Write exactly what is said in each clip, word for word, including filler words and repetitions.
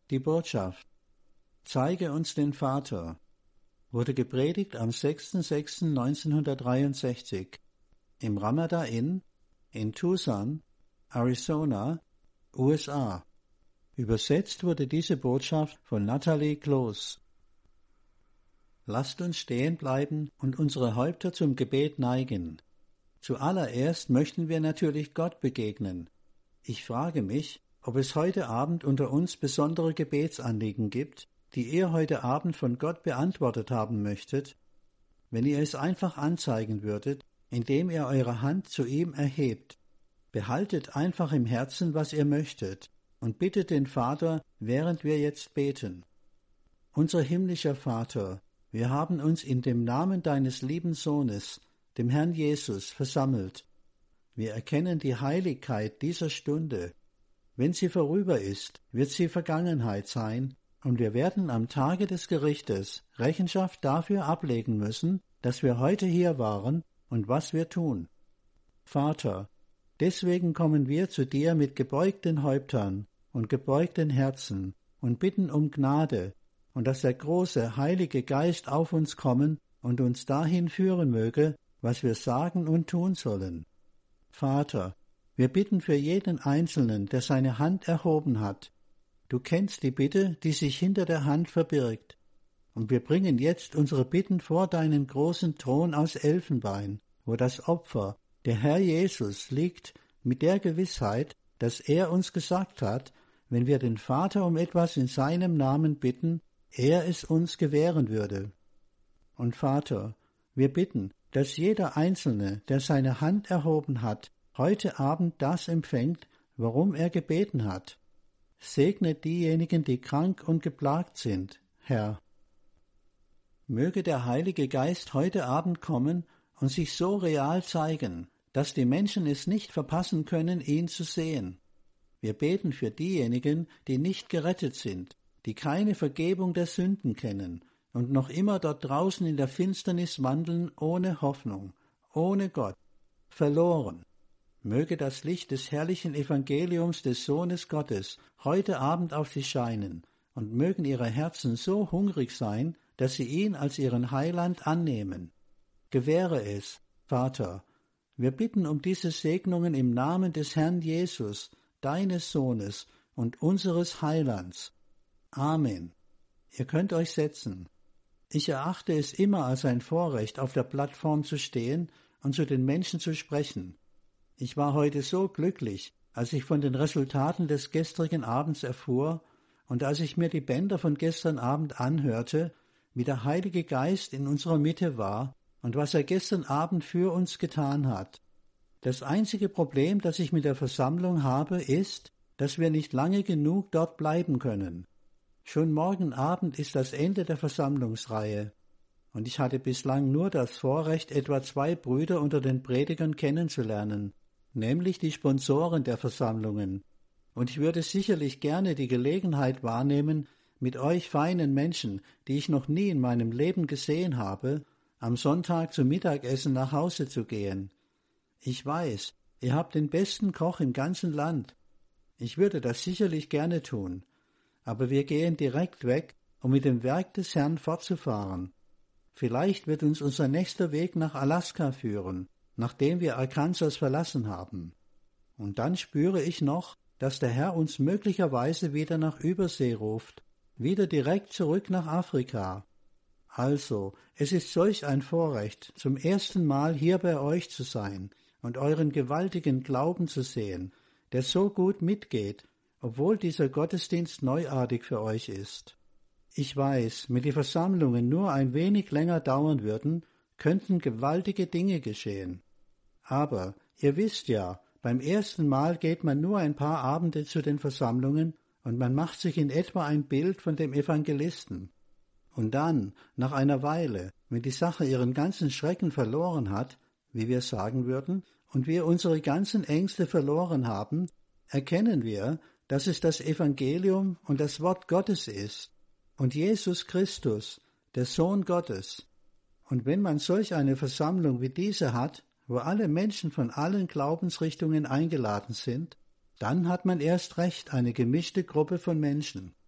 Die Botschaft Zeige uns den Vater wurde gepredigt am sechster sechster neunzehnhundertdreiundsechzig im Ramada Inn in Tucson, Arizona, U S A. Übersetzt wurde diese Botschaft von Natalie Close. Lasst uns stehen bleiben und unsere Häupter zum Gebet neigen. Zuallererst möchten wir natürlich Gott begegnen. Ich frage mich, ob es heute Abend unter uns besondere Gebetsanliegen gibt, die ihr heute Abend von Gott beantwortet haben möchtet. Wenn ihr es einfach anzeigen würdet, indem ihr eure Hand zu ihm erhebt, behaltet einfach im Herzen, was ihr möchtet, und bittet den Vater, während wir jetzt beten. Unser himmlischer Vater, wir haben uns in dem Namen deines lieben Sohnes, dem Herrn Jesus, versammelt. Wir erkennen die Heiligkeit dieser Stunde. Wenn sie vorüber ist, wird sie Vergangenheit sein, und wir werden am Tage des Gerichtes Rechenschaft dafür ablegen müssen, dass wir heute hier waren und was wir tun. Vater, deswegen kommen wir zu dir mit gebeugten Häuptern und gebeugten Herzen und bitten um Gnade und dass der große Heilige Geist auf uns kommen und uns dahin führen möge, was wir sagen und tun sollen. Vater, wir bitten für jeden Einzelnen, der seine Hand erhoben hat. Du kennst die Bitte, die sich hinter der Hand verbirgt. Und wir bringen jetzt unsere Bitten vor deinen großen Thron aus Elfenbein, wo das Opfer, der Herr Jesus, liegt, mit der Gewissheit, dass er uns gesagt hat, wenn wir den Vater um etwas in seinem Namen bitten, er es uns gewähren würde. Und Vater, wir bitten, dass jeder Einzelne, der seine Hand erhoben hat, heute Abend das empfängt, worum er gebeten hat. Segne diejenigen, die krank und geplagt sind, Herr. Möge der Heilige Geist heute Abend kommen und sich so real zeigen, dass die Menschen es nicht verpassen können, ihn zu sehen. Wir beten für diejenigen, die nicht gerettet sind, die keine Vergebung der Sünden kennen und noch immer dort draußen in der Finsternis wandeln ohne Hoffnung, ohne Gott, verloren. Möge das Licht des herrlichen Evangeliums des Sohnes Gottes heute Abend auf sie scheinen und mögen ihre Herzen so hungrig sein, dass sie ihn als ihren Heiland annehmen. Gewähre es, Vater. Wir bitten um diese Segnungen im Namen des Herrn Jesus, deines Sohnes und unseres Heilands. Amen. Ihr könnt euch setzen. Ich erachte es immer als ein Vorrecht, auf der Plattform zu stehen und zu den Menschen zu sprechen. Ich war heute so glücklich, als ich von den Resultaten des gestrigen Abends erfuhr und als ich mir die Bänder von gestern Abend anhörte, wie der Heilige Geist in unserer Mitte war und was er gestern Abend für uns getan hat. Das einzige Problem, das ich mit der Versammlung habe, ist, dass wir nicht lange genug dort bleiben können. Schon morgen Abend ist das Ende der Versammlungsreihe, und ich hatte bislang nur das Vorrecht, etwa zwei Brüder unter den Predigern kennenzulernen, nämlich die Sponsoren der Versammlungen. Und ich würde sicherlich gerne die Gelegenheit wahrnehmen, mit euch feinen Menschen, die ich noch nie in meinem Leben gesehen habe, am Sonntag zum Mittagessen nach Hause zu gehen. Ich weiß, ihr habt den besten Koch im ganzen Land. Ich würde das sicherlich gerne tun, aber wir gehen direkt weg, um mit dem Werk des Herrn fortzufahren. Vielleicht wird uns unser nächster Weg nach Alaska führen, nachdem wir Arkansas verlassen haben. Und dann spüre ich noch, dass der Herr uns möglicherweise wieder nach Übersee ruft, wieder direkt zurück nach Afrika. Also, es ist solch ein Vorrecht, zum ersten Mal hier bei euch zu sein und euren gewaltigen Glauben zu sehen, der so gut mitgeht, obwohl dieser Gottesdienst neuartig für euch ist. Ich weiß, wenn die Versammlungen nur ein wenig länger dauern würden, könnten gewaltige Dinge geschehen. Aber ihr wisst ja, beim ersten Mal geht man nur ein paar Abende zu den Versammlungen und man macht sich in etwa ein Bild von dem Evangelisten. Und dann, nach einer Weile, wenn die Sache ihren ganzen Schrecken verloren hat, wie wir sagen würden, und wir unsere ganzen Ängste verloren haben, erkennen wir, dass es das Evangelium und das Wort Gottes ist und Jesus Christus, der Sohn Gottes. Und wenn man solch eine Versammlung wie diese hat, wo alle Menschen von allen Glaubensrichtungen eingeladen sind, dann hat man erst recht eine gemischte Gruppe von Menschen.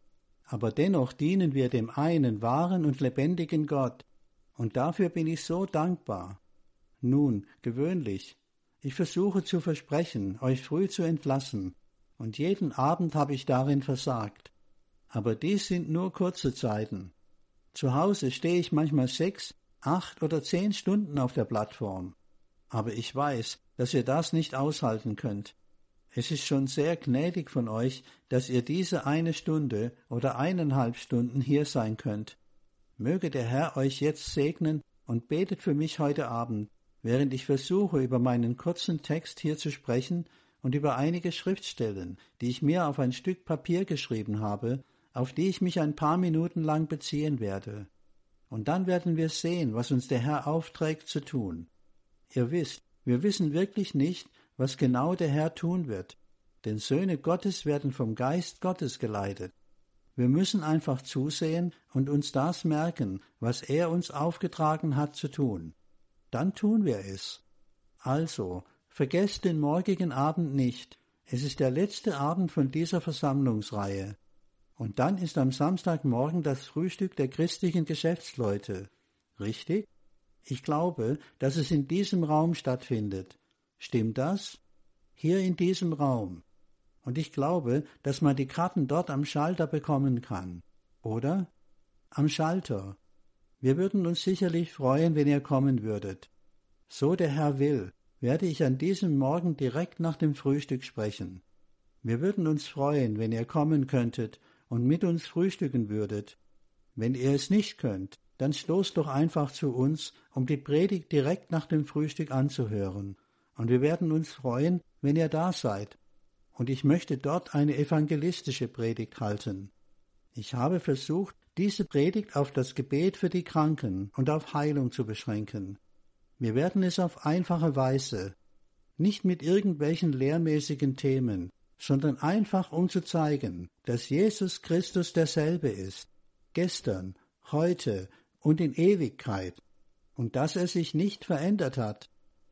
aber dennoch dienen wir dem einen wahren und lebendigen Gott, und dafür bin ich so dankbar. Nun, gewöhnlich, ich versuche zu versprechen, euch früh zu entlassen, und jeden Abend habe ich darin versagt. Aber dies sind nur kurze Zeiten. Zu Hause stehe ich manchmal sechs, acht oder zehn Stunden auf der Plattform. Aber ich weiß, dass ihr das nicht aushalten könnt. Es ist schon sehr gnädig von euch, dass ihr diese eine Stunde oder eineinhalb Stunden hier sein könnt. Möge der Herr euch jetzt segnen und betet für mich heute Abend, während ich versuche, über meinen kurzen Text hier zu sprechen und über einige Schriftstellen, die ich mir auf ein Stück Papier geschrieben habe, auf die ich mich ein paar Minuten lang beziehen werde. Und dann werden wir sehen, was uns der Herr aufträgt zu tun. Ihr wisst, wir wissen wirklich nicht, was genau der Herr tun wird, denn Söhne Gottes werden vom Geist Gottes geleitet. Wir müssen einfach zusehen und uns das merken, was er uns aufgetragen hat zu tun. Dann tun wir es. Also, vergesst den morgigen Abend nicht. Es ist der letzte Abend von dieser Versammlungsreihe. Und dann ist am Samstagmorgen das Frühstück der christlichen Geschäftsleute. Richtig? Ich glaube, dass es in diesem Raum stattfindet. Stimmt das? Hier in diesem Raum. Und ich glaube, dass man die Karten dort am Schalter bekommen kann. Oder? Am Schalter. Wir würden uns sicherlich freuen, wenn ihr kommen würdet. So der Herr will, werde ich an diesem Morgen direkt nach dem Frühstück sprechen. Wir würden uns freuen, wenn ihr kommen könntet und mit uns frühstücken würdet. Wenn ihr es nicht könnt, dann stoßt doch einfach zu uns, um die Predigt direkt nach dem Frühstück anzuhören. Und wir werden uns freuen, wenn ihr da seid. Und ich möchte dort eine evangelistische Predigt halten. Ich habe versucht, diese Predigt auf das Gebet für die Kranken und auf Heilung zu beschränken. Wir werden es auf einfache Weise, nicht mit irgendwelchen lehrmäßigen Themen, sondern einfach um zu zeigen, dass Jesus Christus derselbe ist, gestern, heute und in Ewigkeit, und dass er sich nicht verändert hat.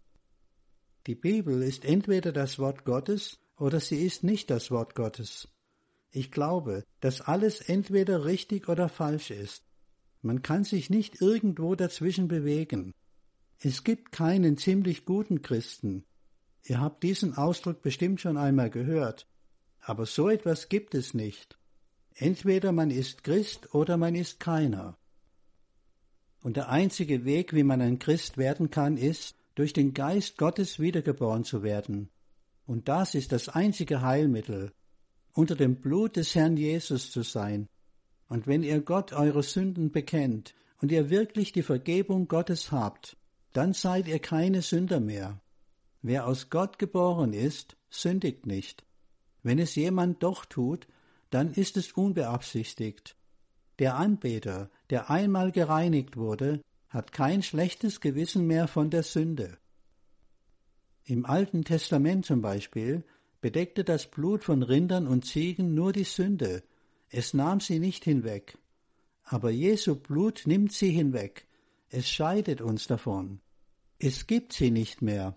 Die Bibel ist entweder das Wort Gottes oder sie ist nicht das Wort Gottes. Ich glaube, dass alles entweder richtig oder falsch ist. Man kann sich nicht irgendwo dazwischen bewegen. Es gibt keinen ziemlich guten Christen. Ihr habt diesen Ausdruck bestimmt schon einmal gehört. Aber so etwas gibt es nicht. Entweder man ist Christ oder man ist keiner. Und der einzige Weg, wie man ein Christ werden kann, ist, durch den Geist Gottes wiedergeboren zu werden. Und das ist das einzige Heilmittel, unter dem Blut des Herrn Jesus zu sein. Und wenn ihr Gott eure Sünden bekennt und ihr wirklich die Vergebung Gottes habt, dann seid ihr keine Sünder mehr. Wer aus Gott geboren ist, sündigt nicht. Wenn es jemand doch tut, dann ist es unbeabsichtigt. Der Anbeter, der einmal gereinigt wurde, hat kein schlechtes Gewissen mehr von der Sünde. Im Alten Testament zum Beispiel bedeckte das Blut von Rindern und Ziegen nur die Sünde, es nahm sie nicht hinweg. Aber Jesu Blut nimmt sie hinweg, es scheidet uns davon. Es gibt sie nicht mehr.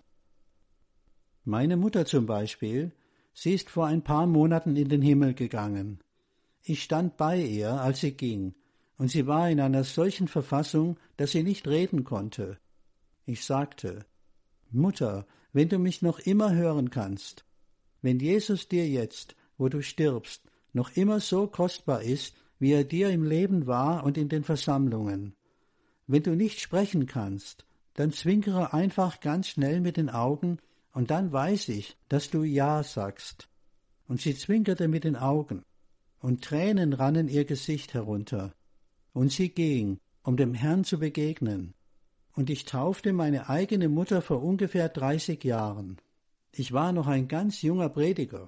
Meine Mutter zum Beispiel, sie ist vor ein paar Monaten in den Himmel gegangen. Ich stand bei ihr, als sie ging, und sie war in einer solchen Verfassung, dass sie nicht reden konnte. Ich sagte, Mutter, wenn du mich noch immer hören kannst, wenn Jesus dir jetzt, wo du stirbst, noch immer so kostbar ist, wie er dir im Leben war und in den Versammlungen, wenn du nicht sprechen kannst, dann zwinkere einfach ganz schnell mit den Augen, und dann weiß ich, dass du Ja sagst. Und sie zwinkerte mit den Augen, und Tränen rannen ihr Gesicht herunter. Und sie ging, um dem Herrn zu begegnen. Und ich taufte meine eigene Mutter vor ungefähr dreißig Jahren. Ich war noch ein ganz junger Prediger.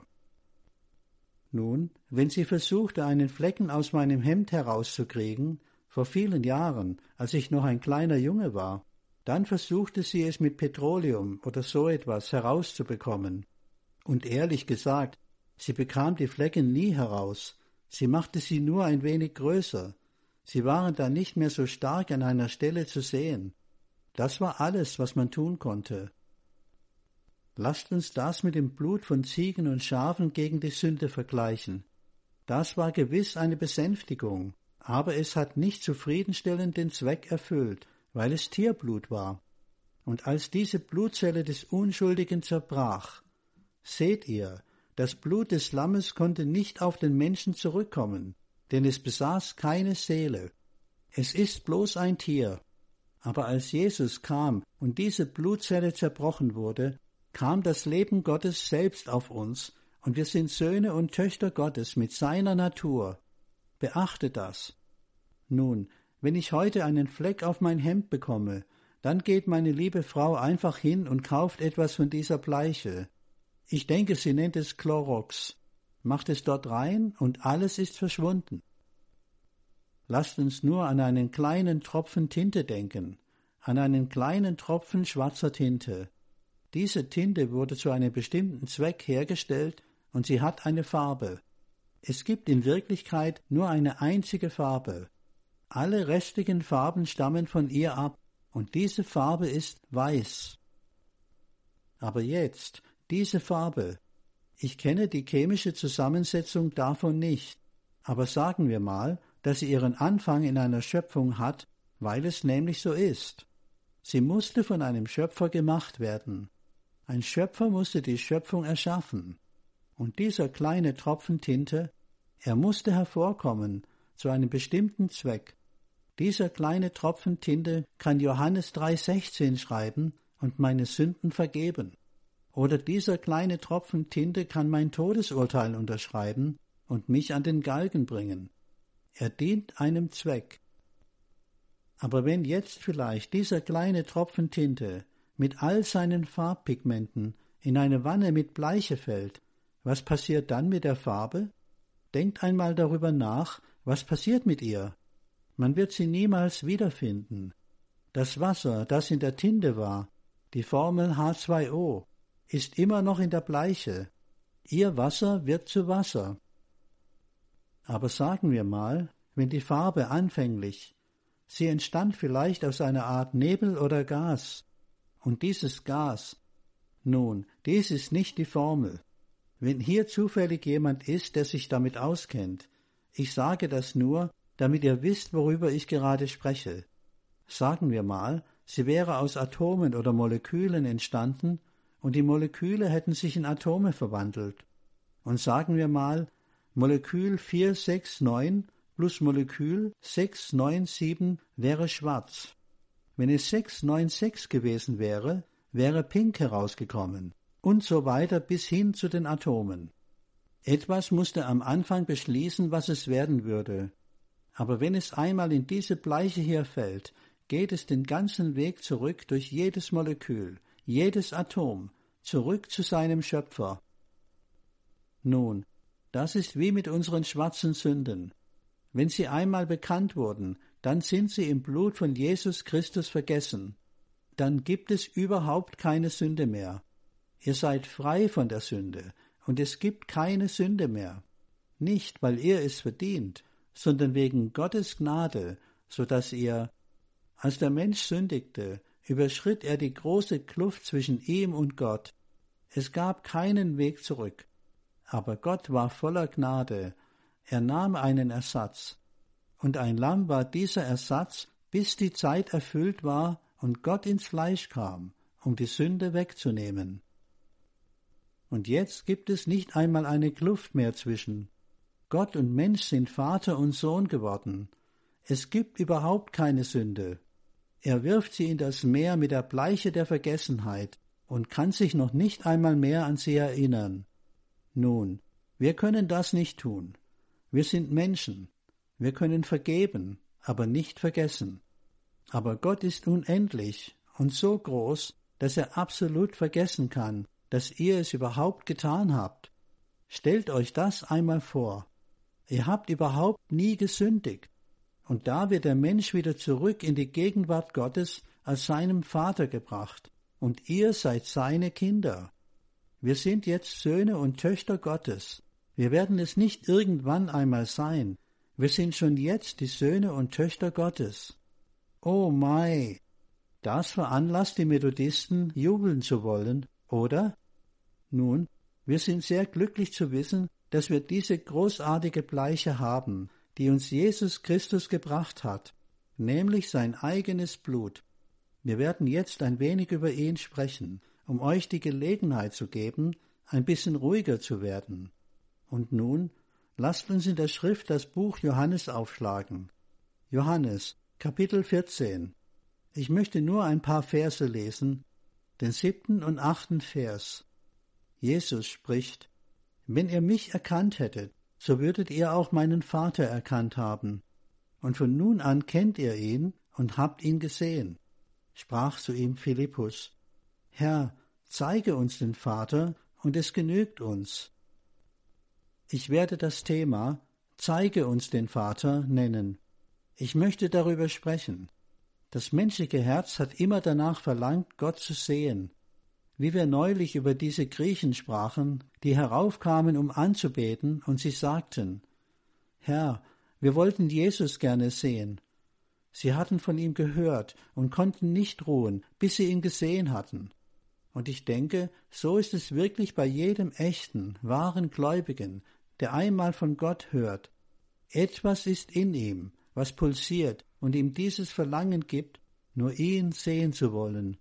Nun, wenn sie versuchte, einen Flecken aus meinem Hemd herauszukriegen, vor vielen Jahren, als ich noch ein kleiner Junge war, dann versuchte sie es mit Petroleum oder so etwas herauszubekommen. Und ehrlich gesagt, sie bekam die Flecken nie heraus, sie machte sie nur ein wenig größer. Sie waren dann nicht mehr so stark an einer Stelle zu sehen. Das war alles, was man tun konnte. Lasst uns das mit dem Blut von Ziegen und Schafen gegen die Sünde vergleichen. Das war gewiss eine Besänftigung, aber es hat nicht zufriedenstellend den Zweck erfüllt, weil es Tierblut war. Und als diese Blutzelle des Unschuldigen zerbrach, seht ihr, das Blut des Lammes konnte nicht auf den Menschen zurückkommen, denn es besaß keine Seele. Es ist bloß ein Tier. Aber als Jesus kam und diese Blutzelle zerbrochen wurde, kam das Leben Gottes selbst auf uns, und wir sind Söhne und Töchter Gottes mit seiner Natur. Beachte das. Nun, wenn ich heute einen Fleck auf mein Hemd bekomme, dann geht meine liebe Frau einfach hin und kauft etwas von dieser Bleiche. Ich denke, sie nennt es Chlorox, macht es dort rein und alles ist verschwunden. Lasst uns nur an einen kleinen Tropfen Tinte denken, an einen kleinen Tropfen schwarzer Tinte. Diese Tinte wurde zu einem bestimmten Zweck hergestellt und sie hat eine Farbe. Es gibt in Wirklichkeit nur eine einzige Farbe. Alle restlichen Farben stammen von ihr ab, und diese Farbe ist weiß. Aber jetzt, diese Farbe. Ich kenne die chemische Zusammensetzung davon nicht, aber sagen wir mal, dass sie ihren Anfang in einer Schöpfung hat, weil es nämlich so ist. Sie musste von einem Schöpfer gemacht werden. Ein Schöpfer musste die Schöpfung erschaffen. Und dieser kleine Tropfen Tinte, er musste hervorkommen zu einem bestimmten Zweck. Dieser kleine Tropfen Tinte kann Johannes drei sechzehn schreiben und meine Sünden vergeben. Oder dieser kleine Tropfen Tinte kann mein Todesurteil unterschreiben und mich an den Galgen bringen. Er dient einem Zweck. Aber wenn jetzt vielleicht dieser kleine Tropfen Tinte mit all seinen Farbpigmenten in eine Wanne mit Bleiche fällt, was passiert dann mit der Farbe? Denkt einmal darüber nach, was passiert mit ihr? Man wird sie niemals wiederfinden. Das Wasser, das in der Tinte war, die Formel H zwei O, ist immer noch in der Bleiche. Ihr Wasser wird zu Wasser. Aber sagen wir mal, wenn die Farbe anfänglich, sie entstand vielleicht aus einer Art Nebel oder Gas, und dieses Gas, nun, dies ist nicht die Formel. Wenn hier zufällig jemand ist, der sich damit auskennt, ich sage das nur, damit ihr wisst, worüber ich gerade spreche. Sagen wir mal, sie wäre aus Atomen oder Molekülen entstanden und die Moleküle hätten sich in Atome verwandelt. Und sagen wir mal, Molekül vier sechs neun plus Molekül sechs neun sieben wäre schwarz. Wenn es sechs neun sechs gewesen wäre, wäre pink herausgekommen und so weiter bis hin zu den Atomen. Etwas musste am Anfang beschließen, was es werden würde. Aber wenn es einmal in diese Bleiche hier fällt, geht es den ganzen Weg zurück durch jedes Molekül, jedes Atom, zurück zu seinem Schöpfer. Nun, das ist wie mit unseren schwarzen Sünden. Wenn sie einmal bekannt wurden, dann sind sie im Blut von Jesus Christus vergessen. Dann gibt es überhaupt keine Sünde mehr. Ihr seid frei von der Sünde, und es gibt keine Sünde mehr. Nicht, weil ihr es verdient, sondern wegen Gottes Gnade, so dass ihr, als der Mensch sündigte, überschritt er die große Kluft zwischen ihm und Gott. Es gab keinen Weg zurück. Aber Gott war voller Gnade. Er nahm einen Ersatz. Und ein Lamm war dieser Ersatz, bis die Zeit erfüllt war und Gott ins Fleisch kam, um die Sünde wegzunehmen. Und jetzt gibt es nicht einmal eine Kluft mehr zwischen. Gott und Mensch sind Vater und Sohn geworden. Es gibt überhaupt keine Sünde. Er wirft sie in das Meer mit der Bleiche der Vergessenheit und kann sich noch nicht einmal mehr an sie erinnern. Nun, wir können das nicht tun. Wir sind Menschen. Wir können vergeben, aber nicht vergessen. Aber Gott ist unendlich und so groß, dass er absolut vergessen kann, dass ihr es überhaupt getan habt. Stellt euch das einmal vor. Ihr habt überhaupt nie gesündigt. Und da wird der Mensch wieder zurück in die Gegenwart Gottes als seinem Vater gebracht. Und ihr seid seine Kinder. Wir sind jetzt Söhne und Töchter Gottes. Wir werden es nicht irgendwann einmal sein. Wir sind schon jetzt die Söhne und Töchter Gottes. Oh mei! Das veranlasst die Methodisten, jubeln zu wollen, oder? Nun, wir sind sehr glücklich zu wissen, dass wir diese großartige Bleiche haben, die uns Jesus Christus gebracht hat, nämlich sein eigenes Blut. Wir werden jetzt ein wenig über ihn sprechen, um euch die Gelegenheit zu geben, ein bisschen ruhiger zu werden. Und nun lasst uns in der Schrift das Buch Johannes aufschlagen. Johannes, Kapitel vierzehn. Ich möchte nur ein paar Verse lesen, den siebten und achten Vers. Jesus spricht: Wenn ihr mich erkannt hättet, so würdet ihr auch meinen Vater erkannt haben. Und von nun an kennt ihr ihn und habt ihn gesehen. Sprach zu ihm Philippus: Herr, zeige uns den Vater, und es genügt uns. Ich werde das Thema »Zeige uns den Vater« nennen. Ich möchte darüber sprechen. Das menschliche Herz hat immer danach verlangt, Gott zu sehen. Wie wir neulich über diese Griechen sprachen, die heraufkamen, um anzubeten, und sie sagten: Herr, wir wollten Jesus gerne sehen. Sie hatten von ihm gehört und konnten nicht ruhen, bis sie ihn gesehen hatten. Und ich denke, so ist es wirklich bei jedem echten, wahren Gläubigen, der einmal von Gott hört. Etwas ist in ihm, was pulsiert und ihm dieses Verlangen gibt, nur ihn sehen zu wollen.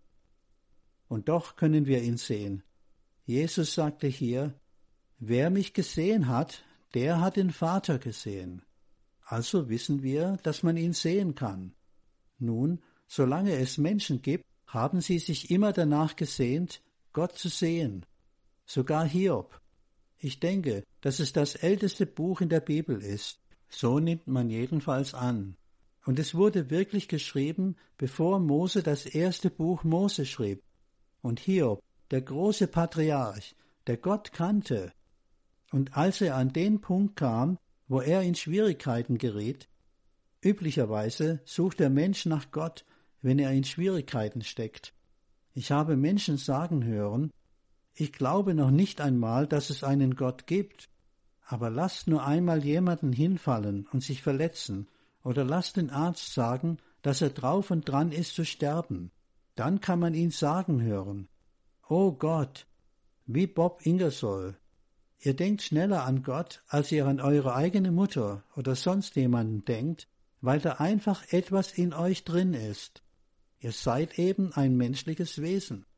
Und doch können wir ihn sehen. Jesus sagte hier: Wer mich gesehen hat, der hat den Vater gesehen. Also wissen wir, dass man ihn sehen kann. Nun, solange es Menschen gibt, haben sie sich immer danach gesehnt, Gott zu sehen. Sogar Hiob. Ich denke, dass es das älteste Buch in der Bibel ist. So nimmt man jedenfalls an. Und es wurde wirklich geschrieben, bevor Mose das erste Buch Mose schrieb. Und Hiob, der große Patriarch, der Gott kannte. Und als er an den Punkt kam, wo er in Schwierigkeiten geriet, üblicherweise sucht der Mensch nach Gott, wenn er in Schwierigkeiten steckt. Ich habe Menschen sagen hören: Ich glaube noch nicht einmal, dass es einen Gott gibt, aber lasst nur einmal jemanden hinfallen und sich verletzen, oder lasst den Arzt sagen, dass er drauf und dran ist zu sterben. Dann kann man ihn sagen hören: Oh Gott, wie Bob Ingersoll. Ihr denkt schneller an Gott, als ihr an eure eigene Mutter oder sonst jemanden denkt, weil da einfach etwas in euch drin ist. Ihr seid eben ein menschliches Wesen.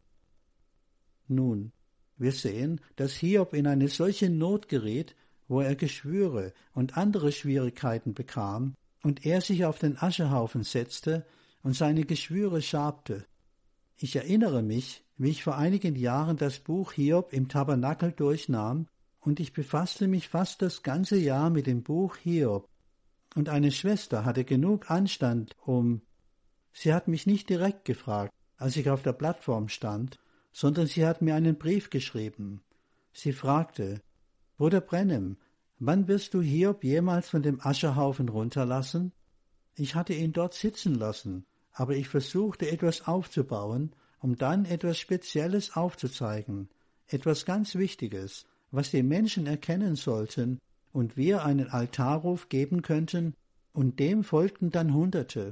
Nun, wir sehen, dass Hiob in eine solche Not geriet, wo er Geschwüre und andere Schwierigkeiten bekam und er sich auf den Aschehaufen setzte und seine Geschwüre schabte. Ich erinnere mich, wie ich vor einigen Jahren das Buch Hiob im Tabernakel durchnahm, und ich befasste mich fast das ganze Jahr mit dem Buch Hiob. Und eine Schwester hatte genug Anstand, um... Sie hat mich nicht direkt gefragt, als ich auf der Plattform stand, sondern sie hat mir einen Brief geschrieben. Sie fragte: Bruder Branham, wann wirst du Hiob jemals von dem Aschehaufen runterlassen? Ich hatte ihn dort sitzen lassen, aber ich versuchte etwas aufzubauen, um dann etwas Spezielles aufzuzeigen, etwas ganz Wichtiges, was die Menschen erkennen sollten und wir einen Altarruf geben könnten, und dem folgten dann Hunderte.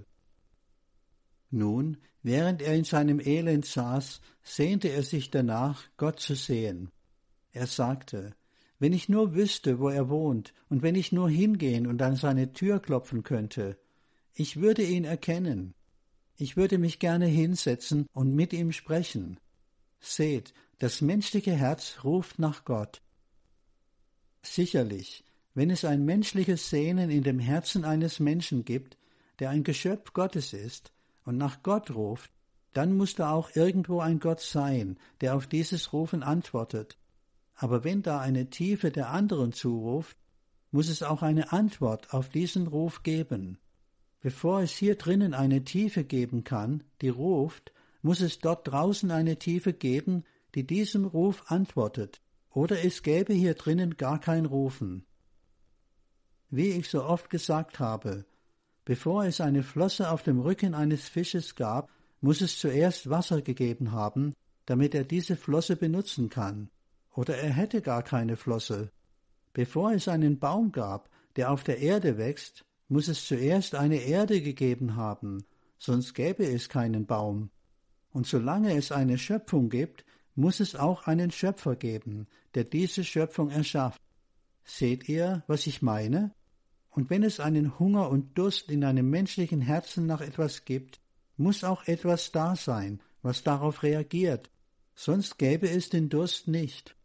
Nun, während er in seinem Elend saß, sehnte er sich danach, Gott zu sehen. Er sagte: Wenn ich nur wüsste, wo er wohnt, und wenn ich nur hingehen und an seine Tür klopfen könnte, ich würde ihn erkennen. Ich würde mich gerne hinsetzen und mit ihm sprechen. Seht, das menschliche Herz ruft nach Gott. Sicherlich, wenn es ein menschliches Sehnen in dem Herzen eines Menschen gibt, der ein Geschöpf Gottes ist und nach Gott ruft, dann muss da auch irgendwo ein Gott sein, der auf dieses Rufen antwortet. Aber wenn da eine Tiefe der anderen zuruft, muss es auch eine Antwort auf diesen Ruf geben. Bevor es hier drinnen eine Tiefe geben kann, die ruft, muss es dort draußen eine Tiefe geben, die diesem Ruf antwortet. Oder es gäbe hier drinnen gar kein Rufen. Wie ich so oft gesagt habe, bevor es eine Flosse auf dem Rücken eines Fisches gab, muss es zuerst Wasser gegeben haben, damit er diese Flosse benutzen kann. Oder er hätte gar keine Flosse. Bevor es einen Baum gab, der auf der Erde wächst, muss es zuerst eine Erde gegeben haben, sonst gäbe es keinen Baum. Und solange es eine Schöpfung gibt, muss es auch einen Schöpfer geben, der diese Schöpfung erschafft. Seht ihr, was ich meine? Und wenn es einen Hunger und Durst in einem menschlichen Herzen nach etwas gibt, muss auch etwas da sein, was darauf reagiert, sonst gäbe es den Durst nicht.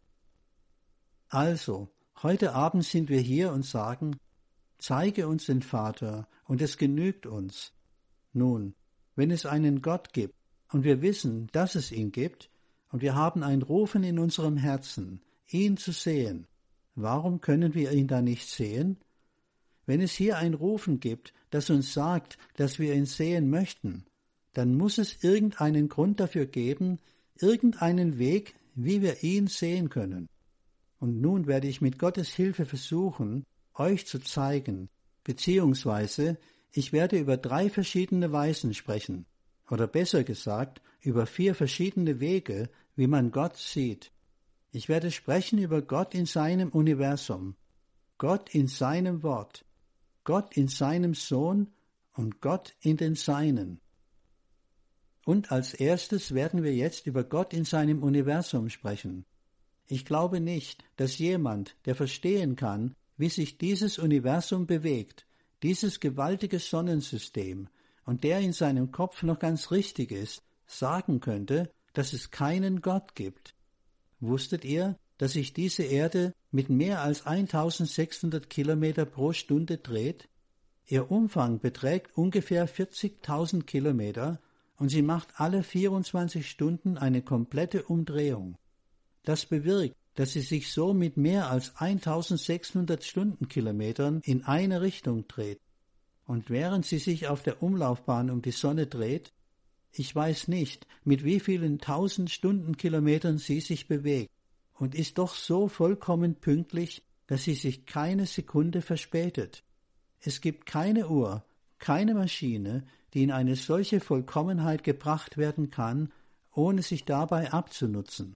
Also, heute Abend sind wir hier und sagen, zeige uns den Vater, und es genügt uns. Nun, wenn es einen Gott gibt, und wir wissen, dass es ihn gibt, und wir haben ein Rufen in unserem Herzen, ihn zu sehen, warum können wir ihn da nicht sehen? Wenn es hier ein Rufen gibt, das uns sagt, dass wir ihn sehen möchten, dann muss es irgendeinen Grund dafür geben, irgendeinen Weg, wie wir ihn sehen können. Und nun werde ich mit Gottes Hilfe versuchen, euch zu zeigen, beziehungsweise ich werde über drei verschiedene Weisen sprechen, oder besser gesagt, über vier verschiedene Wege, wie man Gott sieht. Ich werde sprechen über Gott in seinem Universum, Gott in seinem Wort, Gott in seinem Sohn und Gott in den Seinen. Und als erstes werden wir jetzt über Gott in seinem Universum sprechen. Ich glaube nicht, dass jemand, der verstehen kann, wie sich dieses Universum bewegt, dieses gewaltige Sonnensystem, und der in seinem Kopf noch ganz richtig ist, sagen könnte, dass es keinen Gott gibt. Wusstet ihr, dass sich diese Erde mit mehr als eintausendsechshundert Kilometer pro Stunde dreht? Ihr Umfang beträgt ungefähr vierzigtausend Kilometer und sie macht alle vierundzwanzig Stunden eine komplette Umdrehung. Das bewirkt, dass sie sich so mit mehr als eintausendsechshundert Stundenkilometern in eine Richtung dreht. Und während sie sich auf der Umlaufbahn um die Sonne dreht, ich weiß nicht, mit wie vielen tausend Stundenkilometern sie sich bewegt, und ist doch so vollkommen pünktlich, dass sie sich keine Sekunde verspätet. Es gibt keine Uhr, keine Maschine, die in eine solche Vollkommenheit gebracht werden kann, ohne sich dabei abzunutzen.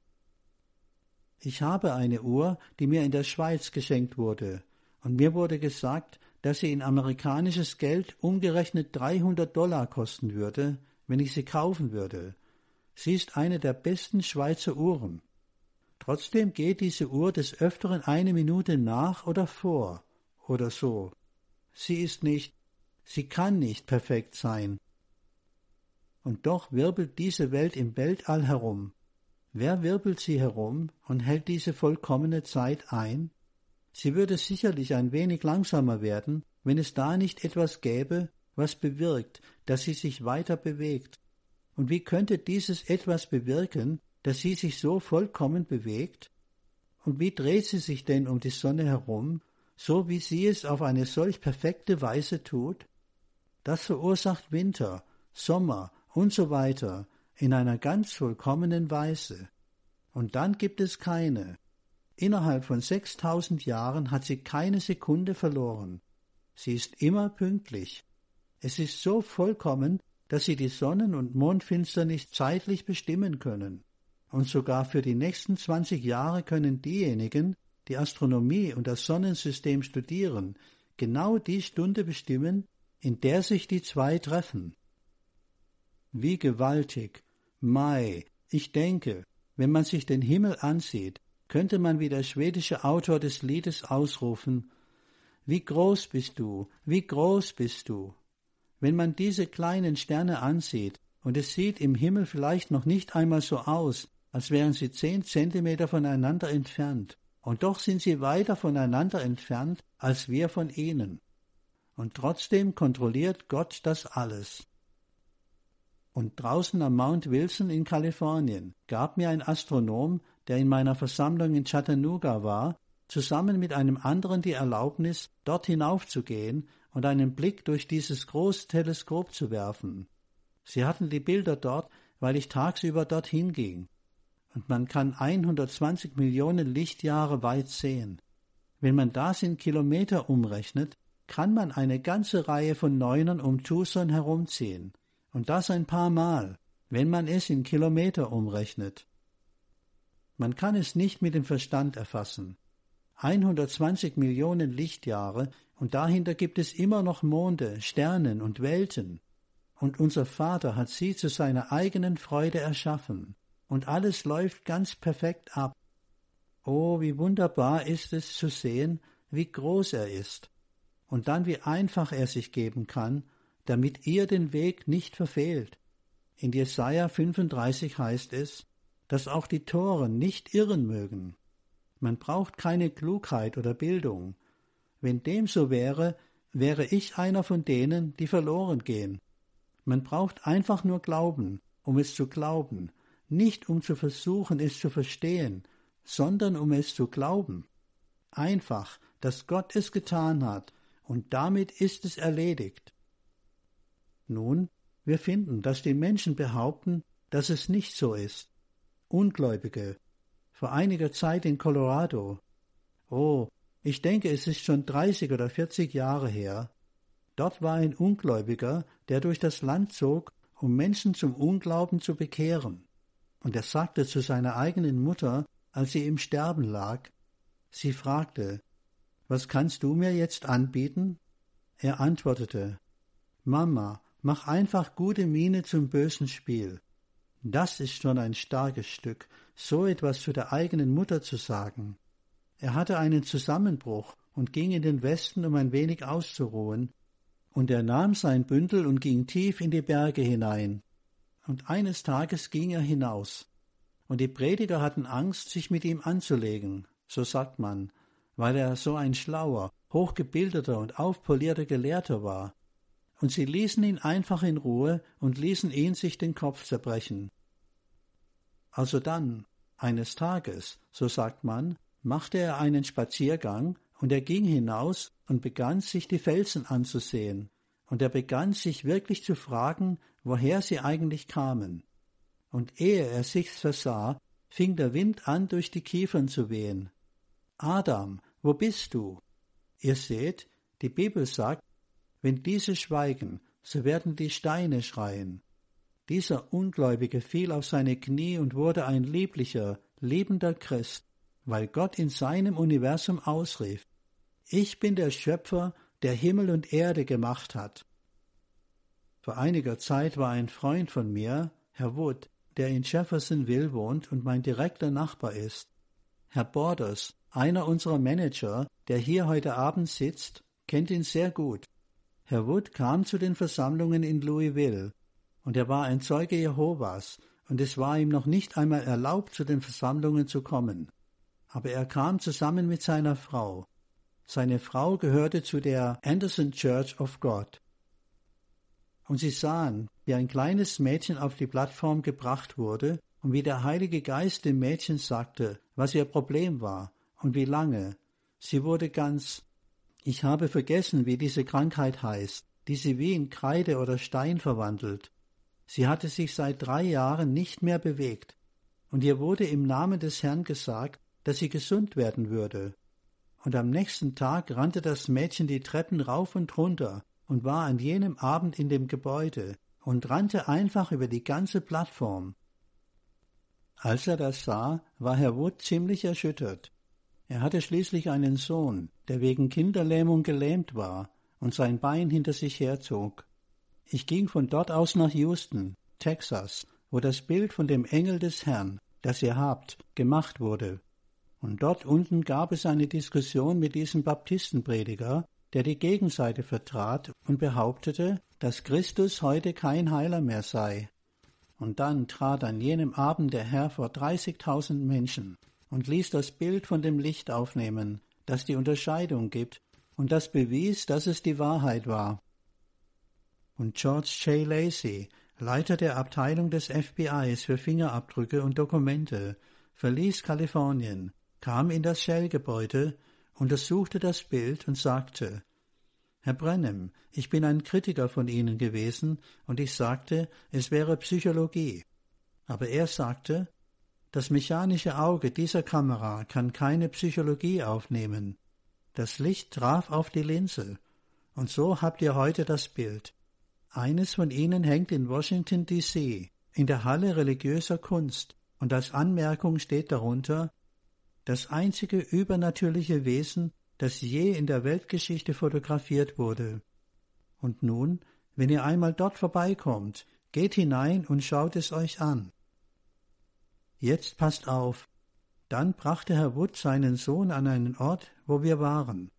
Ich habe eine Uhr, die mir in der Schweiz geschenkt wurde, und mir wurde gesagt, dass sie in amerikanisches Geld umgerechnet dreihundert Dollar kosten würde, wenn ich sie kaufen würde. Sie ist eine der besten Schweizer Uhren. Trotzdem geht diese Uhr des Öfteren eine Minute nach oder vor, oder so. Sie ist nicht, sie kann nicht perfekt sein. Und doch wirbelt diese Welt im Weltall herum. Wer wirbelt sie herum und hält diese vollkommene Zeit ein? Sie würde sicherlich ein wenig langsamer werden, wenn es da nicht etwas gäbe, was bewirkt, dass sie sich weiter bewegt. Und wie könnte dieses etwas bewirken, dass sie sich so vollkommen bewegt? Und wie dreht sie sich denn um die Sonne herum, so wie sie es auf eine solch perfekte Weise tut? Das verursacht Winter, Sommer und so weiter in einer ganz vollkommenen Weise. Und dann gibt es keine. Innerhalb von sechstausend Jahren hat sie keine Sekunde verloren. Sie ist immer pünktlich. Es ist so vollkommen, dass sie die Sonnen- und Mondfinsternis zeitlich bestimmen können. Und sogar für die nächsten zwanzig Jahre können diejenigen, die Astronomie und das Sonnensystem studieren, genau die Stunde bestimmen, in der sich die zwei treffen. Wie gewaltig! Mai, ich denke, wenn man sich den Himmel ansieht, könnte man wie der schwedische Autor des Liedes ausrufen: Wie groß bist du, wie groß bist du! Wenn man diese kleinen Sterne ansieht, und es sieht im Himmel vielleicht noch nicht einmal so aus, als wären sie zehn Zentimeter voneinander entfernt, und doch sind sie weiter voneinander entfernt, als wir von ihnen. Und trotzdem kontrolliert Gott das alles. Und draußen am Mount Wilson in Kalifornien gab mir ein Astronom, der in meiner Versammlung in Chattanooga war, zusammen mit einem anderen die Erlaubnis, dort hinaufzugehen und einen Blick durch dieses große Teleskop zu werfen. Sie hatten die Bilder dort, weil ich tagsüber dorthin ging. Und man kann hundertzwanzig Millionen Lichtjahre weit sehen. Wenn man das in Kilometer umrechnet, kann man eine ganze Reihe von Neunern um Tucson herumziehen. Und das ein paar Mal, wenn man es in Kilometer umrechnet. Man kann es nicht mit dem Verstand erfassen. hundertzwanzig Millionen Lichtjahre, und dahinter gibt es immer noch Monde, Sternen und Welten. Und unser Vater hat sie zu seiner eigenen Freude erschaffen. Und alles läuft ganz perfekt ab. Oh, wie wunderbar ist es zu sehen, wie groß er ist und dann wie einfach er sich geben kann, damit ihr den Weg nicht verfehlt. In Jesaja fünfunddreißig heißt es, dass auch die Toren nicht irren mögen. Man braucht keine Klugheit oder Bildung. Wenn dem so wäre, wäre ich einer von denen, die verloren gehen. Man braucht einfach nur Glauben, um es zu glauben, nicht um zu versuchen, es zu verstehen, sondern um es zu glauben. Einfach, dass Gott es getan hat, und damit ist es erledigt. Nun, wir finden, dass die Menschen behaupten, dass es nicht so ist. Ungläubige. Vor einiger Zeit in Colorado. Oh, ich denke, es ist schon dreißig oder vierzig Jahre her. Dort war ein Ungläubiger, der durch das Land zog, um Menschen zum Unglauben zu bekehren. Und er sagte zu seiner eigenen Mutter, als sie im Sterben lag, sie fragte, »Was kannst du mir jetzt anbieten?« Er antwortete, »Mama, mach einfach gute Miene zum bösen Spiel.« Das ist schon ein starkes Stück, so etwas zu der eigenen Mutter zu sagen. Er hatte einen Zusammenbruch und ging in den Westen, um ein wenig auszuruhen, und er nahm sein Bündel und ging tief in die Berge hinein. Und eines Tages ging er hinaus, und die Prediger hatten Angst, sich mit ihm anzulegen, so sagt man, weil er so ein schlauer, hochgebildeter und aufpolierter Gelehrter war. Und sie ließen ihn einfach in Ruhe und ließen ihn sich den Kopf zerbrechen. Also dann, eines Tages, so sagt man, machte er einen Spaziergang, und er ging hinaus und begann, sich die Felsen anzusehen, und er begann, sich wirklich zu fragen, woher sie eigentlich kamen. Und ehe er sich's versah, fing der Wind an, durch die Kiefern zu wehen. »Adam, wo bist du?« Ihr seht, die Bibel sagt, wenn diese schweigen, so werden die Steine schreien. Dieser Ungläubige fiel auf seine Knie und wurde ein lieblicher, liebender Christ, weil Gott in seinem Universum ausrief, »Ich bin der Schöpfer, der Himmel und Erde gemacht hat.« Vor einiger Zeit war ein Freund von mir, Herr Wood, der in Jeffersonville wohnt und mein direkter Nachbar ist. Herr Borders, einer unserer Manager, der hier heute Abend sitzt, kennt ihn sehr gut. Herr Wood kam zu den Versammlungen in Louisville, und er war ein Zeuge Jehovas, und es war ihm noch nicht einmal erlaubt, zu den Versammlungen zu kommen. Aber er kam zusammen mit seiner Frau. Seine Frau gehörte zu der Anderson Church of God. Und sie sahen, wie ein kleines Mädchen auf die Plattform gebracht wurde und wie der Heilige Geist dem Mädchen sagte, was ihr Problem war und wie lange. Sie wurde ganz, ich habe vergessen, wie diese Krankheit heißt, die sie wie in Kreide oder Stein verwandelt. Sie hatte sich seit drei Jahren nicht mehr bewegt, und ihr wurde im Namen des Herrn gesagt, dass sie gesund werden würde. Und am nächsten Tag rannte das Mädchen die Treppen rauf und runter und war an jenem Abend in dem Gebäude und rannte einfach über die ganze Plattform. Als er das sah, war Herr Wood ziemlich erschüttert. Er hatte schließlich einen Sohn, der wegen Kinderlähmung gelähmt war und sein Bein hinter sich herzog. Ich ging von dort aus nach Houston, Texas, wo das Bild von dem Engel des Herrn, das ihr habt, gemacht wurde. Und dort unten gab es eine Diskussion mit diesem Baptistenprediger, der die Gegenseite vertrat und behauptete, dass Christus heute kein Heiler mehr sei. Und dann trat an jenem Abend der Herr vor dreißigtausend Menschen und ließ das Bild von dem Licht aufnehmen, das die Unterscheidung gibt und das bewies, dass es die Wahrheit war. Und George J. Lacey, Leiter der Abteilung des F B Is für Fingerabdrücke und Dokumente, verließ Kalifornien, kam in das Shell-Gebäude, untersuchte das Bild und sagte, »Herr Branham, ich bin ein Kritiker von Ihnen gewesen und ich sagte, es wäre Psychologie.« Aber er sagte, »Das mechanische Auge dieser Kamera kann keine Psychologie aufnehmen. Das Licht traf auf die Linse, und so habt ihr heute das Bild. Eines von ihnen hängt in Washington, D C, in der Halle religiöser Kunst, und als Anmerkung steht darunter, das einzige übernatürliche Wesen, das je in der Weltgeschichte fotografiert wurde. Und nun, wenn ihr einmal dort vorbeikommt, geht hinein und schaut es euch an.« Jetzt passt auf. Dann brachte Herr Wood seinen Sohn an einen Ort, wo wir waren,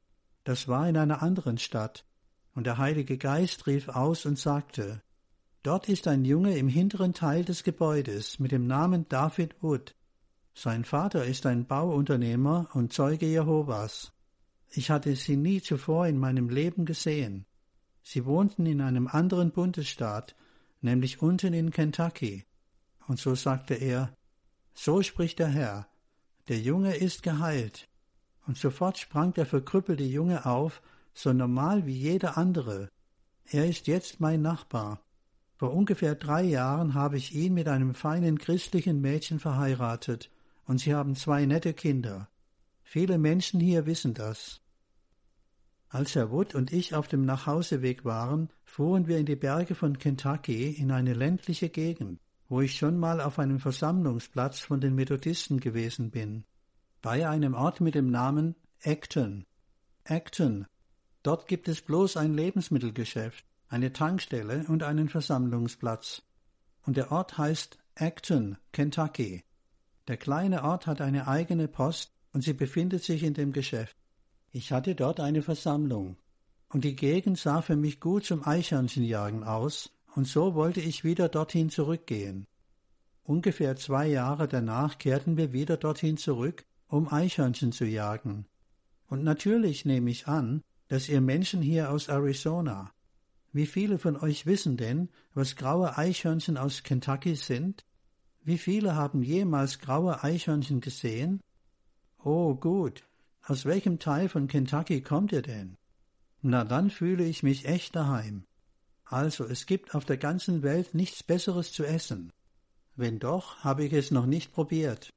Das war in einer anderen Stadt, und der Heilige Geist rief aus und sagte, »Dort ist ein Junge im hinteren Teil des Gebäudes mit dem Namen David Wood. Sein Vater ist ein Bauunternehmer und Zeuge Jehovas. Ich hatte sie nie zuvor in meinem Leben gesehen. Sie wohnten in einem anderen Bundesstaat, nämlich unten in Kentucky.« Und so sagte er, »So spricht der Herr, der Junge ist geheilt.« Und sofort sprang der verkrüppelte Junge auf, so normal wie jeder andere. Er ist jetzt mein Nachbar. Vor ungefähr drei Jahren habe ich ihn mit einem feinen christlichen Mädchen verheiratet, und sie haben zwei nette Kinder. Viele Menschen hier wissen das. Als Herr Wood und ich auf dem Nachhauseweg waren, fuhren wir in die Berge von Kentucky in eine ländliche Gegend, wo ich schon mal auf einem Versammlungsplatz von den Methodisten gewesen bin, bei einem Ort mit dem Namen Acton. Acton. Dort gibt es bloß ein Lebensmittelgeschäft, eine Tankstelle und einen Versammlungsplatz. Und der Ort heißt Acton, Kentucky. Der kleine Ort hat eine eigene Post und sie befindet sich in dem Geschäft. Ich hatte dort eine Versammlung, und die Gegend sah für mich gut zum Eichhörnchenjagen aus, und so wollte ich wieder dorthin zurückgehen. Ungefähr zwei Jahre danach kehrten wir wieder dorthin zurück, um Eichhörnchen zu jagen. Und natürlich nehme ich an, dass ihr Menschen hier aus Arizona, wie viele von euch wissen denn, was graue Eichhörnchen aus Kentucky sind? Wie viele haben jemals graue Eichhörnchen gesehen? Oh, gut. Aus welchem Teil von Kentucky kommt ihr denn? Na, dann fühle ich mich echt daheim. Also, es gibt auf der ganzen Welt nichts Besseres zu essen. Wenn doch, habe ich es noch nicht probiert.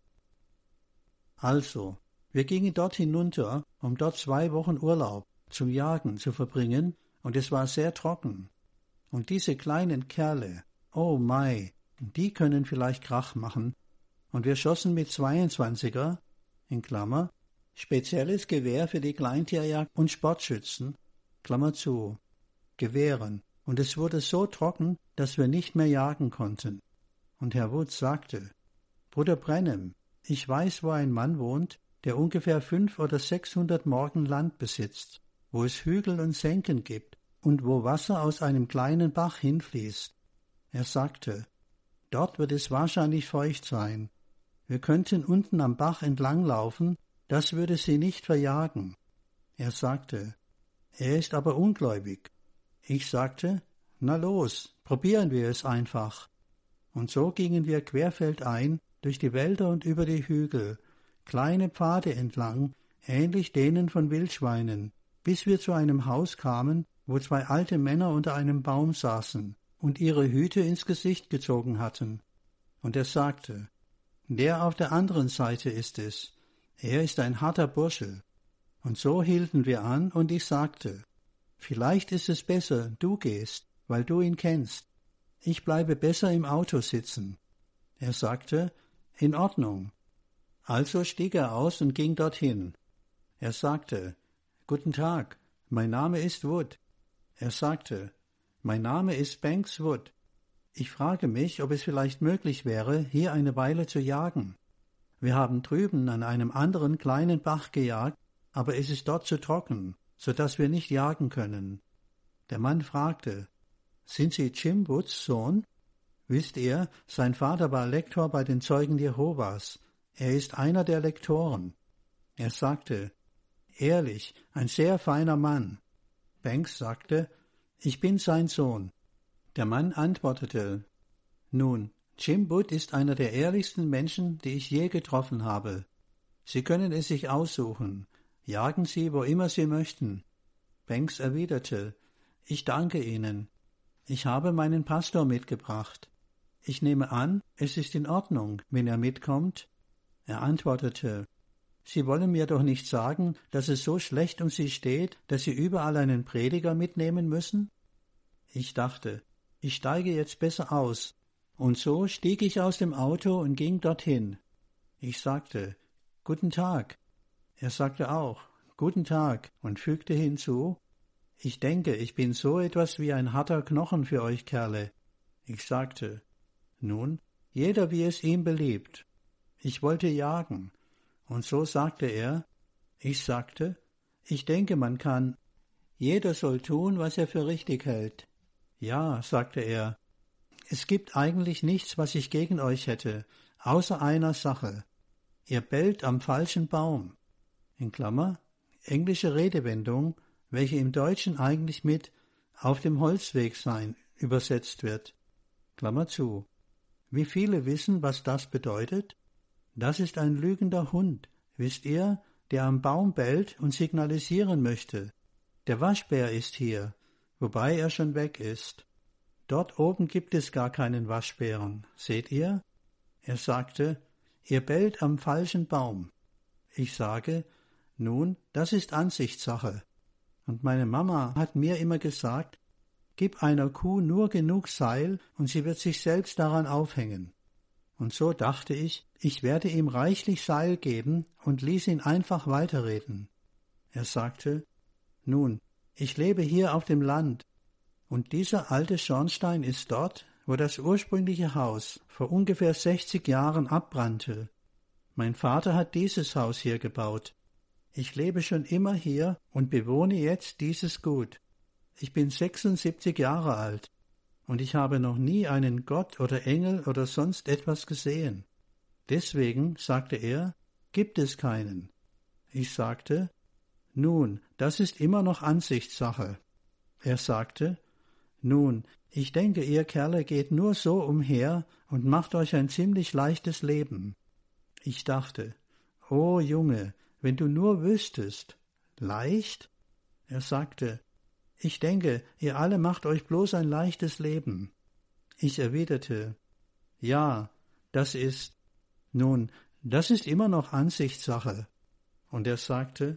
Also, wir gingen dort hinunter, um dort zwei Wochen Urlaub zum Jagen zu verbringen, und es war sehr trocken. Und diese kleinen Kerle, oh mei, die können vielleicht Krach machen. Und wir schossen mit zweiundzwanziger, in Klammer, spezielles Gewehr für die Kleintierjagd und Sportschützen, Klammer zu, Gewehren, und es wurde so trocken, dass wir nicht mehr jagen konnten. Und Herr Wood sagte, »Bruder Branham, ich weiß, wo ein Mann wohnt, der ungefähr fünf oder sechshundert Morgen Land besitzt, wo es Hügel und Senken gibt und wo Wasser aus einem kleinen Bach hinfließt.« Er sagte, »Dort wird es wahrscheinlich feucht sein. Wir könnten unten am Bach entlanglaufen, das würde sie nicht verjagen.« Er sagte, »Er ist aber ungläubig.« Ich sagte, »Na los, probieren wir es einfach.« Und so gingen wir querfeldein durch die Wälder und über die Hügel, kleine Pfade entlang, ähnlich denen von Wildschweinen, bis wir zu einem Haus kamen, wo zwei alte Männer unter einem Baum saßen und ihre Hüte ins Gesicht gezogen hatten. Und er sagte, »Der auf der anderen Seite ist es. Er ist ein harter Bursche.« Und so hielten wir an, und ich sagte, »Vielleicht ist es besser, du gehst, weil du ihn kennst. Ich bleibe besser im Auto sitzen.« Er sagte, »In Ordnung.« Also stieg er aus und ging dorthin. Er sagte, »Guten Tag, mein Name ist Wood.« Er sagte, »Mein Name ist Banks Wood. Ich frage mich, ob es vielleicht möglich wäre, hier eine Weile zu jagen. Wir haben drüben an einem anderen kleinen Bach gejagt, aber es ist dort zu trocken, so dass wir nicht jagen können.« Der Mann fragte, »Sind Sie Jim Woods Sohn?« Wisst ihr, sein Vater war Lektor bei den Zeugen Jehovas. Er ist einer der Lektoren. Er sagte, »Ehrlich, ein sehr feiner Mann.« Banks sagte, »Ich bin sein Sohn.« Der Mann antwortete, »Nun, Jim Wood ist einer der ehrlichsten Menschen, die ich je getroffen habe. Sie können es sich aussuchen. Jagen Sie, wo immer Sie möchten.« Banks erwiderte, »Ich danke Ihnen. Ich habe meinen Pastor mitgebracht. Ich nehme an, es ist in Ordnung, wenn er mitkommt.« Er antwortete, »Sie wollen mir doch nicht sagen, dass es so schlecht um Sie steht, dass Sie überall einen Prediger mitnehmen müssen?« Ich dachte, ich steige jetzt besser aus, und so stieg ich aus dem Auto und ging dorthin. Ich sagte, »Guten Tag.« Er sagte auch, »Guten Tag«, und fügte hinzu, »Ich denke, ich bin so etwas wie ein harter Knochen für euch Kerle.« Ich sagte, »Nun, jeder wie es ihm beliebt. Ich wollte jagen.« Und so sagte er, ich sagte, ich denke, man kann. Jeder soll tun, was er für richtig hält. Ja, sagte er, es gibt eigentlich nichts, was ich gegen euch hätte, außer einer Sache. Ihr bellt am falschen Baum. In Klammer, englische Redewendung, welche im Deutschen eigentlich mit auf dem Holzweg sein übersetzt wird. Klammer zu. Wie viele wissen, was das bedeutet? Das ist ein lügender Hund, wisst ihr, der am Baum bellt und signalisieren möchte. Der Waschbär ist hier, wobei er schon weg ist. Dort oben gibt es gar keinen Waschbären, seht ihr? Er sagte, ihr bellt am falschen Baum. Ich sage, nun, das ist Ansichtssache. Und meine Mama hat mir immer gesagt, gib einer Kuh nur genug Seil und sie wird sich selbst daran aufhängen. Und so dachte ich, ich werde ihm reichlich Seil geben und ließ ihn einfach weiterreden. Er sagte, nun, ich lebe hier auf dem Land, und dieser alte Schornstein ist dort, wo das ursprüngliche Haus vor ungefähr sechzig Jahren abbrannte. Mein Vater hat dieses Haus hier gebaut. Ich lebe schon immer hier und bewohne jetzt dieses Gut. Ich bin sechsundsiebzig Jahre alt, und ich habe noch nie einen Gott oder Engel oder sonst etwas gesehen. Deswegen, sagte er, gibt es keinen. Ich sagte, nun, das ist immer noch Ansichtssache. Er sagte, nun, ich denke, ihr Kerle geht nur so umher und macht euch ein ziemlich leichtes Leben. Ich dachte, oh Junge, wenn du nur wüsstest. Leicht? Er sagte, ich denke, ihr alle macht euch bloß ein leichtes Leben. Ich erwiderte, ja, das ist, nun, das ist immer noch Ansichtssache. Und er sagte,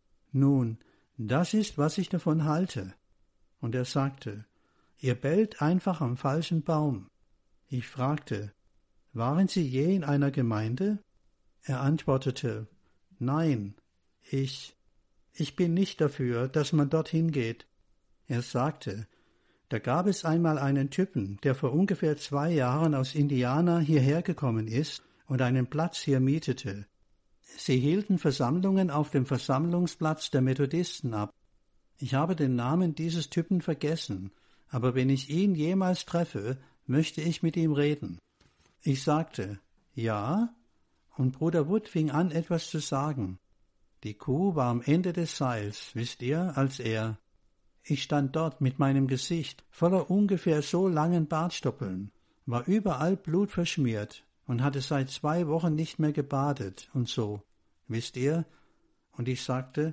nun, das ist, was ich davon halte. Und er sagte, ihr bellt einfach am falschen Baum. Ich fragte, waren Sie je in einer Gemeinde? Er antwortete, nein, ich, ich bin nicht dafür, dass man dorthin geht. Er sagte, da gab es einmal einen Typen, der vor ungefähr zwei Jahren aus Indiana hierher gekommen ist und einen Platz hier mietete. Sie hielten Versammlungen auf dem Versammlungsplatz der Methodisten ab. Ich habe den Namen dieses Typen vergessen, aber wenn ich ihn jemals treffe, möchte ich mit ihm reden. Ich sagte, ja, und Bruder Wood fing an, etwas zu sagen. Die Kuh war am Ende des Seils, wisst ihr, als er... Ich stand dort mit meinem Gesicht voller ungefähr so langen Bartstoppeln, war überall blutverschmiert und hatte seit zwei Wochen nicht mehr gebadet und so, wisst ihr? Und ich sagte,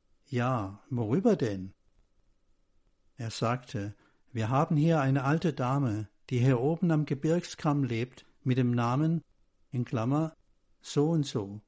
ja, worüber denn? Er sagte, wir haben hier eine alte Dame, die hier oben am Gebirgskamm lebt, mit dem Namen, in Klammer, so und so.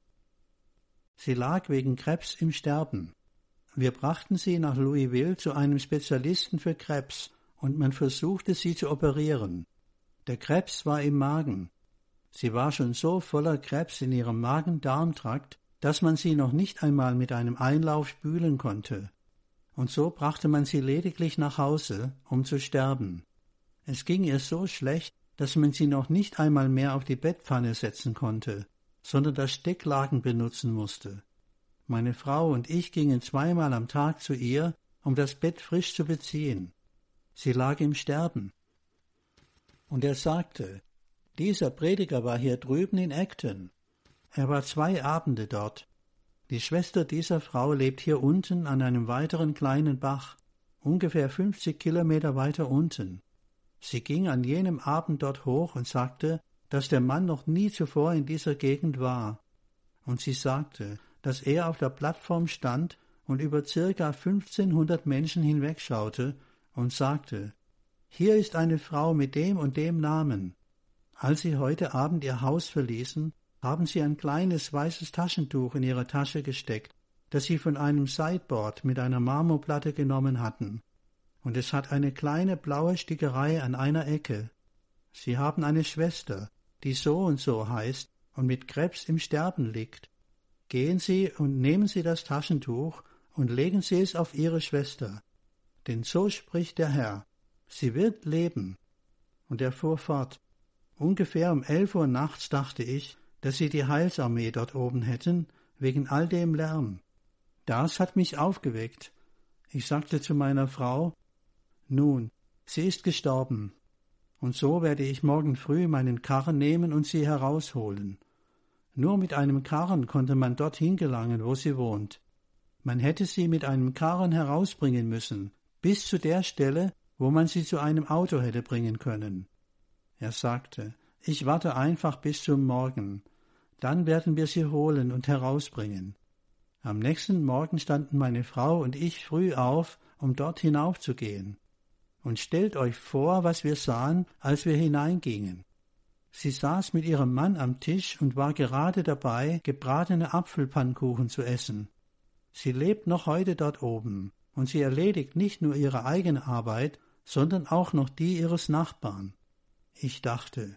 Sie lag wegen Krebs im Sterben. Wir brachten sie nach Louisville zu einem Spezialisten für Krebs, und man versuchte, sie zu operieren. Der Krebs war im Magen. Sie war schon so voller Krebs in ihrem Magen-Darm-Trakt, dass man sie noch nicht einmal mit einem Einlauf spülen konnte. Und so brachte man sie lediglich nach Hause, um zu sterben. Es ging ihr so schlecht, dass man sie noch nicht einmal mehr auf die Bettpfanne setzen konnte, sondern das Stecklaken benutzen musste. Meine Frau und ich gingen zweimal am Tag zu ihr, um das Bett frisch zu beziehen. Sie lag im Sterben. Und er sagte, dieser Prediger war hier drüben in Acton. Er war zwei Abende dort. Die Schwester dieser Frau lebt hier unten an einem weiteren kleinen Bach, ungefähr fünfzig Kilometer weiter unten. Sie ging an jenem Abend dort hoch und sagte, dass der Mann noch nie zuvor in dieser Gegend war. Und sie sagte, dass er auf der Plattform stand und über circa fünfzehnhundert Menschen hinwegschaute und sagte, hier ist eine Frau mit dem und dem Namen. Als sie heute Abend ihr Haus verließen, haben sie ein kleines weißes Taschentuch in ihre Tasche gesteckt, das sie von einem Sideboard mit einer Marmorplatte genommen hatten. Und es hat eine kleine blaue Stickerei an einer Ecke. Sie haben eine Schwester, die so und so heißt und mit Krebs im Sterben liegt. Gehen Sie und nehmen Sie das Taschentuch und legen Sie es auf Ihre Schwester. Denn so spricht der Herr, sie wird leben. Und er fuhr fort. Ungefähr um elf Uhr nachts dachte ich, dass sie die Heilsarmee dort oben hätten, wegen all dem Lärm. Das hat mich aufgeweckt. Ich sagte zu meiner Frau, nun, sie ist gestorben, und so werde ich morgen früh meinen Karren nehmen und sie herausholen. Nur mit einem Karren konnte man dorthin gelangen, wo sie wohnt. Man hätte sie mit einem Karren herausbringen müssen, bis zu der Stelle, wo man sie zu einem Auto hätte bringen können. Er sagte, ich warte einfach bis zum Morgen, dann werden wir sie holen und herausbringen. Am nächsten Morgen standen meine Frau und ich früh auf, um dort hinaufzugehen. Und stellt euch vor, was wir sahen, als wir hineingingen. Sie saß mit ihrem Mann am Tisch und war gerade dabei, gebratene Apfelpannkuchen zu essen. Sie lebt noch heute dort oben, und sie erledigt nicht nur ihre eigene Arbeit, sondern auch noch die ihres Nachbarn. Ich dachte,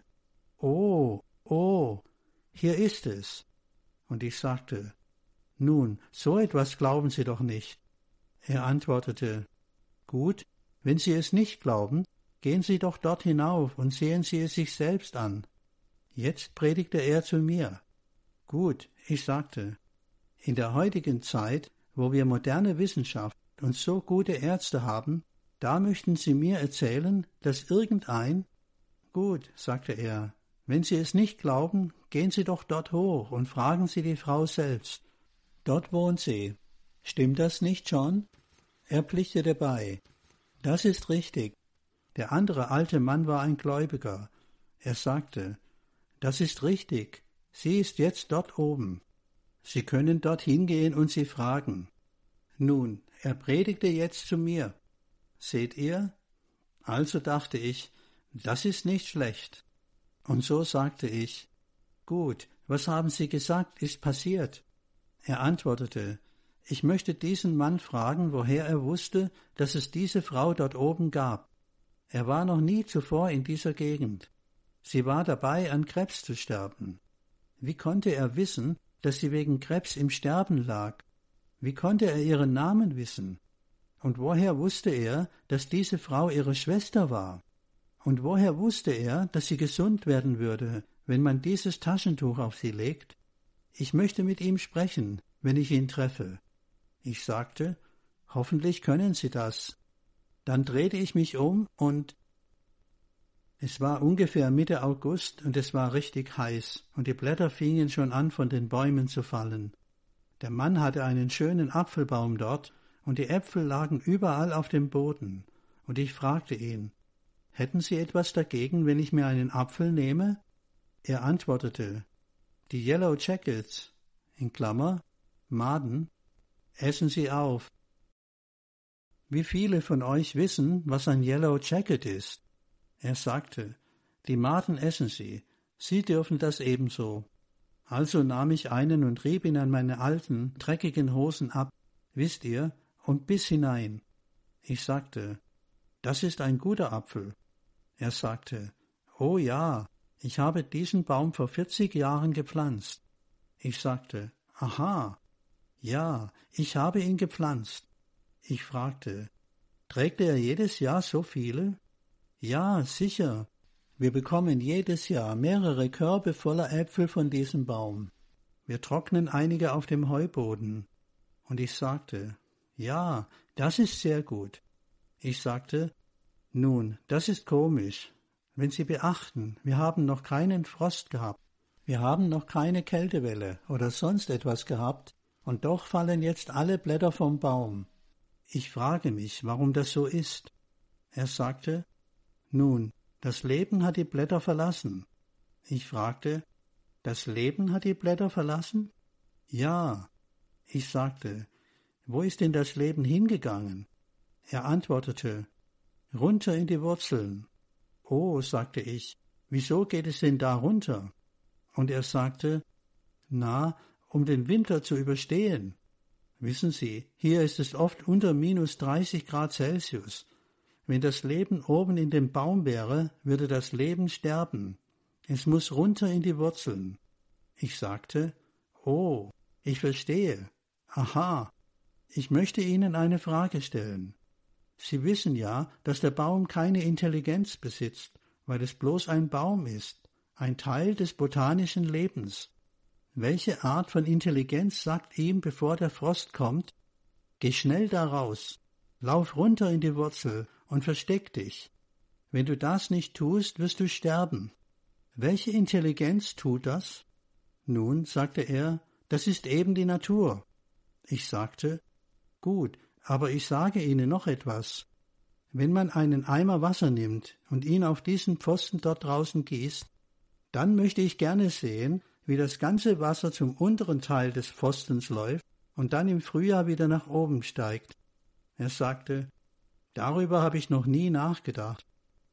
oh, oh, hier ist es. Und ich sagte, nun, so etwas glauben Sie doch nicht. Er antwortete, gut, wenn Sie es nicht glauben, gehen Sie doch dort hinauf und sehen Sie es sich selbst an. Jetzt predigte er zu mir. Gut, ich sagte, in der heutigen Zeit, wo wir moderne Wissenschaft und so gute Ärzte haben, da möchten Sie mir erzählen, dass irgendein... Gut, sagte er, wenn Sie es nicht glauben, gehen Sie doch dort hoch und fragen Sie die Frau selbst. Dort wohnt sie. Stimmt das nicht, John? Er pflichtete bei. Das ist richtig. Der andere alte Mann war ein Gläubiger. Er sagte, das ist richtig. Sie ist jetzt dort oben. Sie können dort hingehen und sie fragen. Nun, er predigte jetzt zu mir. Seht ihr? Also dachte ich, das ist nicht schlecht. Und so sagte ich, gut, was haben Sie gesagt, ist passiert? Er antwortete, ich möchte diesen Mann fragen, woher er wusste, dass es diese Frau dort oben gab. Er war noch nie zuvor in dieser Gegend. Sie war dabei, an Krebs zu sterben. Wie konnte er wissen, dass sie wegen Krebs im Sterben lag? Wie konnte er ihren Namen wissen? Und woher wusste er, dass diese Frau ihre Schwester war? Und woher wusste er, dass sie gesund werden würde, wenn man dieses Taschentuch auf sie legt? Ich möchte mit ihm sprechen, wenn ich ihn treffe. Ich sagte, hoffentlich können Sie das. Dann drehte ich mich um und... Es war ungefähr Mitte August und es war richtig heiß und die Blätter fingen schon an, von den Bäumen zu fallen. Der Mann hatte einen schönen Apfelbaum dort und die Äpfel lagen überall auf dem Boden. Und ich fragte ihn, hätten Sie etwas dagegen, wenn ich mir einen Apfel nehme? Er antwortete, die Yellow Jackets, in Klammer, Maden, essen Sie auf. Wie viele von euch wissen, was ein Yellow Jacket ist? Er sagte, die Maden essen sie, sie dürfen das ebenso. Also nahm ich einen und rieb ihn an meine alten, dreckigen Hosen ab, wisst ihr, und bis hinein. Ich sagte, das ist ein guter Apfel. Er sagte, oh ja, ich habe diesen Baum vor vierzig Jahren gepflanzt. Ich sagte, aha, ja, ich habe ihn gepflanzt. Ich fragte, trägt er jedes Jahr so viele? Ja, sicher. Wir bekommen jedes Jahr mehrere Körbe voller Äpfel von diesem Baum. Wir trocknen einige auf dem Heuboden. Und ich sagte, ja, das ist sehr gut. Ich sagte, nun, das ist komisch. Wenn Sie beachten, wir haben noch keinen Frost gehabt. Wir haben noch keine Kältewelle oder sonst etwas gehabt, und doch fallen jetzt alle Blätter vom Baum. Ich frage mich, warum das so ist. Er sagte, nun, das Leben hat die Blätter verlassen. Ich fragte, das Leben hat die Blätter verlassen? Ja. Ich sagte, wo ist denn das Leben hingegangen? Er antwortete, runter in die Wurzeln. Oh, sagte ich, wieso geht es denn da runter? Und er sagte, na, um den Winter zu überstehen. Wissen Sie, hier ist es oft unter minus dreißig Grad Celsius. Wenn das Leben oben in dem Baum wäre, würde das Leben sterben. Es muss runter in die Wurzeln. Ich sagte, oh, ich verstehe. Aha, ich möchte Ihnen eine Frage stellen. Sie wissen ja, dass der Baum keine Intelligenz besitzt, weil es bloß ein Baum ist, ein Teil des botanischen Lebens. Welche Art von Intelligenz sagt ihm, bevor der Frost kommt, Geh schnell da raus, lauf runter in die Wurzel und versteck dich. Wenn du das nicht tust, wirst du sterben. Welche Intelligenz tut das? Nun, sagte er, das ist eben die Natur. Ich sagte, gut, aber ich sage Ihnen noch etwas. Wenn man einen Eimer Wasser nimmt und ihn auf diesen Pfosten dort draußen gießt, dann möchte ich gerne sehen, wie das ganze Wasser zum unteren Teil des Pfostens läuft und dann im Frühjahr wieder nach oben steigt. Er sagte, darüber habe ich noch nie nachgedacht.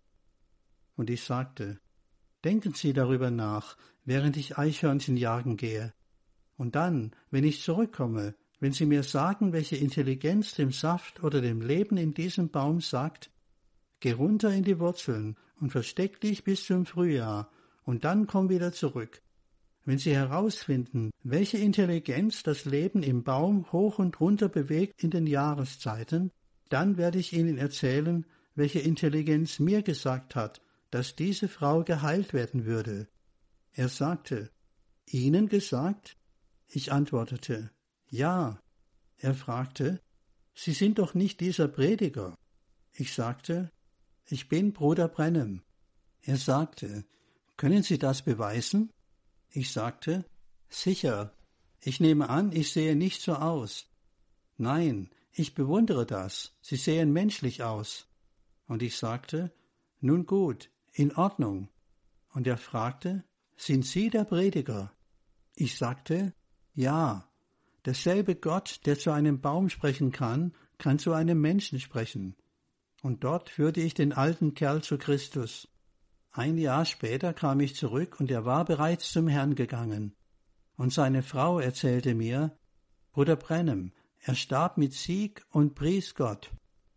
Und ich sagte, denken Sie darüber nach, während ich Eichhörnchen jagen gehe. Und dann, wenn ich zurückkomme, wenn Sie mir sagen, welche Intelligenz dem Saft oder dem Leben in diesem Baum sagt, geh runter in die Wurzeln und versteck dich bis zum Frühjahr und dann komm wieder zurück. Wenn Sie herausfinden, welche Intelligenz das Leben im Baum hoch und runter bewegt in den Jahreszeiten, dann werde ich Ihnen erzählen, welche Intelligenz mir gesagt hat, dass diese Frau geheilt werden würde. Er sagte, Ihnen gesagt? Ich antwortete, ja. Er fragte, Sie sind doch nicht dieser Prediger. Ich sagte, ich bin Bruder Branham. Er sagte, können Sie das beweisen? Ich sagte, sicher. Ich nehme an, ich sehe nicht so aus. Nein, ich bewundere das. Sie sehen menschlich aus. Und ich sagte, nun gut, in Ordnung. Und er fragte, sind Sie der Prediger? Ich sagte, ja. Derselbe Gott, der zu einem Baum sprechen kann, kann zu einem Menschen sprechen. Und dort führte ich den alten Kerl zu Christus. Ein Jahr später kam ich zurück und er war bereits zum Herrn gegangen. Und seine Frau erzählte mir, Bruder Branham, er starb mit Sieg und pries Gott.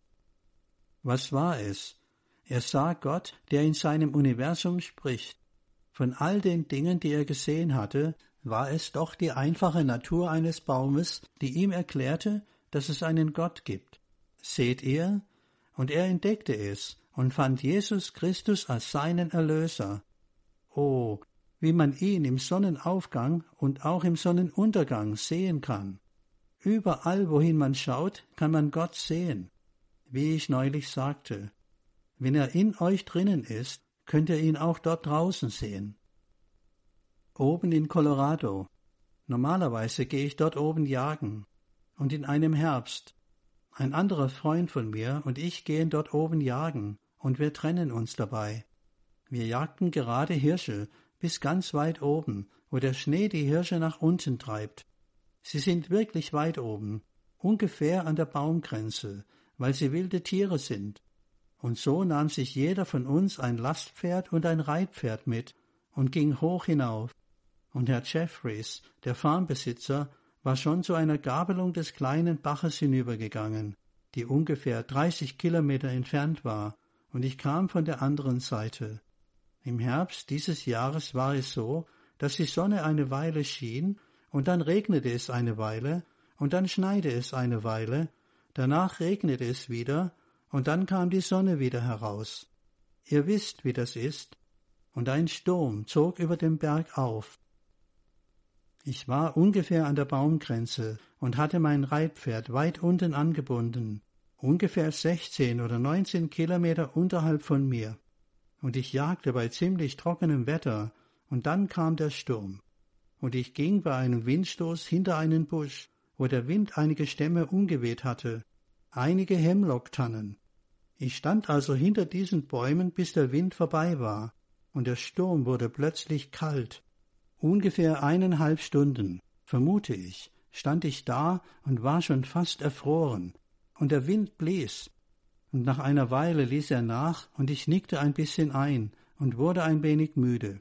Was war es? Er sah Gott, der in seinem Universum spricht. Von all den Dingen, die er gesehen hatte, war es doch die einfache Natur eines Baumes, die ihm erklärte, dass es einen Gott gibt. Seht ihr? Und er entdeckte es und fand Jesus Christus als seinen Erlöser. Oh, wie man ihn im Sonnenaufgang und auch im Sonnenuntergang sehen kann. Überall, wohin man schaut, kann man Gott sehen. Wie ich neulich sagte, wenn er in euch drinnen ist, könnt ihr ihn auch dort draußen sehen. Oben in Colorado. Normalerweise gehe ich dort oben jagen. Und in einem Herbst. Ein anderer Freund von mir und ich gehen dort oben jagen, und wir trennen uns dabei. Wir jagten gerade Hirsche bis ganz weit oben, wo der Schnee die Hirsche nach unten treibt. Sie sind wirklich weit oben, ungefähr an der Baumgrenze, weil sie wilde Tiere sind. Und so nahm sich jeder von uns ein Lastpferd und ein Reitpferd mit und ging hoch hinauf. Und Herr Jeffries, der Farmbesitzer, war schon zu einer Gabelung des kleinen Baches hinübergegangen, die ungefähr dreißig Kilometer entfernt war, und ich kam von der anderen Seite. Im Herbst dieses Jahres war es so, dass die Sonne eine Weile schien, und dann regnete es eine Weile, und dann schneite es eine Weile, danach regnete es wieder, und dann kam die Sonne wieder heraus. Ihr wisst, wie das ist. Und ein Sturm zog über den Berg auf. Ich war ungefähr an der Baumgrenze und hatte mein Reitpferd weit unten angebunden, ungefähr sechzehn oder neunzehn Kilometer unterhalb von mir. Und ich jagte bei ziemlich trockenem Wetter, und dann kam der Sturm. Und ich ging bei einem Windstoß hinter einen Busch, wo der Wind einige Stämme umgeweht hatte, einige Hemlocktannen. Ich stand also hinter diesen Bäumen, bis der Wind vorbei war, und der Sturm wurde plötzlich kalt. Ungefähr eineinhalb Stunden, vermute ich, stand ich da und war schon fast erfroren, und der Wind blies. Und nach einer Weile ließ er nach, und ich nickte ein bisschen ein und wurde ein wenig müde.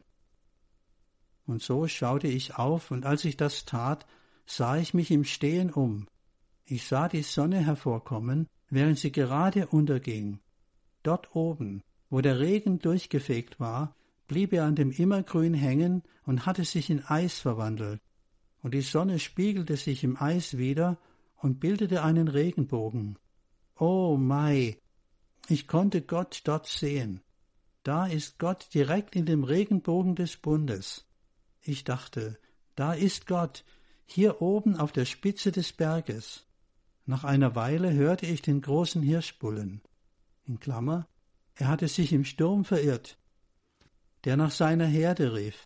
Und so schaute ich auf, und als ich das tat, sah ich mich im Stehen um. Ich sah die Sonne hervorkommen, während sie gerade unterging. Dort oben, wo der Regen durchgefegt war, blieb er an dem Immergrün hängen und hatte sich in Eis verwandelt. Und die Sonne spiegelte sich im Eis wieder und bildete einen Regenbogen. Oh Mai! Ich konnte Gott dort sehen. Da ist Gott direkt in dem Regenbogen des Bundes. Ich dachte, da ist Gott, hier oben auf der Spitze des Berges. Nach einer Weile hörte ich den großen Hirschbullen, in Klammer, er hatte sich im Sturm verirrt, der nach seiner Herde rief.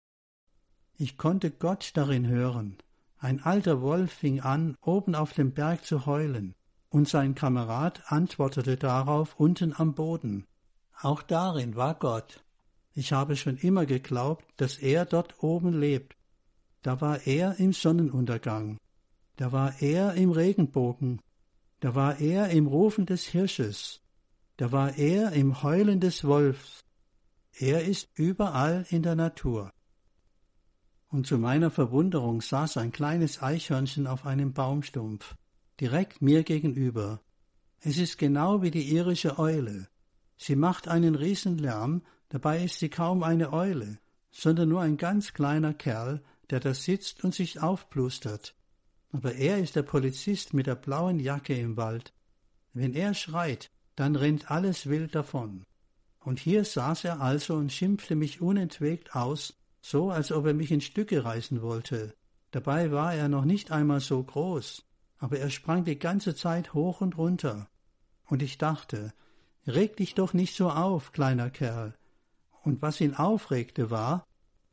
Ich konnte Gott darin hören. Ein alter Wolf fing an, oben auf dem Berg zu heulen, und sein Kamerad antwortete darauf unten am Boden. Auch darin war Gott. Ich habe schon immer geglaubt, dass er dort oben lebt. Da war er im Sonnenuntergang. Da war er im Regenbogen. Da war er im Rufen des Hirsches. Da war er im Heulen des Wolfs. Er ist überall in der Natur. Und zu meiner Verwunderung saß ein kleines Eichhörnchen auf einem Baumstumpf, direkt mir gegenüber. Es ist genau wie die irische Eule. Sie macht einen Riesenlärm, dabei ist sie kaum eine Eule, sondern nur ein ganz kleiner Kerl, der da sitzt und sich aufplustert. Aber er ist der Polizist mit der blauen Jacke im Wald. Wenn er schreit, dann rennt alles wild davon. Und hier saß er also und schimpfte mich unentwegt aus, so als ob er mich in Stücke reißen wollte. Dabei war er noch nicht einmal so groß, aber er sprang die ganze Zeit hoch und runter. Und ich dachte, reg dich doch nicht so auf, kleiner Kerl. Und was ihn aufregte war,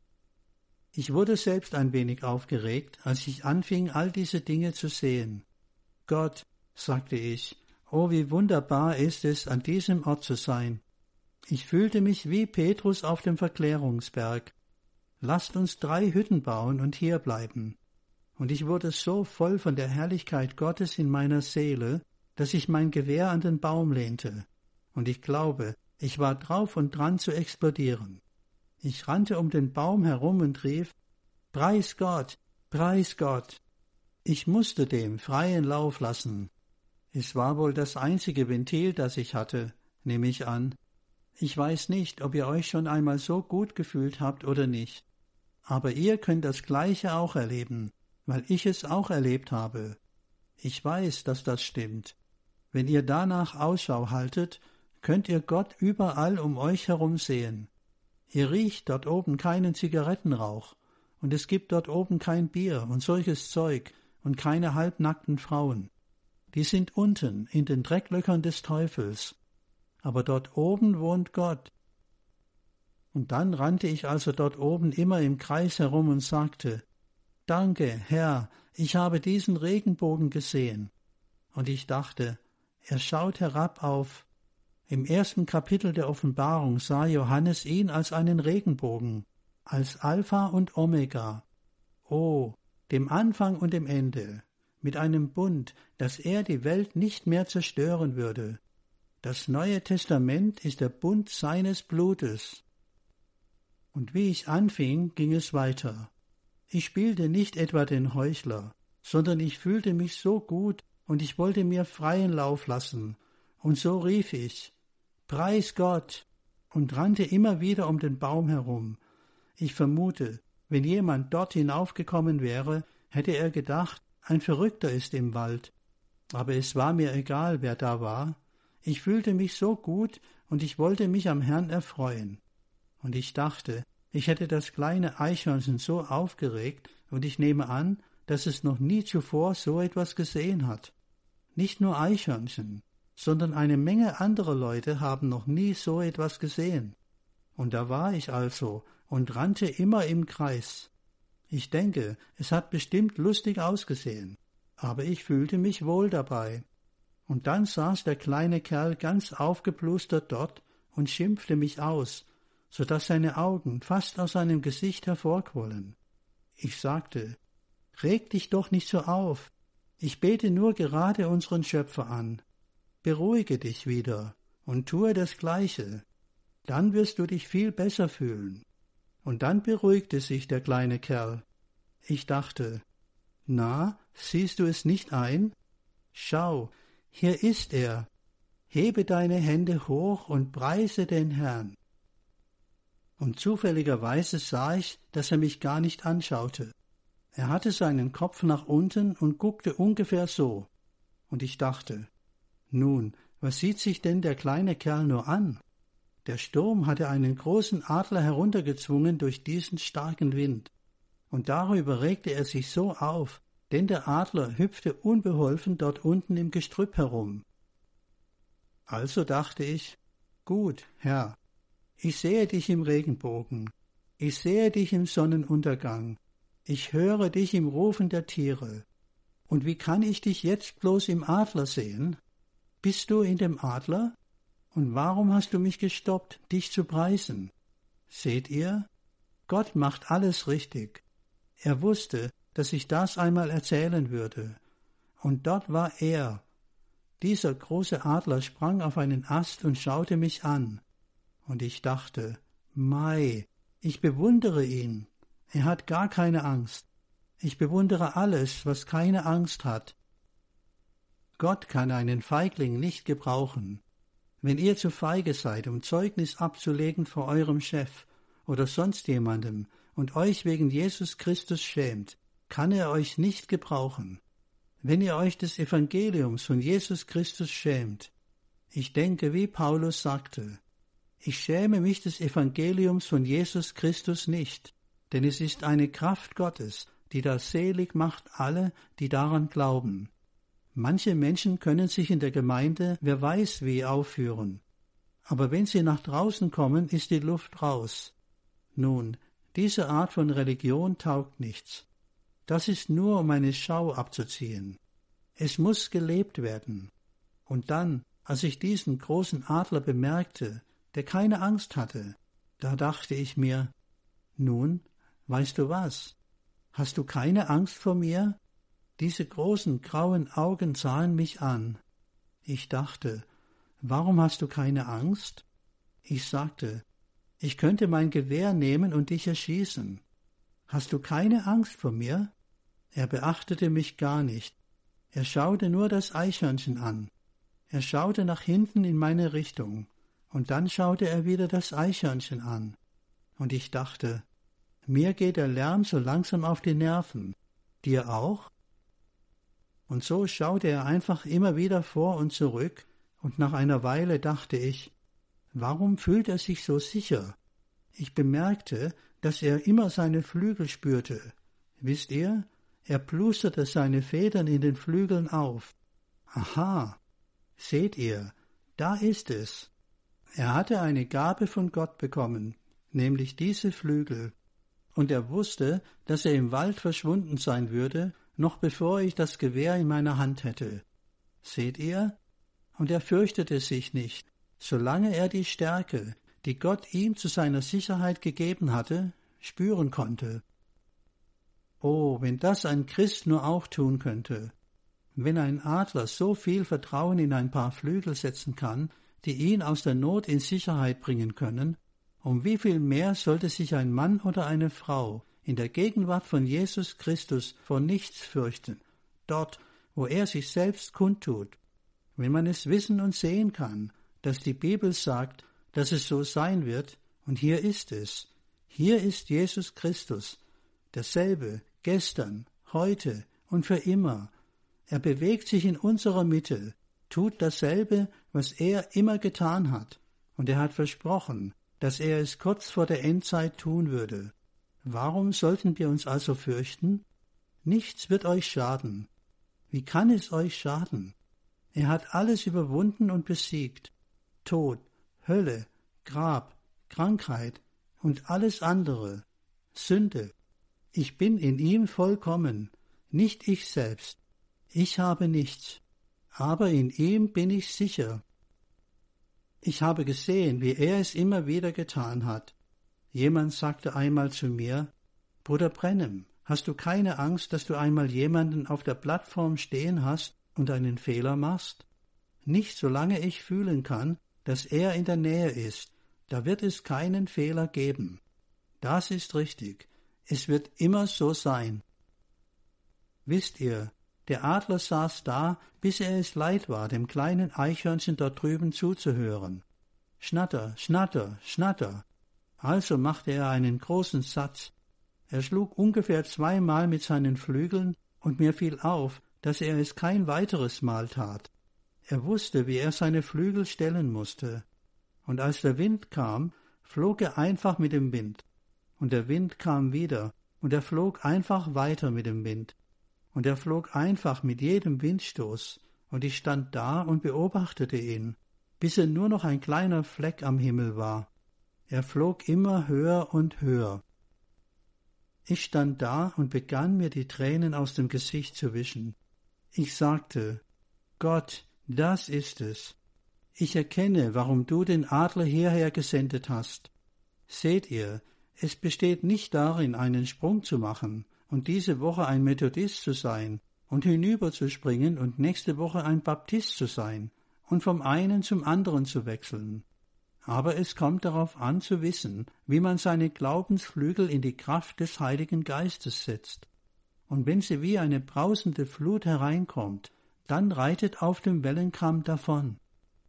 ich wurde selbst ein wenig aufgeregt, als ich anfing, all diese Dinge zu sehen. Gott, sagte ich, oh, wie wunderbar ist es, an diesem Ort zu sein. Ich fühlte mich wie Petrus auf dem Verklärungsberg. Lasst uns drei Hütten bauen und hier bleiben. Und ich wurde so voll von der Herrlichkeit Gottes in meiner Seele, dass ich mein Gewehr an den Baum lehnte. Und ich glaube, ich war drauf und dran zu explodieren. Ich rannte um den Baum herum und rief, »Preis Gott, preis Gott!« Ich musste dem freien Lauf lassen. Es war wohl das einzige Ventil, das ich hatte, nehme ich an. Ich weiß nicht, ob ihr euch schon einmal so gut gefühlt habt oder nicht. Aber ihr könnt das Gleiche auch erleben, weil ich es auch erlebt habe. Ich weiß, dass das stimmt. Wenn ihr danach Ausschau haltet, könnt ihr Gott überall um euch herum sehen. Ihr riecht dort oben keinen Zigarettenrauch, und es gibt dort oben kein Bier und solches Zeug und keine halbnackten Frauen. Die sind unten in den Drecklöchern des Teufels. Aber dort oben wohnt Gott. Und dann rannte ich also dort oben immer im Kreis herum und sagte, »Danke, Herr, ich habe diesen Regenbogen gesehen.« Und ich dachte, er schaut herab auf. Im ersten Kapitel der Offenbarung sah Johannes ihn als einen Regenbogen, als Alpha und Omega. Oh, dem Anfang und dem Ende, mit einem Bund, dass er die Welt nicht mehr zerstören würde. Das Neue Testament ist der Bund seines Blutes. Und wie ich anfing, ging es weiter. Ich spielte nicht etwa den Heuchler, sondern ich fühlte mich so gut und ich wollte mir freien Lauf lassen. Und so rief ich, »Preis Gott!« und rannte immer wieder um den Baum herum. Ich vermute, wenn jemand dort hinaufgekommen wäre, hätte er gedacht, ein Verrückter ist im Wald. Aber es war mir egal, wer da war. Ich fühlte mich so gut und ich wollte mich am Herrn erfreuen. Und ich dachte, ich hätte das kleine Eichhörnchen so aufgeregt, und ich nehme an, dass es noch nie zuvor so etwas gesehen hat. Nicht nur Eichhörnchen, sondern eine Menge anderer Leute haben noch nie so etwas gesehen. Und da war ich also und rannte immer im Kreis. Ich denke, es hat bestimmt lustig ausgesehen, aber ich fühlte mich wohl dabei. Und dann saß der kleine Kerl ganz aufgeplustert dort und schimpfte mich aus, so daß seine Augen fast aus seinem Gesicht hervorquollen. Ich sagte, »Reg dich doch nicht so auf, ich bete nur gerade unseren Schöpfer an. Beruhige dich wieder und tue das Gleiche, dann wirst du dich viel besser fühlen.« Und dann beruhigte sich der kleine Kerl. Ich dachte, »Na, siehst du es nicht ein? Schau, hier ist er. Hebe deine Hände hoch und preise den Herrn.« Und zufälligerweise sah ich, dass er mich gar nicht anschaute. Er hatte seinen Kopf nach unten und guckte ungefähr so. Und ich dachte, nun, was sieht sich denn der kleine Kerl nur an? Der Sturm hatte einen großen Adler heruntergezwungen durch diesen starken Wind. Und darüber regte er sich so auf, denn der Adler hüpfte unbeholfen dort unten im Gestrüpp herum. Also dachte ich, gut, Herr, ich sehe dich im Regenbogen, ich sehe dich im Sonnenuntergang, ich höre dich im Rufen der Tiere. Und wie kann ich dich jetzt bloß im Adler sehen? Bist du in dem Adler? Und warum hast du mich gestoppt, dich zu preisen? Seht ihr? Gott macht alles richtig. Er wusste, dass ich das einmal erzählen würde. Und dort war er. Dieser große Adler sprang auf einen Ast und schaute mich an. Und ich dachte, Mei, ich bewundere ihn. Er hat gar keine Angst. Ich bewundere alles, was keine Angst hat. Gott kann einen Feigling nicht gebrauchen. Wenn ihr zu feige seid, um Zeugnis abzulegen vor eurem Chef oder sonst jemandem und euch wegen Jesus Christus schämt, kann er euch nicht gebrauchen. Wenn ihr euch des Evangeliums von Jesus Christus schämt, ich denke, wie Paulus sagte, ich schäme mich des Evangeliums von Jesus Christus nicht, denn es ist eine Kraft Gottes, die da selig macht alle, die daran glauben. Manche Menschen können sich in der Gemeinde wer weiß wie aufführen, aber wenn sie nach draußen kommen, ist die Luft raus. Nun, diese Art von Religion taugt nichts. Das ist nur, um eine Schau abzuziehen. Es muss gelebt werden. Und dann, als ich diesen großen Adler bemerkte, der keine Angst hatte, da dachte ich mir, nun, weißt du was? Hast du keine Angst vor mir? Diese großen grauen Augen sahen mich an. Ich dachte, warum hast du keine Angst? Ich sagte, ich könnte mein Gewehr nehmen und dich erschießen. Hast du keine Angst vor mir? Er beachtete mich gar nicht. Er schaute nur das Eichhörnchen an. Er schaute nach hinten in meine Richtung, und dann schaute er wieder das Eichhörnchen an. Und ich dachte, mir geht der Lärm so langsam auf die Nerven. Dir auch? Und so schaute er einfach immer wieder vor und zurück, und nach einer Weile dachte ich, warum fühlt er sich so sicher? Ich bemerkte, dass er immer seine Flügel spürte. Wisst ihr, er plusterte seine Federn in den Flügeln auf. Aha, seht ihr, da ist es. Er hatte eine Gabe von Gott bekommen, nämlich diese Flügel. Und er wusste, dass er im Wald verschwunden sein würde, noch bevor ich das Gewehr in meiner Hand hätte. Seht ihr? Und er fürchtete sich nicht, solange er die Stärke, die Gott ihm zu seiner Sicherheit gegeben hatte, spüren konnte. Oh, wenn das ein Christ nur auch tun könnte. Wenn ein Adler so viel Vertrauen in ein paar Flügel setzen kann, die ihn aus der Not in Sicherheit bringen können, um wie viel mehr sollte sich ein Mann oder eine Frau in der Gegenwart von Jesus Christus vor nichts fürchten, dort, wo er sich selbst kundtut, wenn man es wissen und sehen kann, dass die Bibel sagt, dass es so sein wird, und hier ist es. Hier ist Jesus Christus, derselbe, gestern, heute und für immer. Er bewegt sich in unserer Mitte, tut dasselbe, was er immer getan hat, und er hat versprochen, dass er es kurz vor der Endzeit tun würde. Warum sollten wir uns also fürchten? Nichts wird euch schaden. Wie kann es euch schaden? Er hat alles überwunden und besiegt. Tod, Hölle, Grab, Krankheit und alles andere. Sünde. Ich bin in ihm vollkommen, nicht ich selbst. Ich habe nichts, aber in ihm bin ich sicher. Ich habe gesehen, wie er es immer wieder getan hat. Jemand sagte einmal zu mir, Bruder Branham, hast du keine Angst, dass du einmal jemanden auf der Plattform stehen hast und einen Fehler machst? Nicht solange ich fühlen kann, dass er in der Nähe ist, da wird es keinen Fehler geben. Das ist richtig, es wird immer so sein. Wisst ihr, der Adler saß da, bis er es leid war, dem kleinen Eichhörnchen dort drüben zuzuhören. Schnatter, schnatter, schnatter. Also machte er einen großen Satz. Er schlug ungefähr zweimal mit seinen Flügeln, und mir fiel auf, dass er es kein weiteres Mal tat. Er wusste, wie er seine Flügel stellen musste. Und als der Wind kam, flog er einfach mit dem Wind. Und der Wind kam wieder, und er flog einfach weiter mit dem Wind. und er flog einfach mit jedem Windstoß, und ich stand da und beobachtete ihn, bis er nur noch ein kleiner Fleck am Himmel war. Er flog immer höher und höher. Ich stand da und begann mir die Tränen aus dem Gesicht zu wischen. Ich sagte, Gott, das ist es. Ich erkenne, warum du den Adler hierher gesendet hast. Seht ihr, es besteht nicht darin, einen Sprung zu machen und diese Woche ein Methodist zu sein und hinüberzuspringen und nächste Woche ein Baptist zu sein und vom einen zum anderen zu wechseln. Aber es kommt darauf an zu wissen, wie man seine Glaubensflügel in die Kraft des Heiligen Geistes setzt. Und wenn sie wie eine brausende Flut hereinkommt, dann reitet auf dem Wellenkamm davon.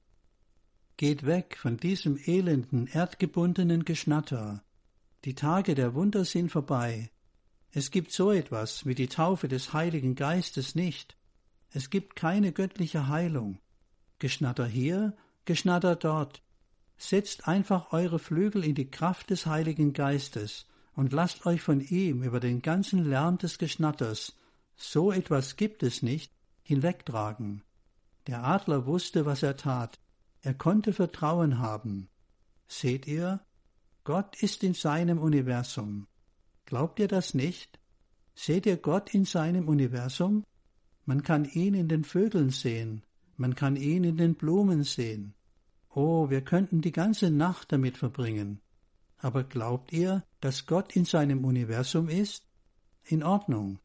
Geht weg von diesem elenden, erdgebundenen Geschnatter. Die Tage der Wunder sind vorbei. Es gibt so etwas wie die Taufe des Heiligen Geistes nicht. Es gibt keine göttliche Heilung. Geschnatter hier, Geschnatter dort. Setzt einfach eure Flügel in die Kraft des Heiligen Geistes und lasst euch von ihm über den ganzen Lärm des Geschnatters, so etwas gibt es nicht, hinwegtragen. Der Adler wusste, was er tat. Er konnte Vertrauen haben. Seht ihr? Gott ist in seinem Universum. Glaubt ihr das nicht? Seht ihr Gott in seinem Universum? Man kann ihn in den Vögeln sehen. Man kann ihn in den Blumen sehen. Oh, wir könnten die ganze Nacht damit verbringen. Aber glaubt ihr, dass Gott in seinem Universum ist? In Ordnung.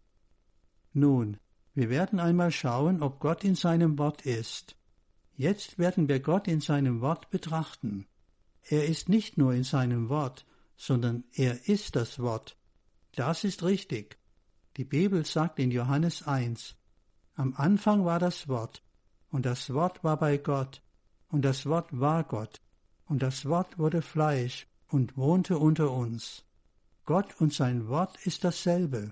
Nun, wir werden einmal schauen, ob Gott in seinem Wort ist. Jetzt werden wir Gott in seinem Wort betrachten. Er ist nicht nur in seinem Wort, sondern er ist das Wort. Das ist richtig. Die Bibel sagt in Johannes eins, am Anfang war das Wort, und das Wort war bei Gott, und das Wort war Gott, und das Wort wurde Fleisch und wohnte unter uns. Gott und sein Wort ist dasselbe.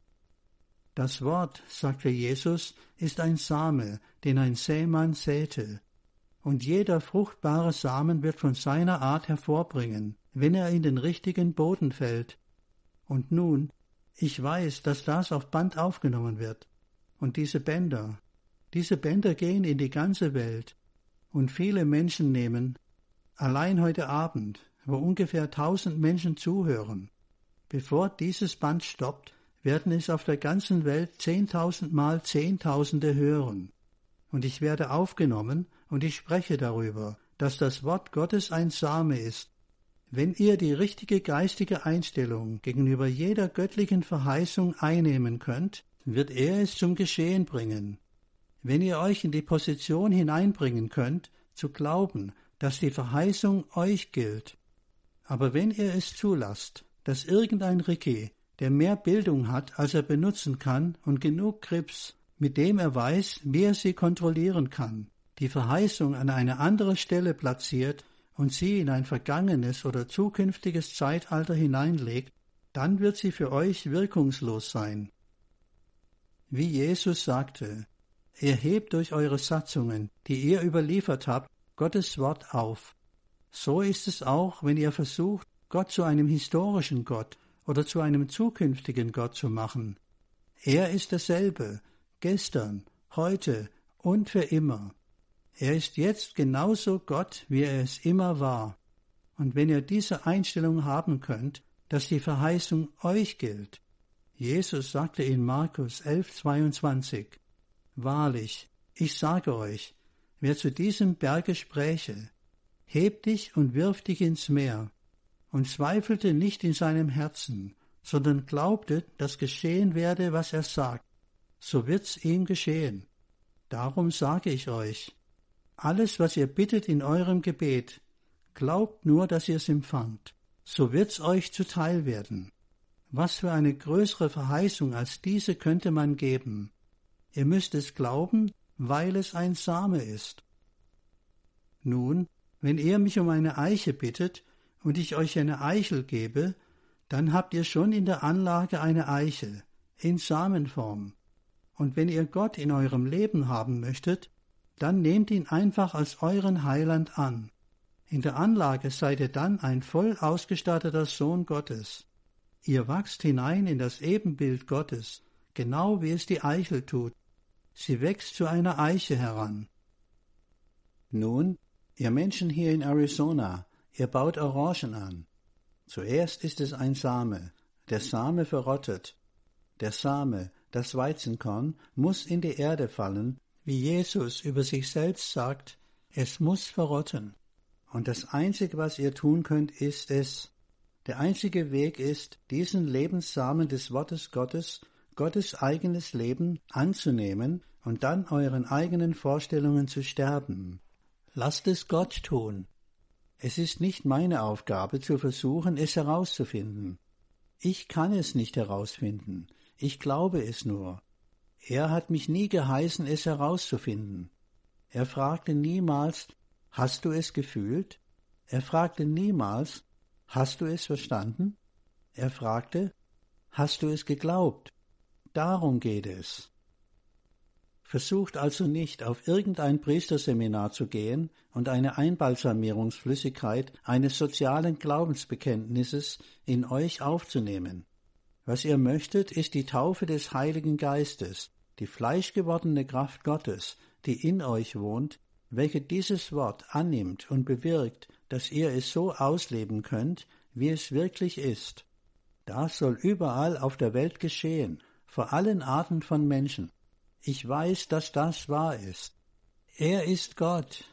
Das Wort, sagte Jesus, ist ein Same, den ein Sämann säte. Und jeder fruchtbare Samen wird von seiner Art hervorbringen, wenn er in den richtigen Boden fällt. Und nun, ich weiß, dass das auf Band aufgenommen wird. Und diese Bänder, diese Bänder gehen in die ganze Welt. Und viele Menschen nehmen, allein heute Abend, wo ungefähr tausend Menschen zuhören, bevor dieses Band stoppt, werden es auf der ganzen Welt zehntausendmal Zehntausende hören. Und ich werde aufgenommen und ich spreche darüber, dass das Wort Gottes ein Same ist. Wenn ihr die richtige geistige Einstellung gegenüber jeder göttlichen Verheißung einnehmen könnt, wird er es zum Geschehen bringen. Wenn ihr euch in die Position hineinbringen könnt, zu glauben, dass die Verheißung euch gilt. Aber wenn ihr es zulasst, dass irgendein Ricky, der mehr Bildung hat, als er benutzen kann, und genug Grips, mit dem er weiß, wie er sie kontrollieren kann, die Verheißung an eine andere Stelle platziert und sie in ein vergangenes oder zukünftiges Zeitalter hineinlegt, dann wird sie für euch wirkungslos sein. Wie Jesus sagte, erhebt durch eure Satzungen, die ihr überliefert habt, Gottes Wort auf. So ist es auch, wenn ihr versucht, Gott zu einem historischen Gott oder zu einem zukünftigen Gott zu machen. Er ist derselbe, gestern, heute und für immer. Er ist jetzt genauso Gott, wie er es immer war. Und wenn ihr diese Einstellung haben könnt, dass die Verheißung euch gilt. Jesus sagte in Markus elf zweiundzwanzig, wahrlich, ich sage euch, wer zu diesem Berge spräche, heb dich und wirf dich ins Meer, und zweifelte nicht in seinem Herzen, sondern glaubte, dass geschehen werde, was er sagt, so wird's ihm geschehen. Darum sage ich euch, alles, was ihr bittet in eurem Gebet, glaubt nur, dass ihr's empfangt, so wird's euch zuteil werden. Was für eine größere Verheißung als diese könnte man geben? Ihr müsst es glauben, weil es ein Same ist. Nun, wenn ihr mich um eine Eiche bittet und ich euch eine Eichel gebe, dann habt ihr schon in der Anlage eine Eiche, in Samenform. Und wenn ihr Gott in eurem Leben haben möchtet, dann nehmt ihn einfach als euren Heiland an. In der Anlage seid ihr dann ein voll ausgestatteter Sohn Gottes. Ihr wachst hinein in das Ebenbild Gottes, genau wie es die Eichel tut. Sie wächst zu einer Eiche heran. Nun, ihr Menschen hier in Arizona, ihr baut Orangen an. Zuerst ist es ein Same. Der Same verrottet. Der Same, das Weizenkorn, muss in die Erde fallen, wie Jesus über sich selbst sagt, es muss verrotten. Und das Einzige, was ihr tun könnt, ist es. Der einzige Weg ist, diesen Lebenssamen des Wortes Gottes, Gottes eigenes Leben anzunehmen und dann euren eigenen Vorstellungen zu sterben. Lasst es Gott tun. Es ist nicht meine Aufgabe, zu versuchen, es herauszufinden. Ich kann es nicht herausfinden. Ich glaube es nur. Er hat mich nie geheißen, es herauszufinden. Er fragte niemals, hast du es gefühlt? Er fragte niemals, hast du es verstanden? Er fragte, hast du es geglaubt? Darum geht es. Versucht also nicht, auf irgendein Priesterseminar zu gehen und eine Einbalsamierungsflüssigkeit eines sozialen Glaubensbekenntnisses in euch aufzunehmen. Was ihr möchtet, ist die Taufe des Heiligen Geistes, die fleischgewordene Kraft Gottes, die in euch wohnt, welche dieses Wort annimmt und bewirkt, dass ihr es so ausleben könnt, wie es wirklich ist. Das soll überall auf der Welt geschehen, vor allen Arten von Menschen. Ich weiß, dass das wahr ist. Er ist Gott.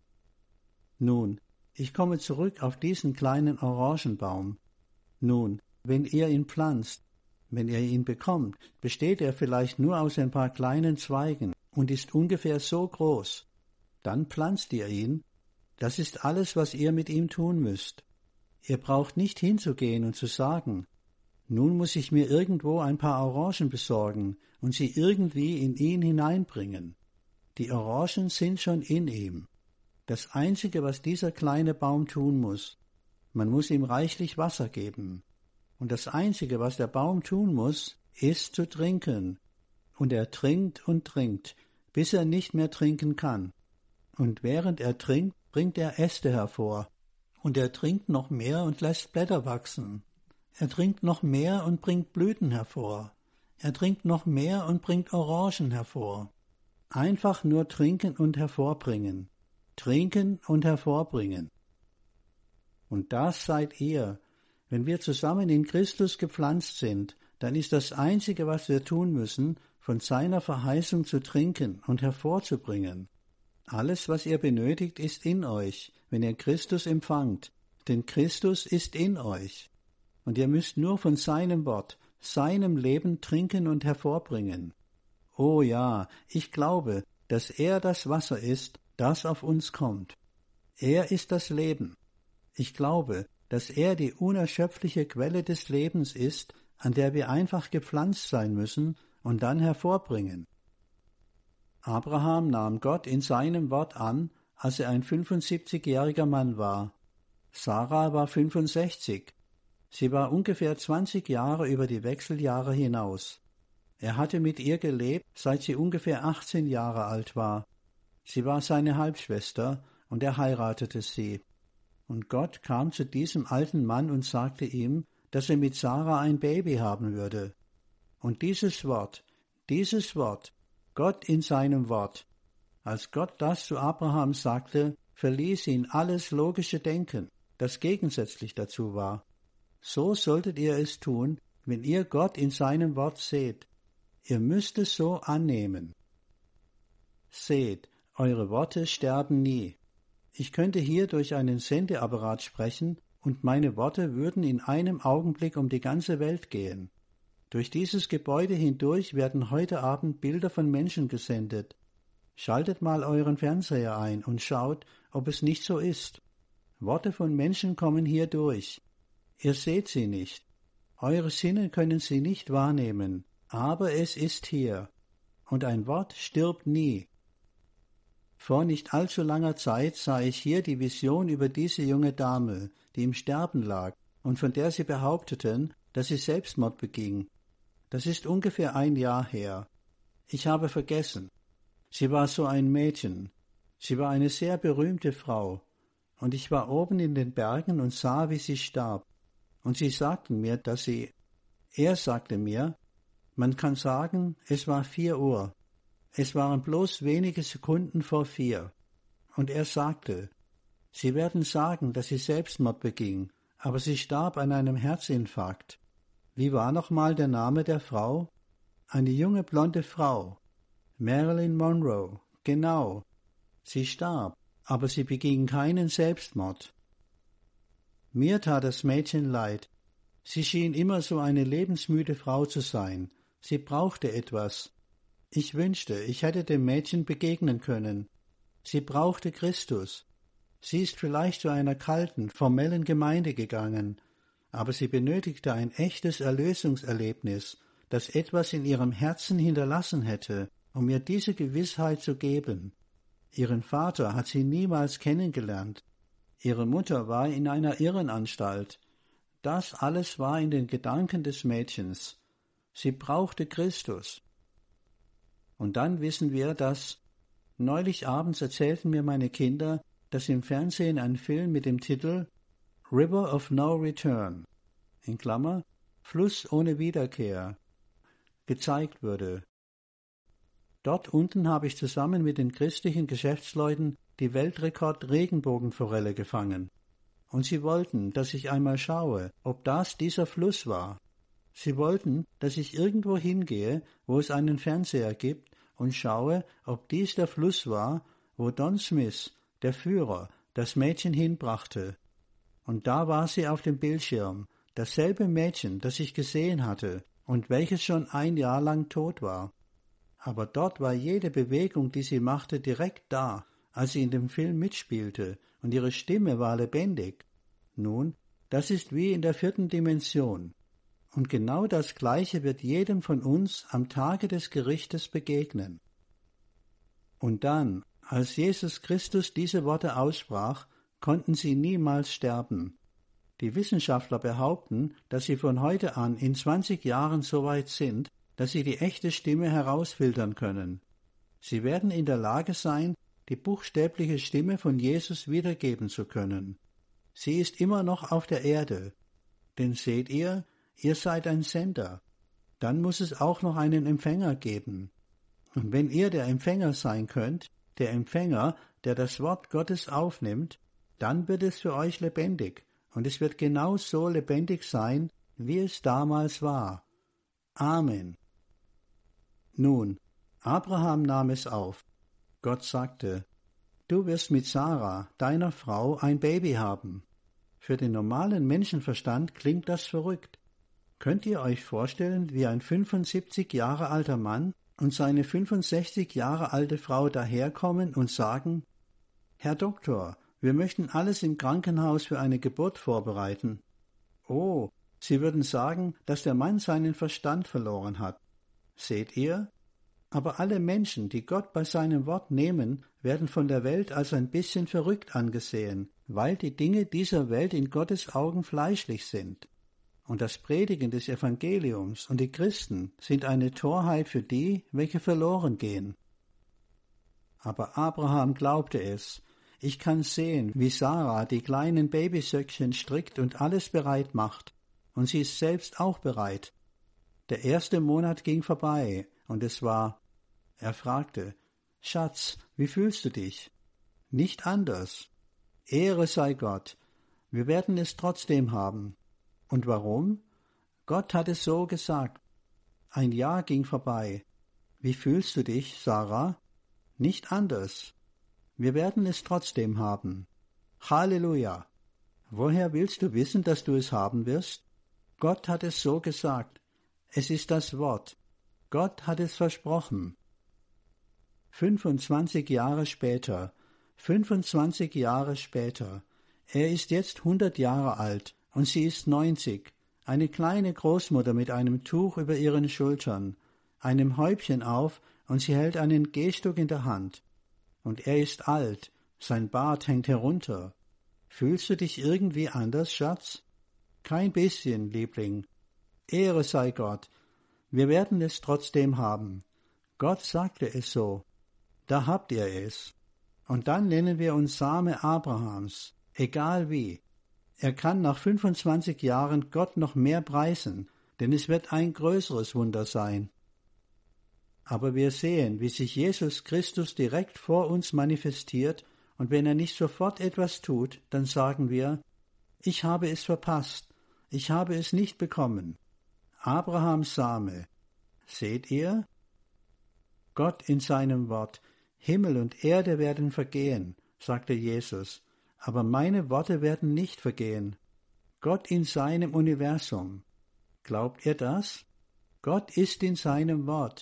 Nun, ich komme zurück auf diesen kleinen Orangenbaum. Nun, wenn ihr ihn pflanzt, wenn ihr ihn bekommt, besteht er vielleicht nur aus ein paar kleinen Zweigen und ist ungefähr so groß. Dann pflanzt ihr ihn. Das ist alles, was ihr mit ihm tun müsst. Ihr braucht nicht hinzugehen und zu sagen, nun muss ich mir irgendwo ein paar Orangen besorgen und sie irgendwie in ihn hineinbringen. Die Orangen sind schon in ihm. Das Einzige, was dieser kleine Baum tun muss, man muss ihm reichlich Wasser geben. Und das Einzige, was der Baum tun muss, ist zu trinken. Und er trinkt und trinkt, bis er nicht mehr trinken kann. Und während er trinkt, bringt er Äste hervor. Und er trinkt noch mehr und lässt Blätter wachsen. Er trinkt noch mehr und bringt Blüten hervor. Er trinkt noch mehr und bringt Orangen hervor. Einfach nur trinken und hervorbringen. Trinken und hervorbringen. Und das seid ihr. Wenn wir zusammen in Christus gepflanzt sind, dann ist das Einzige, was wir tun müssen, von seiner Verheißung zu trinken und hervorzubringen. Alles, was ihr benötigt, ist in euch, wenn ihr Christus empfangt, denn Christus ist in euch. Und ihr müsst nur von seinem Wort, seinem Leben trinken und hervorbringen. Oh ja, ich glaube, dass er das Wasser ist, das auf uns kommt. Er ist das Leben. Ich glaube, dass er die unerschöpfliche Quelle des Lebens ist, an der wir einfach gepflanzt sein müssen und dann hervorbringen. Abraham nahm Gott in seinem Wort an, als er ein fünfundsiebzigjähriger Mann war. Sarah war fünfundsechzig. Sie war ungefähr zwanzig Jahre über die Wechseljahre hinaus. Er hatte mit ihr gelebt, seit sie ungefähr achtzehn Jahre alt war. Sie war seine Halbschwester, und er heiratete sie. Und Gott kam zu diesem alten Mann und sagte ihm, dass er mit Sarah ein Baby haben würde. Und dieses Wort, dieses Wort, Gott in seinem Wort, als Gott das zu Abraham sagte, verließ ihn alles logische Denken, das gegensätzlich dazu war. So solltet ihr es tun, wenn ihr Gott in seinem Wort seht. Ihr müsst es so annehmen. Seht, eure Worte sterben nie. Ich könnte hier durch einen Sendeapparat sprechen, und meine Worte würden in einem Augenblick um die ganze Welt gehen. Durch dieses Gebäude hindurch werden heute Abend Bilder von Menschen gesendet. Schaltet mal euren Fernseher ein und schaut, ob es nicht so ist. Worte von Menschen kommen hier durch. Ihr seht sie nicht. Eure Sinne können sie nicht wahrnehmen, aber es ist hier. Und ein Wort stirbt nie. Vor nicht allzu langer Zeit sah ich hier die Vision über diese junge Dame, die im Sterben lag und von der sie behaupteten, dass sie Selbstmord beging. Das ist ungefähr ein Jahr her. Ich habe vergessen. Sie war so ein Mädchen. Sie war eine sehr berühmte Frau. Und ich war oben in den Bergen und sah, wie sie starb. Und sie sagten mir, dass sie... Er sagte mir, Man kann sagen, es war vier Uhr. Es waren bloß wenige Sekunden vor vier. Und er sagte, Sie werden sagen, dass sie Selbstmord beging, aber sie starb an einem Herzinfarkt. Wie war nochmal der Name der Frau? Eine junge blonde Frau. Marilyn Monroe, genau. Sie starb, aber sie beging keinen Selbstmord. Mir tat das Mädchen leid. Sie schien immer so eine lebensmüde Frau zu sein. Sie brauchte etwas. Ich wünschte, ich hätte dem Mädchen begegnen können. Sie brauchte Christus. Sie ist vielleicht zu einer kalten, formellen Gemeinde gegangen, aber sie benötigte ein echtes Erlösungserlebnis, das etwas in ihrem Herzen hinterlassen hätte, um ihr diese Gewissheit zu geben. Ihren Vater hat sie niemals kennengelernt. Ihre Mutter war in einer Irrenanstalt. Das alles war in den Gedanken des Mädchens. Sie brauchte Christus. Und dann wissen wir, dass neulich abends erzählten mir meine Kinder, dass im Fernsehen ein Film mit dem Titel River of No Return, in Klammer, Fluss ohne Wiederkehr, gezeigt würde. Dort unten habe ich zusammen mit den christlichen Geschäftsleuten die Weltrekord-Regenbogenforelle gefangen. Und sie wollten, dass ich einmal schaue, ob das dieser Fluss war. Sie wollten, dass ich irgendwo hingehe, wo es einen Fernseher gibt, und schaue, ob dies der Fluss war, wo Don Smith, der Führer, das Mädchen hinbrachte. Und da war sie auf dem Bildschirm, dasselbe Mädchen, das ich gesehen hatte und welches schon ein Jahr lang tot war. Aber dort war jede Bewegung, die sie machte, direkt da, als sie in dem Film mitspielte, und ihre Stimme war lebendig. Nun, das ist wie in der vierten Dimension. Und genau das Gleiche wird jedem von uns am Tage des Gerichtes begegnen. Und dann, als Jesus Christus diese Worte aussprach, konnten sie niemals sterben. Die Wissenschaftler behaupten, dass sie von heute an in zwanzig Jahren so weit sind, dass sie die echte Stimme herausfiltern können. Sie werden in der Lage sein, die buchstäbliche Stimme von Jesus wiedergeben zu können. Sie ist immer noch auf der Erde. Denn seht ihr, ihr seid ein Sender. Dann muss es auch noch einen Empfänger geben. Und wenn ihr der Empfänger sein könnt, der Empfänger, der das Wort Gottes aufnimmt, dann wird es für euch lebendig, und es wird genau so lebendig sein, wie es damals war. Amen. Nun, Abraham nahm es auf. Gott sagte, du wirst mit Sarah, deiner Frau, ein Baby haben. Für den normalen Menschenverstand klingt das verrückt. Könnt ihr euch vorstellen, wie ein fünfundsiebzig Jahre alter Mann und seine fünfundsechzig Jahre alte Frau daherkommen und sagen, Herr Doktor, wir möchten alles im Krankenhaus für eine Geburt vorbereiten. Oh, sie würden sagen, dass der Mann seinen Verstand verloren hat. Seht ihr? Aber alle Menschen, die Gott bei seinem Wort nehmen, werden von der Welt als ein bisschen verrückt angesehen, weil die Dinge dieser Welt in Gottes Augen fleischlich sind. Und das Predigen des Evangeliums und die Christen sind eine Torheit für die, welche verloren gehen. Aber Abraham glaubte es. Ich kann sehen, wie Sarah die kleinen Babysöckchen strickt und alles bereit macht. Und sie ist selbst auch bereit. Der erste Monat ging vorbei, und es war, er fragte, Schatz, wie fühlst du dich? Nicht anders. Ehre sei Gott. Wir werden es trotzdem haben. Und warum? Gott hat es so gesagt. Ein Jahr ging vorbei. Wie fühlst du dich, Sarah? Nicht anders. Wir werden es trotzdem haben. Halleluja! Woher willst du wissen, dass du es haben wirst? Gott hat es so gesagt. Es ist das Wort. Gott hat es versprochen. Fünfundzwanzig Jahre später, fünfundzwanzig Jahre später. Er ist jetzt hundert Jahre alt. Und sie ist neunzig, eine kleine Großmutter mit einem Tuch über ihren Schultern, einem Häubchen auf, und sie hält einen Gehstock in der Hand. Und er ist alt, sein Bart hängt herunter. Fühlst du dich irgendwie anders, Schatz? Kein bisschen, Liebling. Ehre sei Gott. Wir werden es trotzdem haben. Gott sagte es so. Da habt ihr es. Und dann nennen wir uns Same Abrahams, egal wie. Er kann nach fünfundzwanzig Jahren Gott noch mehr preisen, denn es wird ein größeres Wunder sein. Aber wir sehen, wie sich Jesus Christus direkt vor uns manifestiert, und wenn er nicht sofort etwas tut, dann sagen wir, ich habe es verpasst, ich habe es nicht bekommen. Abrahams Same. Seht ihr? Gott in seinem Wort, Himmel und Erde werden vergehen, sagte Jesus, aber meine Worte werden nicht vergehen. Gott in seinem Universum. Glaubt ihr das? Gott ist in seinem Wort.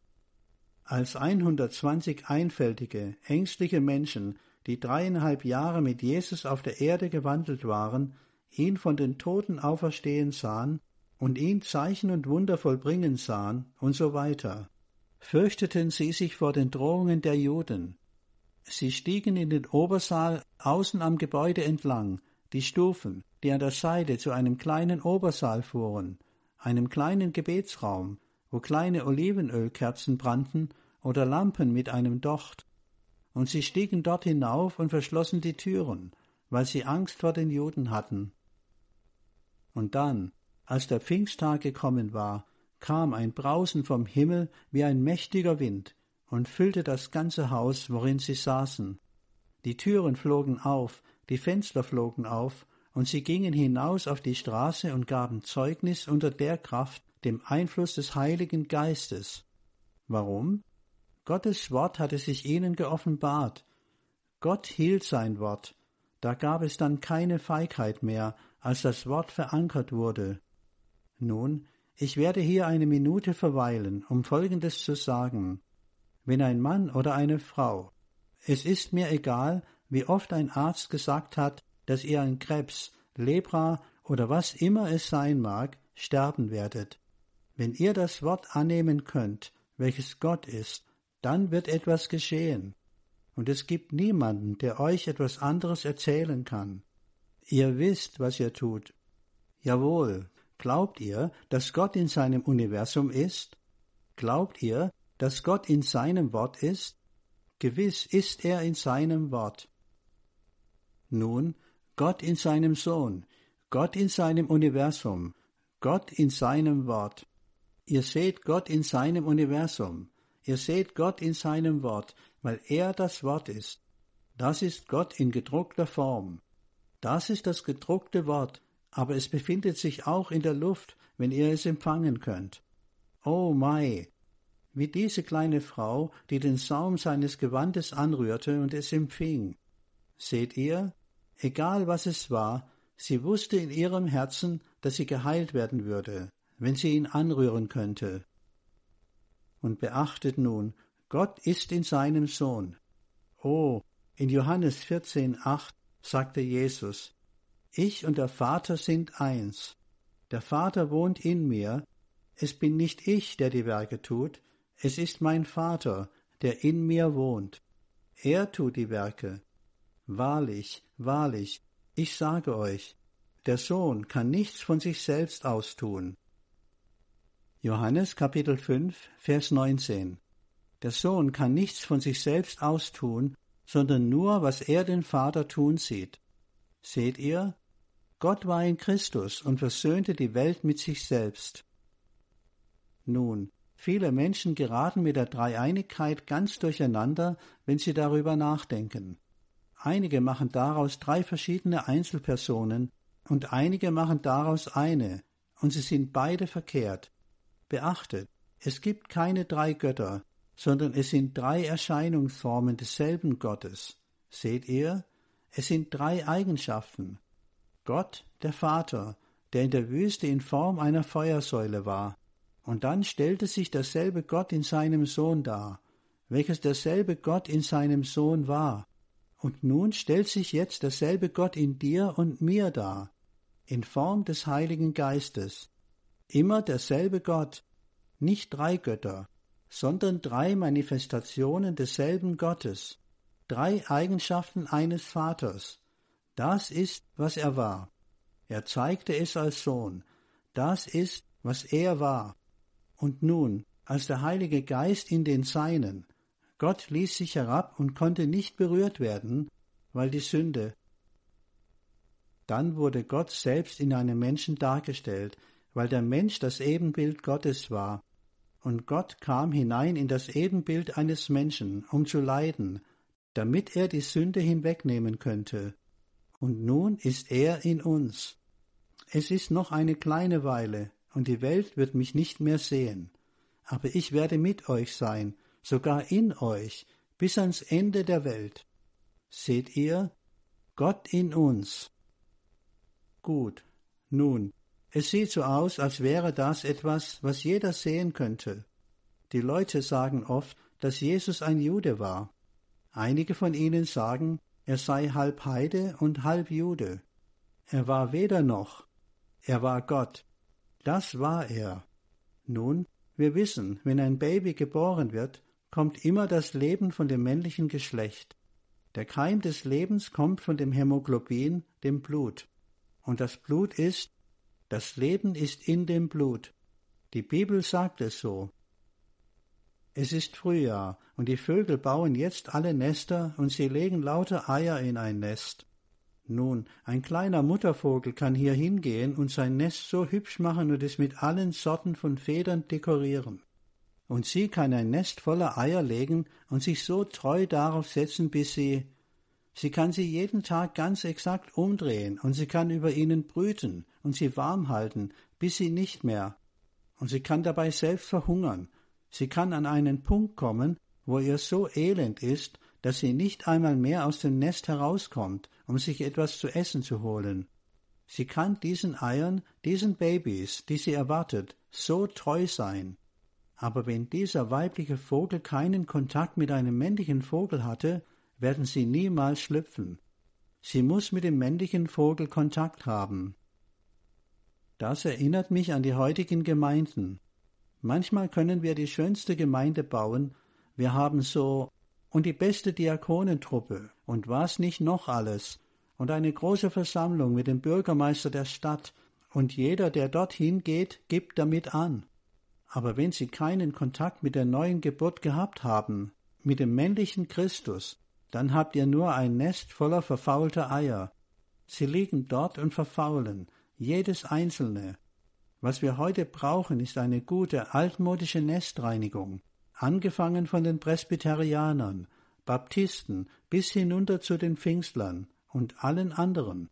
Als hundertzwanzig einfältige, ängstliche Menschen, die dreieinhalb Jahre mit Jesus auf der Erde gewandelt waren, ihn von den Toten auferstehen sahen und ihn Zeichen und Wunder vollbringen sahen und so weiter, fürchteten sie sich vor den Drohungen der Juden. Sie stiegen in den Obersaal außen am Gebäude entlang, die Stufen, die an der Seite zu einem kleinen Obersaal fuhren, einem kleinen Gebetsraum, wo kleine Olivenölkerzen brannten oder Lampen mit einem Docht. Und sie stiegen dort hinauf und verschlossen die Türen, weil sie Angst vor den Juden hatten. Und dann, als der Pfingsttag gekommen war, kam ein Brausen vom Himmel wie ein mächtiger Wind und füllte das ganze Haus, worin sie saßen. Die Türen flogen auf, die Fenster flogen auf, und sie gingen hinaus auf die Straße und gaben Zeugnis unter der Kraft, dem Einfluss des Heiligen Geistes. Warum? Gottes Wort hatte sich ihnen geoffenbart. Gott hielt sein Wort. Da gab es dann keine Feigheit mehr, als das Wort verankert wurde. Nun, ich werde hier eine Minute verweilen, um Folgendes zu sagen. Wenn ein Mann oder eine Frau, es ist mir egal, wie oft ein Arzt gesagt hat, dass ihr an Krebs, Lepra oder was immer es sein mag, sterben werdet. Wenn ihr das Wort annehmen könnt, welches Gott ist, dann wird etwas geschehen. Und es gibt niemanden, der euch etwas anderes erzählen kann. Ihr wisst, was ihr tut. Jawohl, glaubt ihr, dass Gott in seinem Universum ist? Glaubt ihr, dass Gott in seinem Wort ist? Gewiss ist er in seinem Wort. Nun, Gott in seinem Sohn, Gott in seinem Universum, Gott in seinem Wort. Ihr seht Gott in seinem Universum. Ihr seht Gott in seinem Wort, weil er das Wort ist. Das ist Gott in gedruckter Form. Das ist das gedruckte Wort, aber es befindet sich auch in der Luft, wenn ihr es empfangen könnt. Oh Mai! Wie diese kleine Frau, die den Saum seines Gewandes anrührte und es empfing. Seht ihr? Egal was es war, sie wusste in ihrem Herzen, dass sie geheilt werden würde, wenn sie ihn anrühren könnte. Und beachtet nun, Gott ist in seinem Sohn. Oh, in Johannes vierzehn acht sagte Jesus, ich und der Vater sind eins. Der Vater wohnt in mir. Es bin nicht ich, der die Werke tut, es ist mein Vater, der in mir wohnt. Er tut die Werke. Wahrlich, wahrlich, ich sage euch, der Sohn kann nichts von sich selbst austun. Johannes Kapitel fünf, Vers neunzehn. Der Sohn kann nichts von sich selbst austun, sondern nur, was er den Vater tun sieht. Seht ihr? Gott war in Christus und versöhnte die Welt mit sich selbst. Nun, viele Menschen geraten mit der Dreieinigkeit ganz durcheinander, wenn sie darüber nachdenken. Einige machen daraus drei verschiedene Einzelpersonen und einige machen daraus eine, und sie sind beide verkehrt. Beachtet, es gibt keine drei Götter, sondern es sind drei Erscheinungsformen desselben Gottes. Seht ihr? Es sind drei Eigenschaften. Gott, der Vater, der in der Wüste in Form einer Feuersäule war. Und dann stellte sich derselbe Gott in seinem Sohn dar, welches derselbe Gott in seinem Sohn war. Und nun stellt sich jetzt derselbe Gott in dir und mir dar, in Form des Heiligen Geistes. Immer derselbe Gott, nicht drei Götter, sondern drei Manifestationen desselben Gottes, drei Eigenschaften eines Vaters. Das ist, was er war. Er zeigte es als Sohn. Das ist, was er war. Und nun, als der Heilige Geist in den Seinen, Gott ließ sich herab und konnte nicht berührt werden, weil die Sünde. Dann wurde Gott selbst in einem Menschen dargestellt, weil der Mensch das Ebenbild Gottes war. Und Gott kam hinein in das Ebenbild eines Menschen, um zu leiden, damit er die Sünde hinwegnehmen könnte. Und nun ist er in uns. Es ist noch eine kleine Weile, und die Welt wird mich nicht mehr sehen. Aber ich werde mit euch sein, sogar in euch, bis ans Ende der Welt. Seht ihr? Gott in uns. Gut, nun, es sieht so aus, als wäre das etwas, was jeder sehen könnte. Die Leute sagen oft, dass Jesus ein Jude war. Einige von ihnen sagen, er sei halb Heide und halb Jude. Er war weder noch. Er war Gott. Das war er. Nun, wir wissen, wenn ein Baby geboren wird, kommt immer das Leben von dem männlichen Geschlecht. Der Keim des Lebens kommt von dem Hämoglobin, dem Blut. Und das Blut ist, das Leben ist in dem Blut. Die Bibel sagt es so. Es ist Frühjahr, und die Vögel bauen jetzt alle Nester, und sie legen lauter Eier in ein Nest. Nun, ein kleiner Muttervogel kann hier hingehen und sein Nest so hübsch machen und es mit allen Sorten von Federn dekorieren. Und sie kann ein Nest voller Eier legen und sich so treu darauf setzen, bis sie... Sie kann sie jeden Tag ganz exakt umdrehen, und sie kann über ihnen brüten und sie warm halten, bis sie nicht mehr. Und sie kann dabei selbst verhungern. Sie kann an einen Punkt kommen, wo ihr so elend ist, dass sie nicht einmal mehr aus dem Nest herauskommt, um sich etwas zu essen zu holen. Sie kann diesen Eiern, diesen Babys, die sie erwartet, so treu sein. Aber wenn dieser weibliche Vogel keinen Kontakt mit einem männlichen Vogel hatte, werden sie niemals schlüpfen. Sie muss mit dem männlichen Vogel Kontakt haben. Das erinnert mich an die heutigen Gemeinden. Manchmal können wir die schönste Gemeinde bauen, wir haben so und die beste Diakonentruppe und was nicht noch alles und eine große Versammlung mit dem Bürgermeister der Stadt und jeder, der dorthin geht, gibt damit an. Aber wenn sie keinen Kontakt mit der neuen Geburt gehabt haben, mit dem männlichen Christus, dann habt ihr nur ein Nest voller verfaulter Eier. Sie liegen dort und verfaulen, jedes einzelne. Was wir heute brauchen, ist eine gute, altmodische Nestreinigung, angefangen von den Presbyterianern, Baptisten bis hinunter zu den Pfingstlern und allen anderen.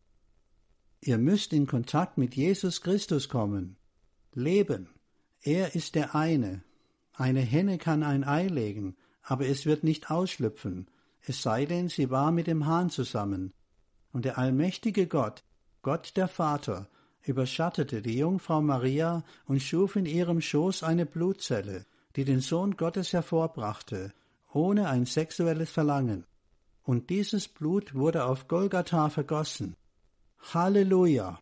Ihr müsst in Kontakt mit Jesus Christus kommen. Leben. Er ist der eine. Eine Henne kann ein Ei legen, aber es wird nicht ausschlüpfen, es sei denn, sie war mit dem Hahn zusammen. Und der allmächtige Gott, Gott der Vater, überschattete die Jungfrau Maria und schuf in ihrem Schoß eine Blutzelle, die den Sohn Gottes hervorbrachte, ohne ein sexuelles Verlangen. Und dieses Blut wurde auf Golgatha vergossen. Halleluja!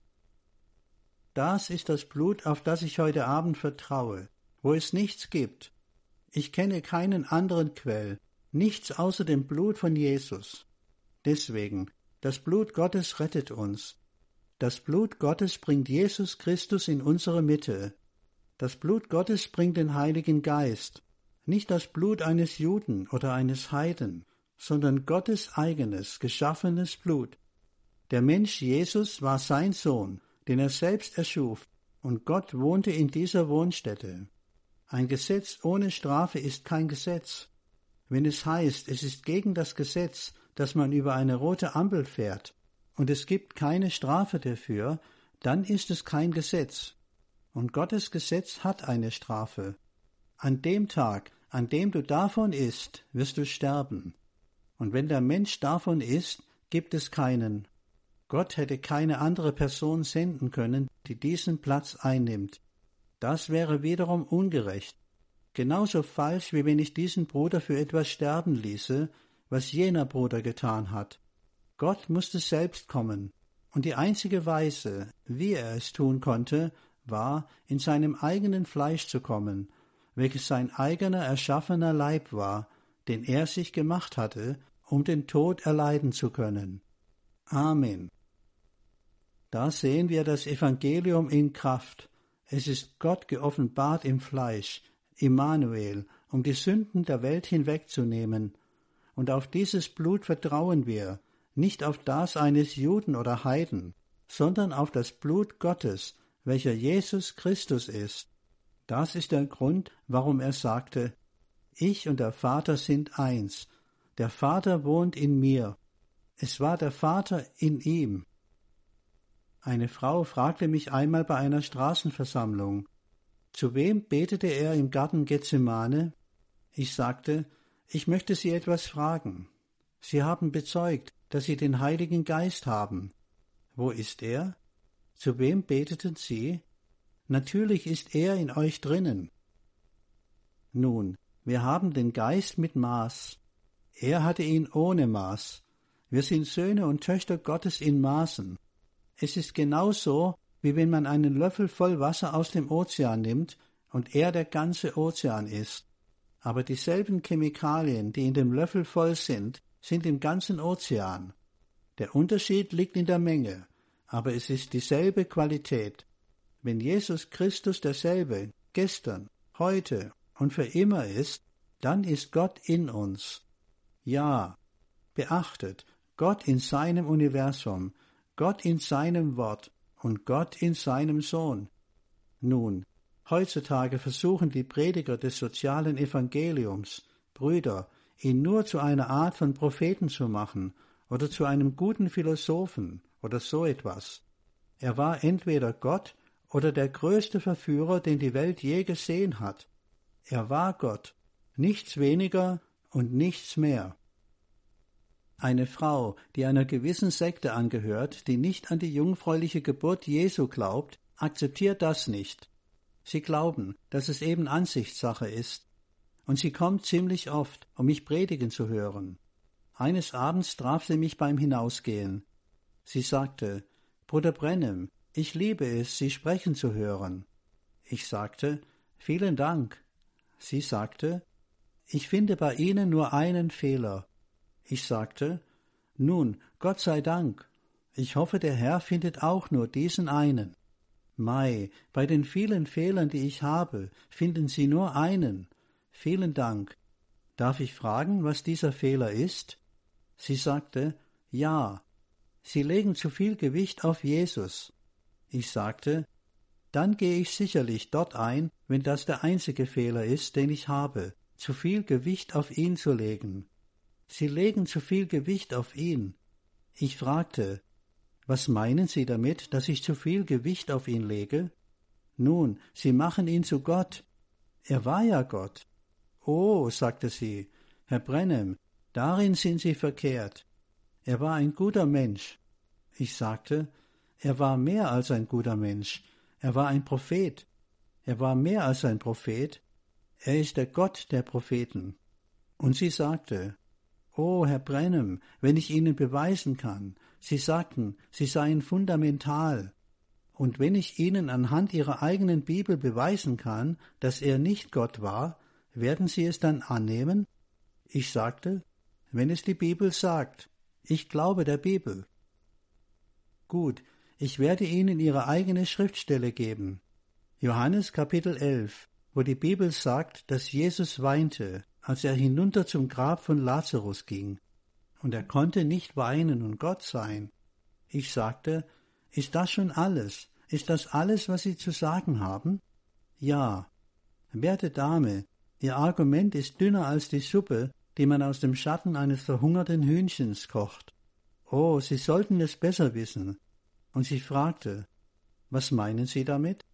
Das ist das Blut, auf das ich heute Abend vertraue, wo es nichts gibt. Ich kenne keinen anderen Quell, nichts außer dem Blut von Jesus. Deswegen, das Blut Gottes rettet uns. Das Blut Gottes bringt Jesus Christus in unsere Mitte. Das Blut Gottes bringt den Heiligen Geist. Nicht das Blut eines Juden oder eines Heiden, sondern Gottes eigenes, geschaffenes Blut. Der Mensch Jesus war sein Sohn, den er selbst erschuf, und Gott wohnte in dieser Wohnstätte. Ein Gesetz ohne Strafe ist kein Gesetz. Wenn es heißt, es ist gegen das Gesetz, dass man über eine rote Ampel fährt, und es gibt keine Strafe dafür, dann ist es kein Gesetz. Und Gottes Gesetz hat eine Strafe. An dem Tag, an dem du davon isst, wirst du sterben. Und wenn der Mensch davon isst, gibt es keinen. Gott hätte keine andere Person senden können, die diesen Platz einnimmt. Das wäre wiederum ungerecht. Genauso falsch, wie wenn ich diesen Bruder für etwas sterben ließe, was jener Bruder getan hat. Gott musste selbst kommen, und die einzige Weise, wie er es tun konnte, war, in seinem eigenen Fleisch zu kommen, welches sein eigener erschaffener Leib war, den er sich gemacht hatte, um den Tod erleiden zu können. Amen. Da sehen wir das Evangelium in Kraft. Es ist Gott geoffenbart im Fleisch, Immanuel, um die Sünden der Welt hinwegzunehmen. Und auf dieses Blut vertrauen wir, nicht auf das eines Juden oder Heiden, sondern auf das Blut Gottes, welcher Jesus Christus ist. Das ist der Grund, warum er sagte, ich und der Vater sind eins. Der Vater wohnt in mir. Es war der Vater in ihm. Eine Frau fragte mich einmal bei einer Straßenversammlung, zu wem betete er im Garten Gethsemane? Ich sagte, ich möchte Sie etwas fragen. Sie haben bezeugt, dass Sie den Heiligen Geist haben. Wo ist er? Zu wem beteten Sie? Natürlich ist er in euch drinnen. Nun, wir haben den Geist mit Maß. Er hatte ihn ohne Maß. Wir sind Söhne und Töchter Gottes in Maßen. Es ist genauso, wie wenn man einen Löffel voll Wasser aus dem Ozean nimmt und er der ganze Ozean ist. Aber dieselben Chemikalien, die in dem Löffel voll sind, sind im ganzen Ozean. Der Unterschied liegt in der Menge, aber es ist dieselbe Qualität. Wenn Jesus Christus derselbe gestern, heute und für immer ist, dann ist Gott in uns. Ja, beachtet, Gott in seinem Universum, Gott in seinem Wort und Gott in seinem Sohn. Nun, heutzutage versuchen die Prediger des sozialen Evangeliums, Brüder, ihn nur zu einer Art von Propheten zu machen oder zu einem guten Philosophen oder so etwas. Er war entweder Gott oder der größte Verführer, den die Welt je gesehen hat. Er war Gott, nichts weniger und nichts mehr. Eine Frau, die einer gewissen Sekte angehört, die nicht an die jungfräuliche Geburt Jesu glaubt, akzeptiert das nicht. Sie glauben, dass es eben Ansichtssache ist. Und sie kommt ziemlich oft, um mich predigen zu hören. Eines Abends traf sie mich beim Hinausgehen. Sie sagte, Bruder Branham, ich liebe es, Sie sprechen zu hören. Ich sagte, vielen Dank. Sie sagte, ich finde bei Ihnen nur einen Fehler. Ich sagte, nun, Gott sei Dank. Ich hoffe, der Herr findet auch nur diesen einen. Mei, bei den vielen Fehlern, die ich habe, finden Sie nur einen. Vielen Dank. Darf ich fragen, was dieser Fehler ist? Sie sagte, ja. Sie legen zu viel Gewicht auf Jesus. Ich sagte, dann gehe ich sicherlich dort ein, wenn das der einzige Fehler ist, den ich habe, zu viel Gewicht auf ihn zu legen. Sie legen zu viel Gewicht auf ihn. Ich fragte, was meinen Sie damit, dass ich zu viel Gewicht auf ihn lege? Nun, Sie machen ihn zu Gott. Er war ja Gott. Oh, sagte sie, Herr Branham, darin sind Sie verkehrt. Er war ein guter Mensch. Ich sagte, er war mehr als ein guter Mensch. Er war ein Prophet. Er war mehr als ein Prophet. Er ist der Gott der Propheten. Und sie sagte, oh, Herr Branham, wenn ich Ihnen beweisen kann, Sie sagten, Sie seien fundamental. Und wenn ich Ihnen anhand Ihrer eigenen Bibel beweisen kann, dass er nicht Gott war, werden Sie es dann annehmen? Ich sagte, wenn es die Bibel sagt. Ich glaube der Bibel. Gut, ich werde Ihnen Ihre eigene Schriftstelle geben. Johannes Kapitel elf, wo die Bibel sagt, dass Jesus weinte, als er hinunter zum Grab von Lazarus ging. Und er konnte nicht weinen und Gott sein. Ich sagte, ist das schon alles? Ist das alles, was Sie zu sagen haben? Ja. Werte Dame, Ihr Argument ist dünner als die Suppe, die man aus dem Schatten eines verhungerten Hühnchens kocht. Oh, Sie sollten es besser wissen. Und sie fragte, was meinen Sie damit?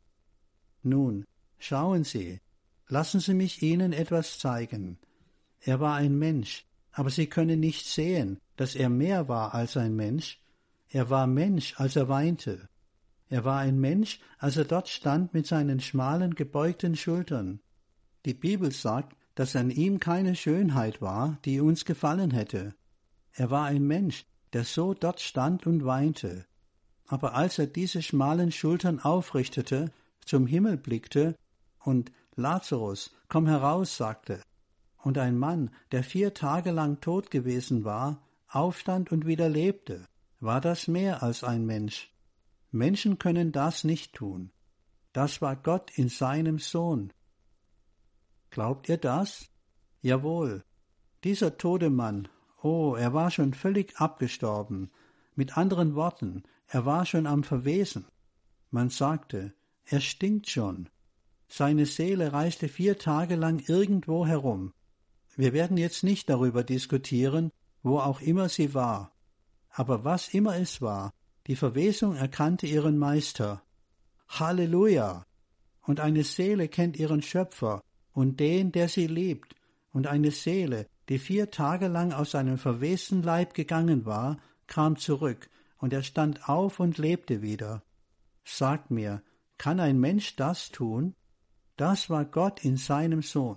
Nun, schauen Sie, lassen Sie mich Ihnen etwas zeigen. Er war ein Mensch, aber Sie können nicht sehen, dass er mehr war als ein Mensch. Er war Mensch, als er weinte. Er war ein Mensch, als er dort stand mit seinen schmalen, gebeugten Schultern. Die Bibel sagt, dass an ihm keine Schönheit war, die uns gefallen hätte. Er war ein Mensch, der so dort stand und weinte. Aber als er diese schmalen Schultern aufrichtete, zum Himmel blickte und »Lazarus, komm heraus«, sagte, und ein Mann, der vier Tage lang tot gewesen war, aufstand und wieder lebte, war das mehr als ein Mensch. Menschen können das nicht tun. Das war Gott in seinem Sohn. Glaubt ihr das? Jawohl. Dieser tote Mann, oh, er war schon völlig abgestorben. Mit anderen Worten, er war schon am Verwesen. Man sagte, er stinkt schon. Seine Seele reiste vier Tage lang irgendwo herum. Wir werden jetzt nicht darüber diskutieren, wo auch immer sie war. Aber was immer es war, die Verwesung erkannte ihren Meister. Halleluja! Und eine Seele kennt ihren Schöpfer und den, der sie liebt. Und eine Seele, die vier Tage lang aus seinem verwesten Leib gegangen war, kam zurück, und er stand auf und lebte wieder. Sagt mir, kann ein Mensch das tun? Das war Gott in seinem Sohn.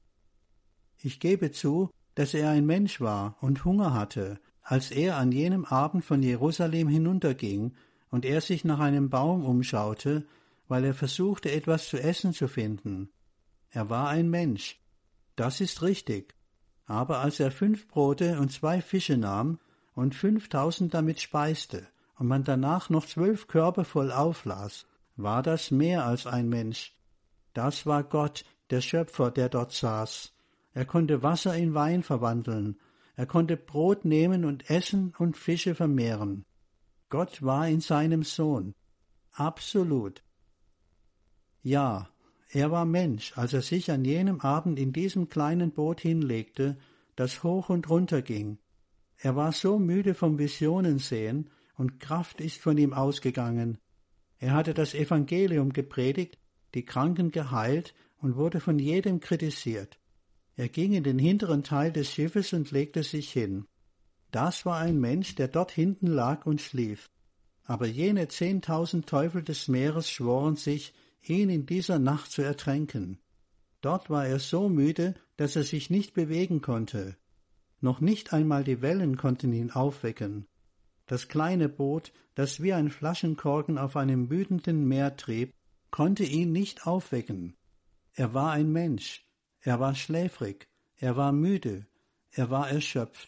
Ich gebe zu, dass er ein Mensch war und Hunger hatte, als er an jenem Abend von Jerusalem hinunterging und er sich nach einem Baum umschaute, weil er versuchte, etwas zu essen zu finden. Er war ein Mensch. Das ist richtig. Aber als er fünf Brote und zwei Fische nahm und fünftausend damit speiste und man danach noch zwölf Körbe voll auflas, war das mehr als ein Mensch. Das war Gott, der Schöpfer, der dort saß. Er konnte Wasser in Wein verwandeln. Er konnte Brot nehmen und essen und Fische vermehren. Gott war in seinem Sohn. Absolut. Ja, er war Mensch, als er sich an jenem Abend in diesem kleinen Boot hinlegte, das hoch und runter ging. Er war so müde vom Visionensehen, und Kraft ist von ihm ausgegangen. Er hatte das Evangelium gepredigt, die Kranken geheilt und wurde von jedem kritisiert. Er ging in den hinteren Teil des Schiffes und legte sich hin. Das war ein Mensch, der dort hinten lag und schlief. Aber jene zehntausend Teufel des Meeres schworen sich, ihn in dieser Nacht zu ertränken. Dort war er so müde, dass er sich nicht bewegen konnte. Noch nicht einmal die Wellen konnten ihn aufwecken. Das kleine Boot, das wie ein Flaschenkorken auf einem wütenden Meer trieb, konnte ihn nicht aufwecken. Er war ein Mensch, er war schläfrig, er war müde, er war erschöpft.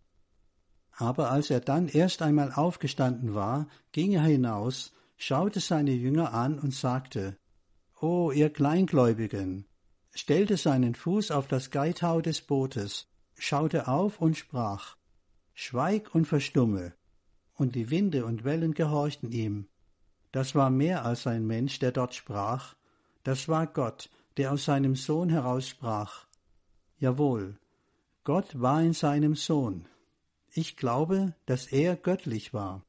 Aber als er dann erst einmal aufgestanden war, ging er hinaus, schaute seine Jünger an und sagte, »O, ihr Kleingläubigen«, stellte seinen Fuß auf das Geitau des Bootes, schaute auf und sprach, »Schweig und verstumme«, und die Winde und Wellen gehorchten ihm. Das war mehr als ein Mensch, der dort sprach, das war Gott, der aus seinem Sohn heraussprach. Jawohl, Gott war in seinem Sohn. Ich glaube, dass er göttlich war.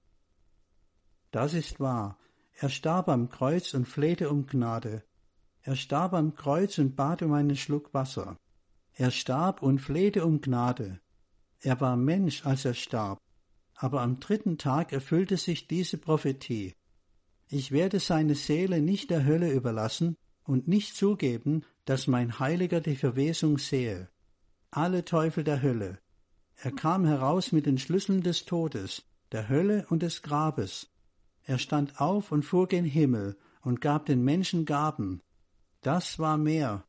Das ist wahr. Er starb am Kreuz und flehte um Gnade. Er starb am Kreuz und bat um einen Schluck Wasser. Er starb und flehte um Gnade. Er war Mensch, als er starb. Aber am dritten Tag erfüllte sich diese Prophetie. Ich werde seine Seele nicht der Hölle überlassen und nicht zugeben, dass mein Heiliger die Verwesung sehe. Alle Teufel der Hölle. Er kam heraus mit den Schlüsseln des Todes, der Hölle und des Grabes. Er stand auf und fuhr gen Himmel und gab den Menschen Gaben. Das war mehr.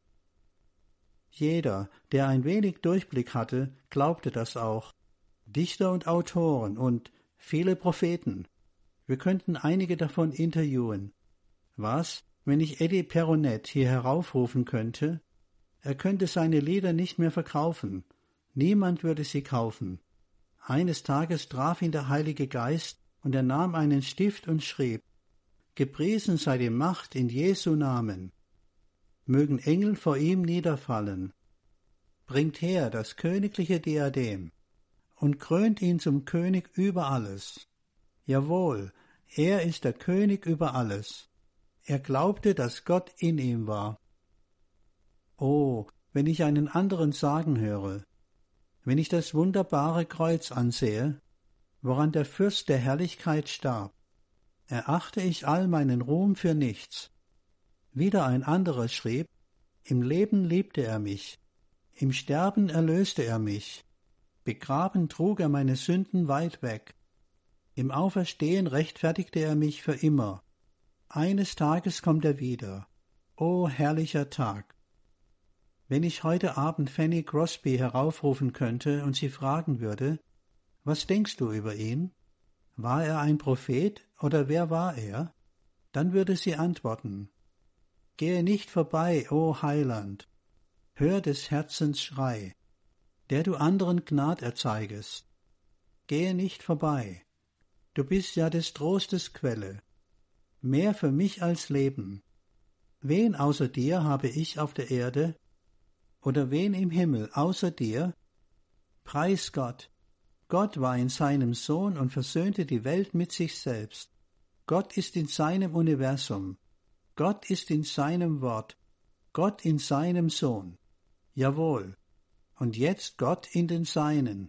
Jeder, der ein wenig Durchblick hatte, glaubte das auch. Dichter und Autoren und viele Propheten. Wir könnten einige davon interviewen. Was, wenn ich Eddie Peronet hier heraufrufen könnte? Er könnte seine Lieder nicht mehr verkaufen. Niemand würde sie kaufen. Eines Tages traf ihn der Heilige Geist, und er nahm einen Stift und schrieb, »Gepriesen sei die Macht in Jesu Namen. Mögen Engel vor ihm niederfallen. Bringt her das königliche Diadem und krönt ihn zum König über alles. Jawohl, er ist der König über alles. Er glaubte, dass Gott in ihm war. Oh, wenn ich einen anderen sagen höre, wenn ich das wunderbare Kreuz ansehe, woran der Fürst der Herrlichkeit starb, erachte ich all meinen Ruhm für nichts. Wieder ein anderer schrieb, im Leben liebte er mich, im Sterben erlöste er mich, begraben trug er meine Sünden weit weg, im Auferstehen rechtfertigte er mich für immer. Eines Tages kommt er wieder. O herrlicher Tag! Wenn ich heute Abend Fanny Crosby heraufrufen könnte und sie fragen würde, was denkst du über ihn? War er ein Prophet oder wer war er? Dann würde sie antworten, gehe nicht vorbei, o Heiland, hör des Herzens Schrei, der du anderen Gnad erzeigest. Gehe nicht vorbei, du bist ja des Trostes Quelle. mehr für mich als Leben. Wen außer dir habe ich auf der Erde? Oder wen im Himmel außer dir? Preis Gott! Gott war in seinem Sohn und versöhnte die Welt mit sich selbst. Gott ist in seinem Universum. Gott ist in seinem Wort. Gott in seinem Sohn. Jawohl. Und jetzt Gott in den Seinen.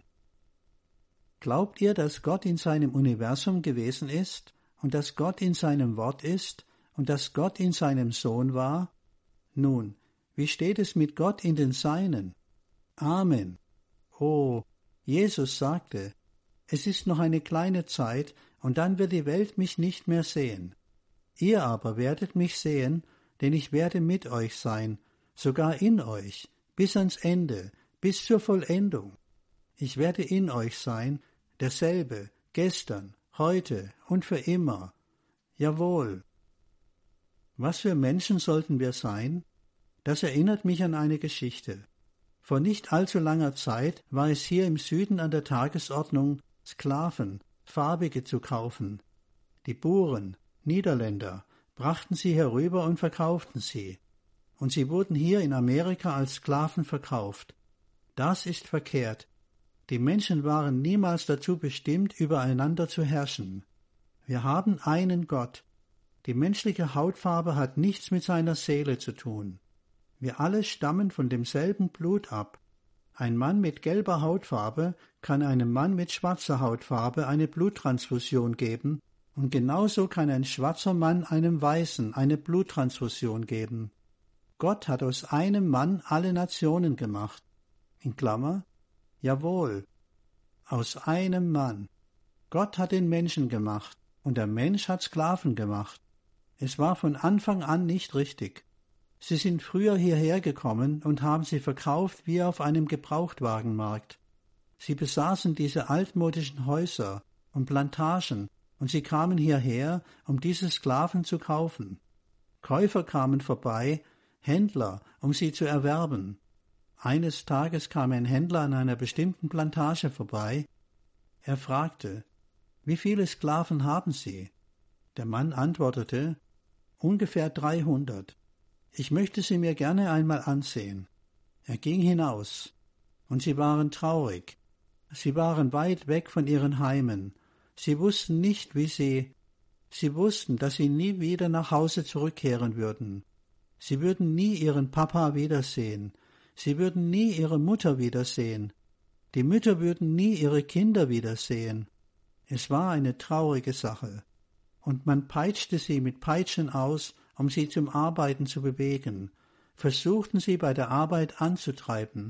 Glaubt ihr, dass Gott in seinem Universum gewesen ist und dass Gott in seinem Wort ist und dass Gott in seinem Sohn war? Nun, wie steht es mit Gott in den Seinen? Amen. Oh, Jesus sagte, es ist noch eine kleine Zeit, und dann wird die Welt mich nicht mehr sehen. Ihr aber werdet mich sehen, denn ich werde mit euch sein, sogar in euch, bis ans Ende, bis zur Vollendung. Ich werde in euch sein, derselbe, gestern, heute und für immer. Jawohl. Was für Menschen sollten wir sein? Das erinnert mich an eine Geschichte. Vor nicht allzu langer Zeit war es hier im Süden an der Tagesordnung, Sklaven, farbige zu kaufen. Die Buren, Niederländer, brachten sie herüber und verkauften sie. Und sie wurden hier in Amerika als Sklaven verkauft. Das ist verkehrt. Die Menschen waren niemals dazu bestimmt, übereinander zu herrschen. Wir haben einen Gott. Die menschliche Hautfarbe hat nichts mit seiner Seele zu tun. Wir alle stammen von demselben Blut ab. Ein Mann mit gelber Hautfarbe kann einem Mann mit schwarzer Hautfarbe eine Bluttransfusion geben, und genauso kann ein schwarzer Mann einem Weißen eine Bluttransfusion geben. Gott hat aus einem Mann alle Nationen gemacht. In Klammer, jawohl, aus einem Mann. Gott hat den Menschen gemacht, und der Mensch hat Sklaven gemacht. Es war von Anfang an nicht richtig. Sie sind früher hierher gekommen und haben sie verkauft wie auf einem Gebrauchtwagenmarkt. Sie besaßen diese altmodischen Häuser und Plantagen, und sie kamen hierher, um diese Sklaven zu kaufen. Käufer kamen vorbei, Händler, um sie zu erwerben. Eines Tages kam ein Händler an einer bestimmten Plantage vorbei. Er fragte, »Wie viele Sklaven haben Sie?« Der Mann antwortete, »Ungefähr dreihundert. Ich möchte sie mir gerne einmal ansehen.« Er ging hinaus, und sie waren traurig. Sie waren weit weg von ihren Heimen. Sie wussten nicht, wie sie... Sie wussten, dass sie nie wieder nach Hause zurückkehren würden. Sie würden nie ihren Papa wiedersehen. Sie würden nie ihre Mutter wiedersehen. Die Mütter würden nie ihre Kinder wiedersehen. Es war eine traurige Sache. Und man peitschte sie mit Peitschen aus, um sie zum Arbeiten zu bewegen, versuchten sie bei der Arbeit anzutreiben.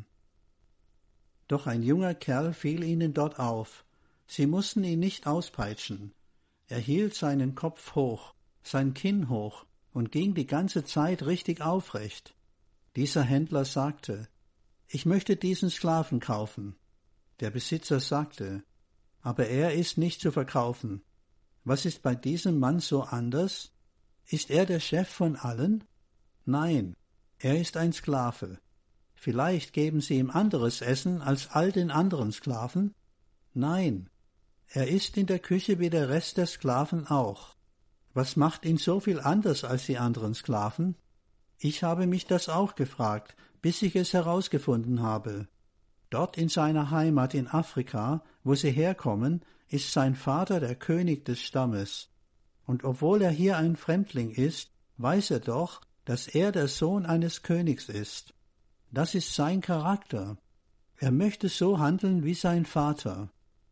Doch ein junger Kerl fiel ihnen dort auf. Sie mussten ihn nicht auspeitschen. Er hielt seinen Kopf hoch, sein Kinn hoch und ging die ganze Zeit richtig aufrecht. Dieser Händler sagte, »Ich möchte diesen Sklaven kaufen.« Der Besitzer sagte, »Aber er ist nicht zu verkaufen. Was ist bei diesem Mann so anders? Ist er der Chef von allen? Nein, er ist ein Sklave. Vielleicht geben Sie ihm anderes Essen als all den anderen Sklaven? Nein, er ist in der Küche wie der Rest der Sklaven auch. Was macht ihn so viel anders als die anderen Sklaven? Ich habe mich das auch gefragt, bis ich es herausgefunden habe. Dort in seiner Heimat in Afrika, wo sie herkommen, ist sein Vater der König des Stammes. Und obwohl er hier ein Fremdling ist, weiß er doch, dass er der Sohn eines Königs ist. Das ist sein Charakter. Er möchte so handeln wie sein Vater.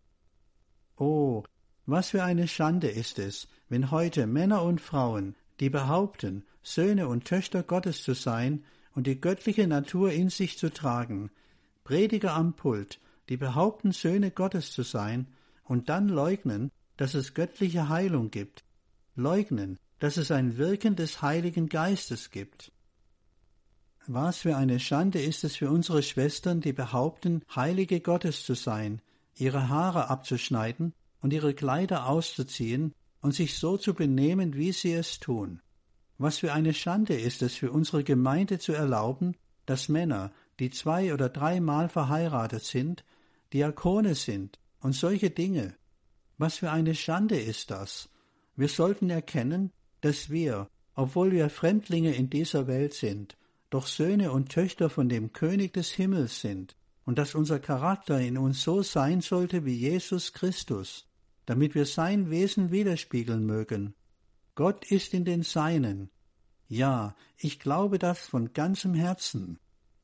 Oh, was für eine Schande ist es, wenn heute Männer und Frauen, die behaupten, Söhne und Töchter Gottes zu sein und die göttliche Natur in sich zu tragen, Prediger am Pult, die behaupten, Söhne Gottes zu sein, und dann leugnen, dass es göttliche Heilung gibt, leugnen, dass es ein Wirken des Heiligen Geistes gibt. Was für eine Schande ist es für unsere Schwestern, die behaupten, Heilige Gottes zu sein, ihre Haare abzuschneiden und ihre Kleider auszuziehen und sich so zu benehmen, wie sie es tun. Was für eine Schande ist es für unsere Gemeinde zu erlauben, dass Männer, die zwei- oder dreimal verheiratet sind, Diakone sind und solche Dinge. Was für eine Schande ist das? Wir sollten erkennen, dass wir, obwohl wir Fremdlinge in dieser Welt sind, doch Söhne und Töchter von dem König des Himmels sind und dass unser Charakter in uns so sein sollte wie Jesus Christus, damit wir sein Wesen widerspiegeln mögen. Gott ist in den Seinen. Ja, ich glaube das von ganzem Herzen.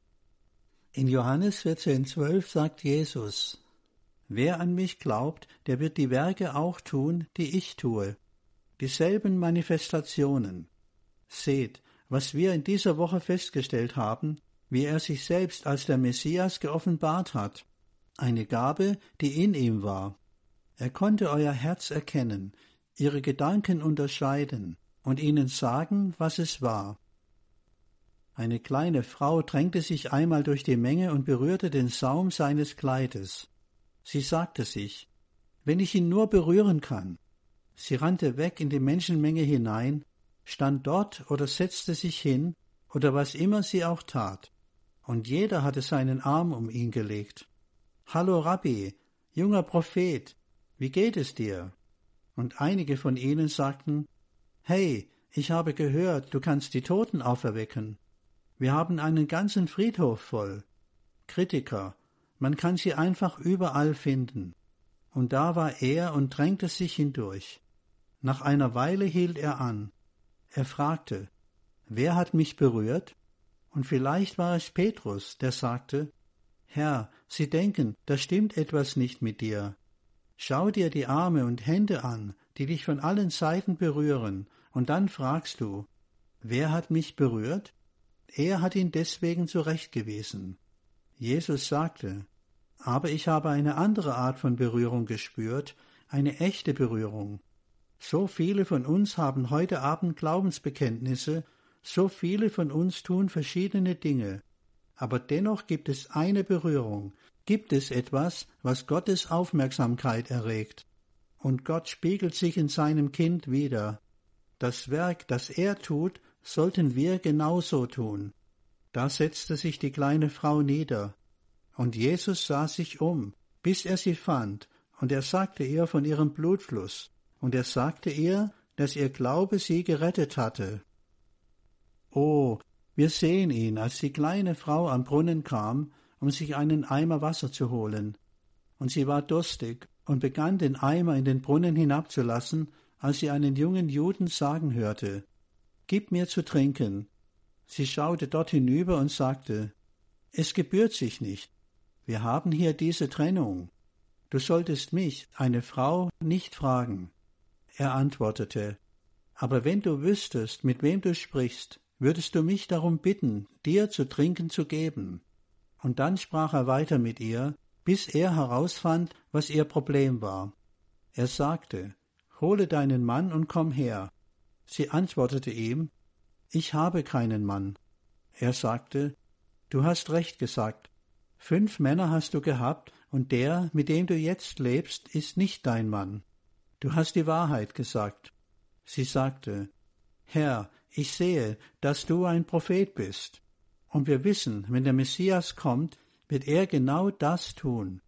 In Johannes vierzehn zwölf sagt Jesus: Wer an mich glaubt, der wird die Werke auch tun, die ich tue, dieselben Manifestationen. Seht, was wir in dieser Woche festgestellt haben, wie er sich selbst als der Messias geoffenbart hat, eine Gabe, die in ihm war. Er konnte euer Herz erkennen, ihre Gedanken unterscheiden und ihnen sagen, was es war. Eine kleine Frau drängte sich einmal durch die Menge und berührte den Saum seines Kleides. Sie sagte sich: Wenn ich ihn nur berühren kann. Sie rannte weg in die Menschenmenge hinein, stand dort oder setzte sich hin oder was immer sie auch tat, und jeder hatte seinen Arm um ihn gelegt. »Hallo Rabbi, junger Prophet, wie geht es dir?« Und einige von ihnen sagten: »Hey, ich habe gehört, du kannst die Toten auferwecken. Wir haben einen ganzen Friedhof voll. Kritiker, man kann sie einfach überall finden.« Und da war er und drängte sich hindurch. Nach einer Weile hielt er an. Er fragte: »Wer hat mich berührt?« Und vielleicht war es Petrus, der sagte: »Herr, Sie denken, da stimmt etwas nicht mit dir. Schau dir die Arme und Hände an, die dich von allen Seiten berühren, und dann fragst du: Wer hat mich berührt?« Er hat ihn deswegen zurechtgewiesen. Jesus sagte: »Aber ich habe eine andere Art von Berührung gespürt, eine echte Berührung. So viele von uns haben heute Abend Glaubensbekenntnisse, so viele von uns tun verschiedene Dinge. Aber dennoch gibt es eine Berührung, gibt es etwas, was Gottes Aufmerksamkeit erregt. Und Gott spiegelt sich in seinem Kind wider. Das Werk, das er tut, sollten wir genauso tun.« Da setzte sich die kleine Frau nieder. Und Jesus sah sich um, bis er sie fand, und er sagte ihr von ihrem Blutfluss, und er sagte ihr, dass ihr Glaube sie gerettet hatte. Oh, wir sehen ihn, als die kleine Frau am Brunnen kam, um sich einen Eimer Wasser zu holen. Und sie war durstig und begann, den Eimer in den Brunnen hinabzulassen, als sie einen jungen Juden sagen hörte: »Gib mir zu trinken.« Sie schaute dort hinüber und sagte: »Es gebührt sich nicht. Wir haben hier diese Trennung. Du solltest mich, eine Frau, nicht fragen.« Er antwortete: »Aber wenn du wüsstest, mit wem du sprichst, würdest du mich darum bitten, dir zu trinken zu geben.« Und dann sprach er weiter mit ihr, bis er herausfand, was ihr Problem war. Er sagte: »Hole deinen Mann und komm her.« Sie antwortete ihm: »Ich habe keinen Mann.« Er sagte: »Du hast recht gesagt. Fünf Männer hast du gehabt, und der, mit dem du jetzt lebst, ist nicht dein Mann. Du hast die Wahrheit gesagt.« Sie sagte: »Herr, ich sehe, dass du ein Prophet bist. Und wir wissen, wenn der Messias kommt, wird er genau das tun.«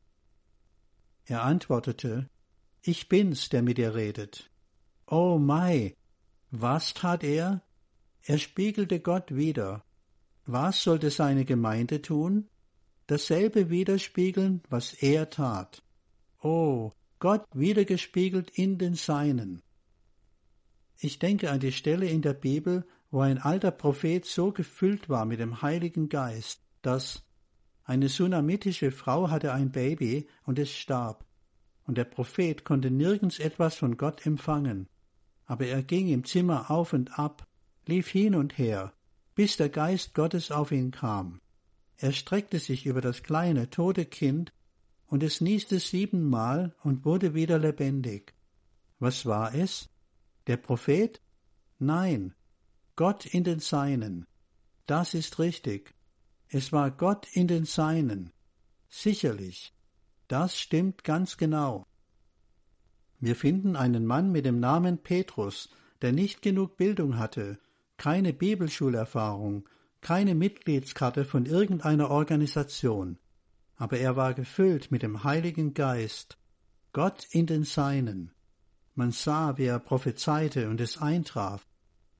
Er antwortete: »Ich bin's, der mit dir redet.« Oh Mai! Was tat er? Er spiegelte Gott wider. Was sollte seine Gemeinde tun? Dasselbe widerspiegeln, was er tat. Oh, Gott wiedergespiegelt in den Seinen. Ich denke an die Stelle in der Bibel, wo ein alter Prophet so gefüllt war mit dem Heiligen Geist, dass eine sunamitische Frau hatte ein Baby und es starb. Und der Prophet konnte nirgends etwas von Gott empfangen. Aber er ging im Zimmer auf und ab, lief hin und her, bis der Geist Gottes auf ihn kam. Er streckte sich über das kleine, tote Kind, und es nieste siebenmal und wurde wieder lebendig. Was war es? Der Prophet? Nein, Gott in den Seinen. Das ist richtig. Es war Gott in den Seinen. Sicherlich. Das stimmt ganz genau. Wir finden einen Mann mit dem Namen Petrus, der nicht genug Bildung hatte, keine Bibelschulerfahrung, keine Mitgliedskarte von irgendeiner Organisation. Aber er war gefüllt mit dem Heiligen Geist, Gott in den Seinen. Man sah, wie er prophezeite und es eintraf,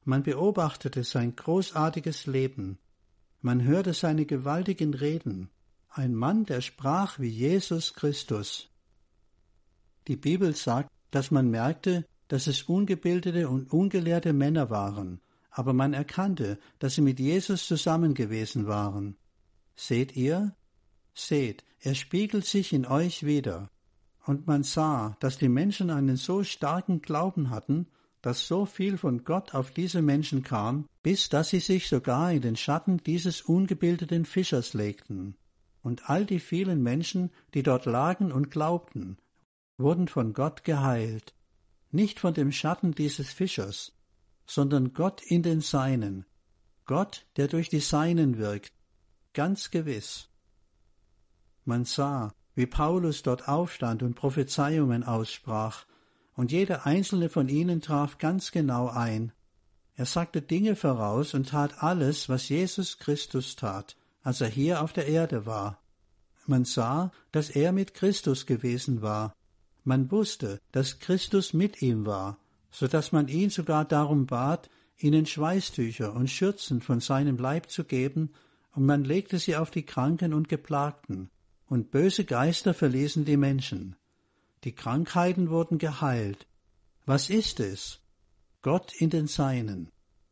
Man beobachtete sein großartiges Leben. Man hörte seine gewaltigen Reden. Ein Mann, der sprach wie Jesus Christus. Die Bibel sagt, dass man merkte, dass es ungebildete und ungelehrte Männer waren, aber man erkannte, dass sie mit Jesus zusammen gewesen waren. Seht ihr? Seht, er spiegelt sich in euch wider. Und man sah, dass die Menschen einen so starken Glauben hatten, dass so viel von Gott auf diese Menschen kam, bis dass sie sich sogar in den Schatten dieses ungebildeten Fischers legten. Und all die vielen Menschen, die dort lagen und glaubten, wurden von Gott geheilt. Nicht von dem Schatten dieses Fischers, sondern Gott in den Seinen. Gott, der durch die Seinen wirkt, ganz gewiss. Man sah, wie Paulus dort aufstand und Prophezeiungen aussprach, und jeder einzelne von ihnen traf ganz genau ein. Er sagte Dinge voraus und tat alles, was Jesus Christus tat, als er hier auf der Erde war. Man sah, dass er mit Christus gewesen war. Man wusste, dass Christus mit ihm war, so dass man ihn sogar darum bat, ihnen Schweißtücher und Schürzen von seinem Leib zu geben, und man legte sie auf die Kranken und Geplagten, und böse Geister verließen die Menschen. Die Krankheiten wurden geheilt. Was ist es? Gott in den Seinen.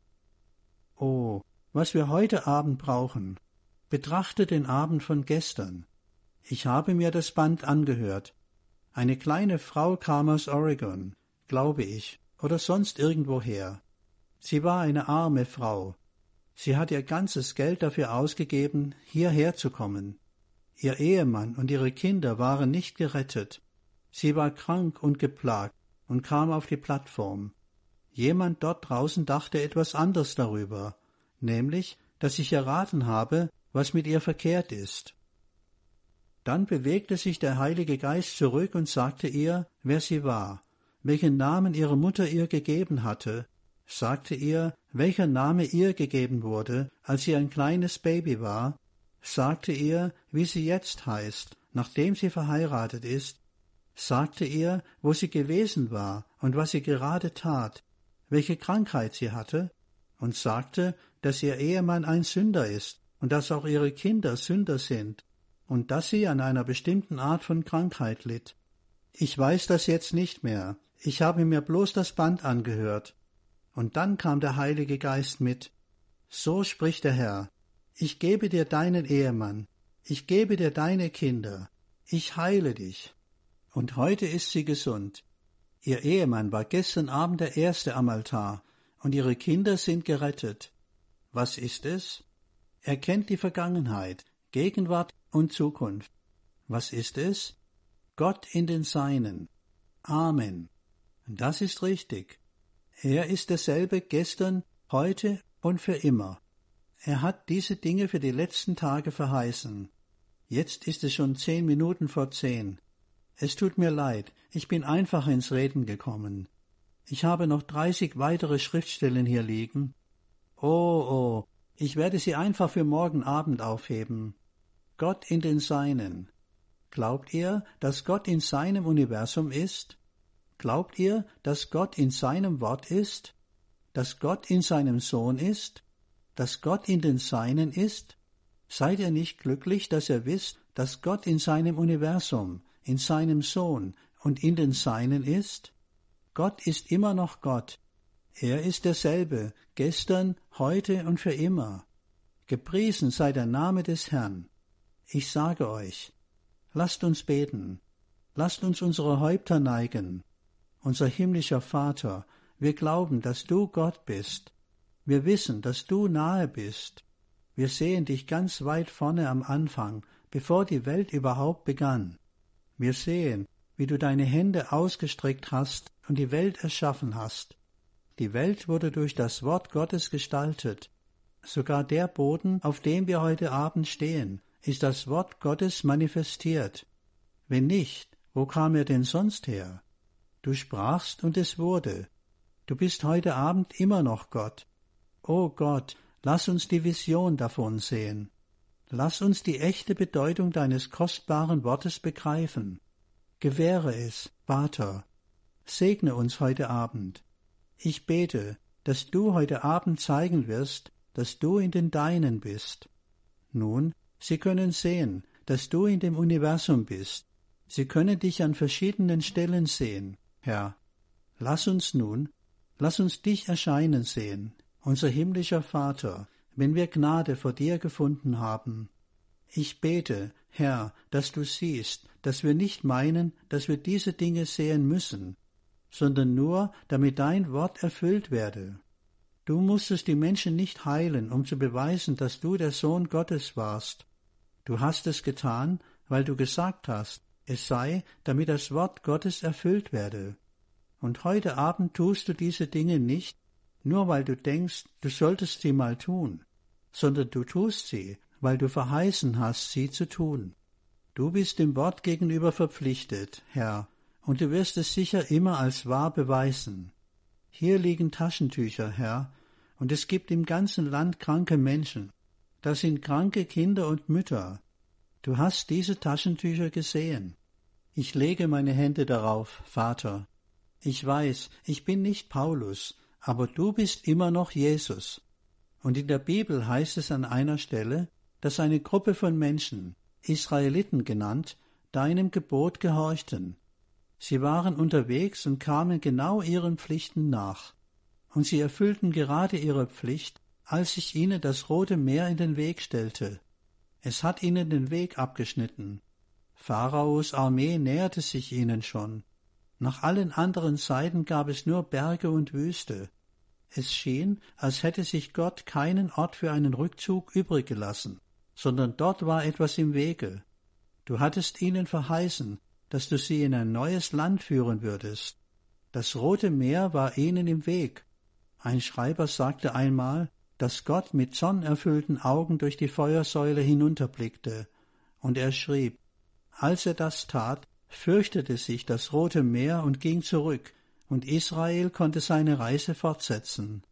Oh, was wir heute Abend brauchen. Betrachte den Abend von gestern. Ich habe mir das Band angehört. Eine kleine Frau kam aus Oregon, glaube ich, oder sonst irgendwoher. Sie war eine arme Frau. Sie hat ihr ganzes Geld dafür ausgegeben, hierher zu kommen. Ihr Ehemann und ihre Kinder waren nicht gerettet. Sie war krank und geplagt und kam auf die Plattform. Jemand dort draußen dachte etwas anders darüber, nämlich, dass ich erraten habe, was mit ihr verkehrt ist. Dann bewegte sich der Heilige Geist zurück und sagte ihr, wer sie war, welchen Namen ihre Mutter ihr gegeben hatte, sagte ihr, welcher Name ihr gegeben wurde, als sie ein kleines Baby war, sagte ihr, wie sie jetzt heißt, nachdem sie verheiratet ist, sagte ihr, wo sie gewesen war und was sie gerade tat, welche Krankheit sie hatte, und sagte, dass ihr Ehemann ein Sünder ist und dass auch ihre Kinder Sünder sind und dass sie an einer bestimmten Art von Krankheit litt. Ich weiß das jetzt nicht mehr, ich habe mir bloß das Band angehört. Und dann kam der Heilige Geist mit. So spricht der Herr, ich gebe dir deinen Ehemann, ich gebe dir deine Kinder, ich heile dich. Und heute ist sie gesund. Ihr Ehemann war gestern Abend der Erste am Altar, und ihre Kinder sind gerettet. Was ist es? Er kennt die Vergangenheit, Gegenwart und Zukunft. Was ist es? Gott in den Seinen. Amen. Das ist richtig. Er ist derselbe gestern, heute und für immer. Er hat diese Dinge für die letzten Tage verheißen. Jetzt ist es schon zehn Minuten vor zehn. Es tut mir leid, ich bin einfach ins Reden gekommen. Ich habe noch dreißig weitere Schriftstellen hier liegen. Oh, oh, ich werde sie einfach für morgen Abend aufheben. Gott in den Seinen. Glaubt ihr, dass Gott in seinem Universum ist? Glaubt ihr, dass Gott in seinem Wort ist? Dass Gott in seinem Sohn ist? Dass Gott in den Seinen ist? Seid ihr nicht glücklich, dass ihr wisst, dass Gott in seinem Universum, in seinem Sohn und in den Seinen ist? Gott ist immer noch Gott. Er ist derselbe, gestern, heute und für immer. Gepriesen sei der Name des Herrn. Ich sage euch, lasst uns beten, lasst uns unsere Häupter neigen. Unser himmlischer Vater, wir glauben, dass du Gott bist. Wir wissen, dass du nahe bist. Wir sehen dich ganz weit vorne am Anfang, bevor die Welt überhaupt begann. Wir sehen, wie du deine Hände ausgestreckt hast und die Welt erschaffen hast. Die Welt wurde durch das Wort Gottes gestaltet. Sogar der Boden, auf dem wir heute Abend stehen, ist das Wort Gottes manifestiert. Wenn nicht, wo kam er denn sonst her? Du sprachst und es wurde. Du bist heute Abend immer noch Gott. O Gott, lass uns die Vision davon sehen. Lass uns die echte Bedeutung deines kostbaren Wortes begreifen. Gewähre es, Vater. Segne uns heute Abend. Ich bete, dass du heute Abend zeigen wirst, dass du in den Deinen bist. Nun, sie können sehen, dass du in dem Universum bist. Sie können dich an verschiedenen Stellen sehen, Herr. Lass uns nun, lass uns dich erscheinen sehen, unser himmlischer Vater, wenn wir Gnade vor dir gefunden haben. Ich bete, Herr, dass du siehst, dass wir nicht meinen, dass wir diese Dinge sehen müssen, sondern nur, damit dein Wort erfüllt werde. Du musstest die Menschen nicht heilen, um zu beweisen, dass du der Sohn Gottes warst. Du hast es getan, weil du gesagt hast, es sei, damit das Wort Gottes erfüllt werde. Und heute Abend tust du diese Dinge nicht, nur weil du denkst, du solltest sie mal tun, sondern du tust sie, weil du verheißen hast, sie zu tun. Du bist dem Wort gegenüber verpflichtet, Herr, und du wirst es sicher immer als wahr beweisen. Hier liegen Taschentücher, Herr, und es gibt im ganzen Land kranke Menschen. Das sind kranke Kinder und Mütter. Du hast diese Taschentücher gesehen. Ich lege meine Hände darauf, Vater. Ich weiß, ich bin nicht Paulus, aber du bist immer noch Jesus. Und in der Bibel heißt es an einer Stelle, dass eine Gruppe von Menschen, Israeliten genannt, deinem Gebot gehorchten. Sie waren unterwegs und kamen genau ihren Pflichten nach. Und sie erfüllten gerade ihre Pflicht, als sich ihnen das Rote Meer in den Weg stellte. Es hat ihnen den Weg abgeschnitten. Pharaos Armee näherte sich ihnen schon. Nach allen anderen Seiten gab es nur Berge und Wüste. Es schien, als hätte sich Gott keinen Ort für einen Rückzug übrig gelassen, sondern dort war etwas im Wege. Du hattest ihnen verheißen, dass du sie in ein neues Land führen würdest. Das Rote Meer war ihnen im Weg. Ein Schreiber sagte einmal, dass Gott mit sonnenerfüllten Augen durch die Feuersäule hinunterblickte, und er schrieb, als er das tat, fürchtete sich das Rote Meer und ging zurück, und Israel konnte seine Reise fortsetzen.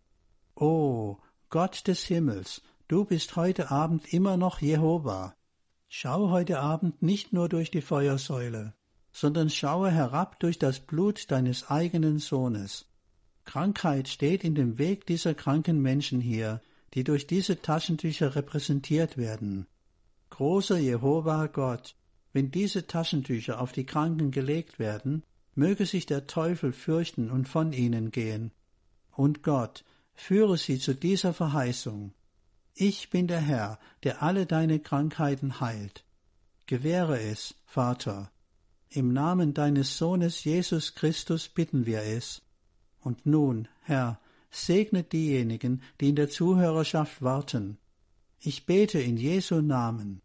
O, Gott des Himmels, du bist heute Abend immer noch Jehova. Schau heute Abend nicht nur durch die Feuersäule, sondern schaue herab durch das Blut deines eigenen Sohnes. Krankheit steht in dem Weg dieser kranken Menschen hier, die durch diese Taschentücher repräsentiert werden. Großer Jehova Gott, wenn diese Taschentücher auf die Kranken gelegt werden, möge sich der Teufel fürchten und von ihnen gehen. Und Gott, führe sie zu dieser Verheißung. Ich bin der Herr, der alle deine Krankheiten heilt. Gewähre es, Vater. Im Namen deines Sohnes Jesus Christus bitten wir es. Und nun, Herr, segne diejenigen, die in der Zuhörerschaft warten. Ich bete in Jesu Namen.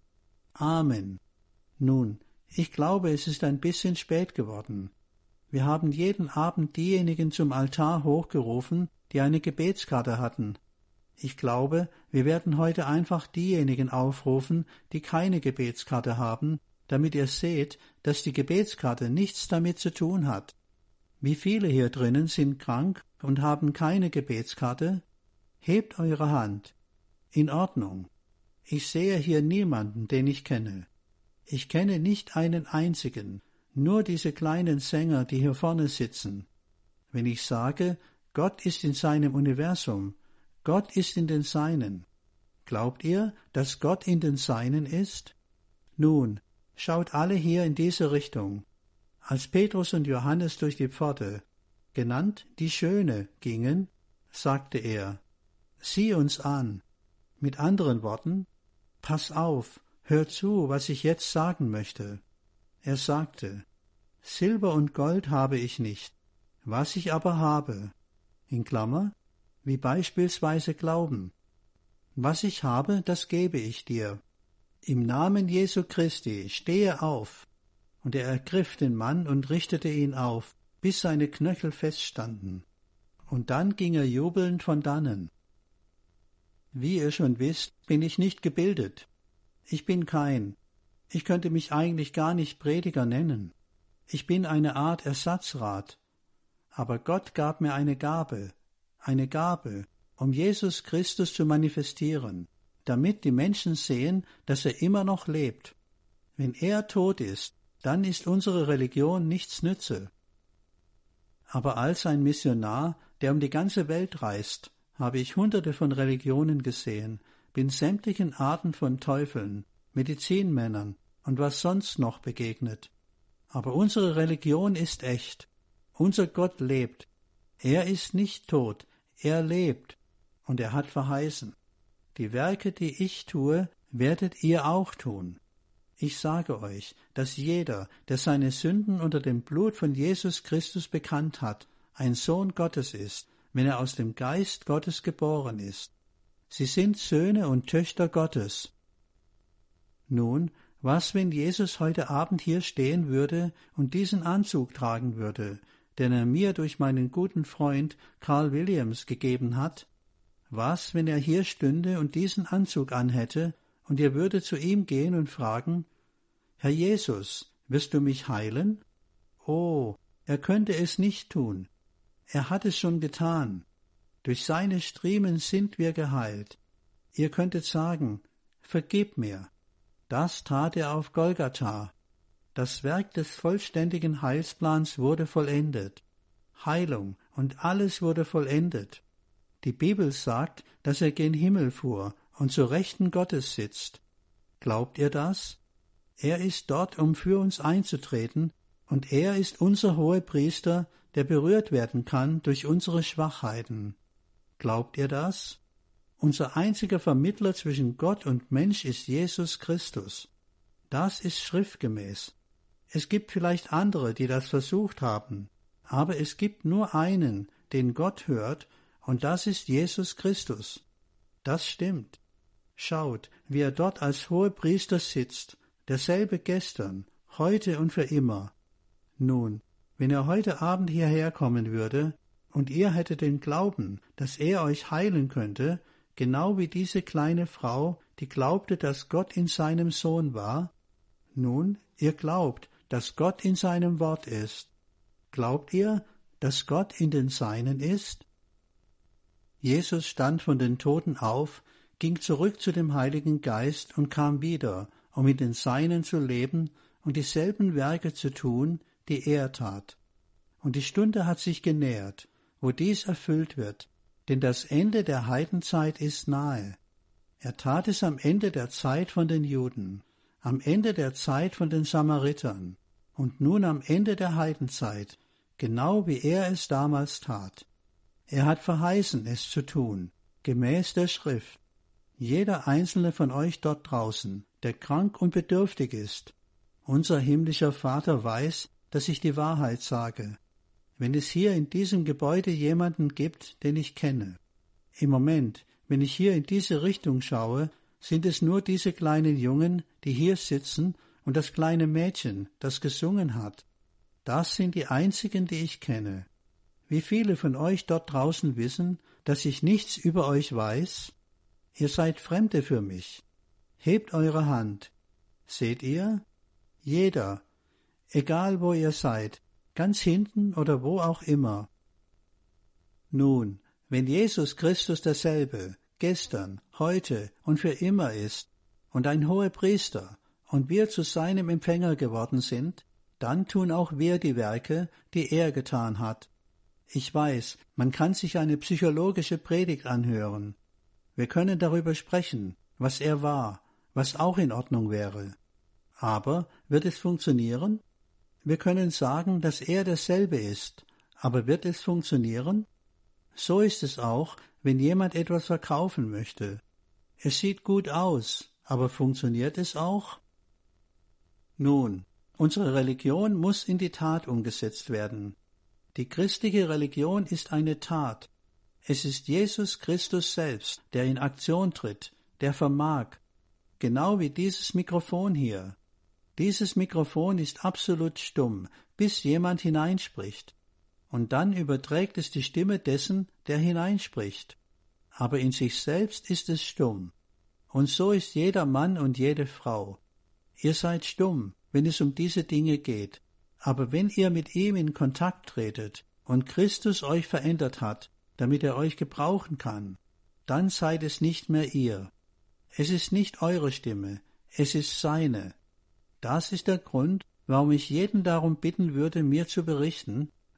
Amen. Nun, ich glaube, es ist ein bisschen spät geworden. Wir haben jeden Abend diejenigen zum Altar hochgerufen, die eine Gebetskarte hatten. Ich glaube, wir werden heute einfach diejenigen aufrufen, die keine Gebetskarte haben, damit ihr seht, dass die Gebetskarte nichts damit zu tun hat. Wie viele hier drinnen sind krank und haben keine Gebetskarte? Hebt eure Hand. In Ordnung. Ich sehe hier niemanden, den ich kenne. Ich kenne nicht einen einzigen, nur diese kleinen Sänger, die hier vorne sitzen. Wenn ich sage, Gott ist in seinem Universum, Gott ist in den Seinen, glaubt ihr, dass Gott in den Seinen ist? Nun, schaut alle hier in diese Richtung. Als Petrus und Johannes durch die Pforte, genannt die Schöne, gingen, sagte er, sieh uns an. Mit anderen Worten, pass auf, hör zu, was ich jetzt sagen möchte. Er sagte, Silber und Gold habe ich nicht, was ich aber habe, in Klammer, wie beispielsweise Glauben. Was ich habe, das gebe ich dir. Im Namen Jesu Christi stehe auf. Und er ergriff den Mann und richtete ihn auf, bis seine Knöchel feststanden. Und dann ging er jubelnd von dannen. Wie ihr schon wisst, bin ich nicht gebildet. Ich bin kein, ich könnte mich eigentlich gar nicht Prediger nennen. Ich bin eine Art Ersatzrat. Aber Gott gab mir eine Gabe, eine Gabe, um Jesus Christus zu manifestieren, damit die Menschen sehen, dass er immer noch lebt. Wenn er tot ist, dann ist unsere Religion nichts nütze. Aber als ein Missionar, der um die ganze Welt reist, habe ich hunderte von Religionen gesehen, bin sämtlichen Arten von Teufeln, Medizinmännern und was sonst noch begegnet. Aber unsere Religion ist echt. Unser Gott lebt. Er ist nicht tot, er lebt. Und er hat verheißen: Die Werke, die ich tue, werdet ihr auch tun. Ich sage euch, dass jeder, der seine Sünden unter dem Blut von Jesus Christus bekannt hat, ein Sohn Gottes ist, wenn er aus dem Geist Gottes geboren ist. Sie sind Söhne und Töchter Gottes. Nun, was, wenn Jesus heute Abend hier stehen würde und diesen Anzug tragen würde, den er mir durch meinen guten Freund Carl Williams gegeben hat? Was, wenn er hier stünde und diesen Anzug anhätte, und ihr würdet zu ihm gehen und fragen: Herr Jesus, wirst du mich heilen? Oh, er könnte es nicht tun. Er hat es schon getan. Durch seine Striemen sind wir geheilt. Ihr könntet sagen: Vergib mir. Das tat er auf Golgatha. Das Werk des vollständigen Heilsplans wurde vollendet. Heilung und alles wurde vollendet. Die Bibel sagt, dass er gen Himmel fuhr und zur Rechten Gottes sitzt. Glaubt ihr das? Er ist dort, um für uns einzutreten, und er ist unser Hohepriester, der berührt werden kann durch unsere Schwachheiten. Glaubt ihr das? Unser einziger Vermittler zwischen Gott und Mensch ist Jesus Christus. Das ist schriftgemäß. Es gibt vielleicht andere, die das versucht haben, aber es gibt nur einen, den Gott hört, und das ist Jesus Christus. Das stimmt. Schaut, wie er dort als Hohepriester sitzt, derselbe gestern, heute und für immer. Nun, wenn er heute Abend hierher kommen würde, und ihr hättet den Glauben, dass er euch heilen könnte, genau wie diese kleine Frau, die glaubte, dass Gott in seinem Sohn war, nun, ihr glaubt, dass Gott in seinem Wort ist. Glaubt ihr, dass Gott in den Seinen ist? Jesus stand von den Toten auf, ging zurück zu dem Heiligen Geist und kam wieder, um in den Seinen zu leben und dieselben Werke zu tun, die er tat. Und die Stunde hat sich genähert, wo dies erfüllt wird, denn das Ende der Heidenzeit ist nahe. Er tat es am Ende der Zeit von den Juden, am Ende der Zeit von den Samaritern und nun am Ende der Heidenzeit, genau wie er es damals tat. Er hat verheißen, es zu tun, gemäß der Schrift. Jeder einzelne von euch dort draußen, der krank und bedürftig ist, unser himmlischer Vater weiß, dass ich die Wahrheit sage. Wenn es hier in diesem Gebäude jemanden gibt, den ich kenne. Im Moment, wenn ich hier in diese Richtung schaue, sind es nur diese kleinen Jungen, die hier sitzen, und das kleine Mädchen, das gesungen hat. Das sind die einzigen, die ich kenne. Wie viele von euch dort draußen wissen, dass ich nichts über euch weiß? Ihr seid Fremde für mich. Hebt eure Hand. Seht ihr? Jeder, egal wo ihr seid, ganz hinten oder wo auch immer. Nun, wenn Jesus Christus derselbe, gestern, heute und für immer ist und ein Hohepriester und wir zu seinem Empfänger geworden sind, dann tun auch wir die Werke, die er getan hat. Ich weiß, man kann sich eine psychologische Predigt anhören. Wir können darüber sprechen, was er war, was auch in Ordnung wäre. Aber wird es funktionieren? Wir können sagen, dass er derselbe ist, aber wird es funktionieren? So ist es auch, wenn jemand etwas verkaufen möchte. Es sieht gut aus, aber funktioniert es auch? Nun, unsere Religion muss in die Tat umgesetzt werden. Die christliche Religion ist eine Tat. Es ist Jesus Christus selbst, der in Aktion tritt, der vermag, genau wie dieses Mikrofon hier. Dieses Mikrofon ist absolut stumm, bis jemand hineinspricht, und dann überträgt es die Stimme dessen, der hineinspricht. Aber in sich selbst ist es stumm. Und so ist jeder Mann und jede Frau. Ihr seid stumm, wenn es um diese Dinge geht. Aber wenn ihr mit ihm in Kontakt tretet und Christus euch verändert hat, damit er euch gebrauchen kann, dann seid es nicht mehr ihr. Es ist nicht eure Stimme, es ist seine. Das ist der Grund, warum ich jeden darum bitten würde, mir zu berichten,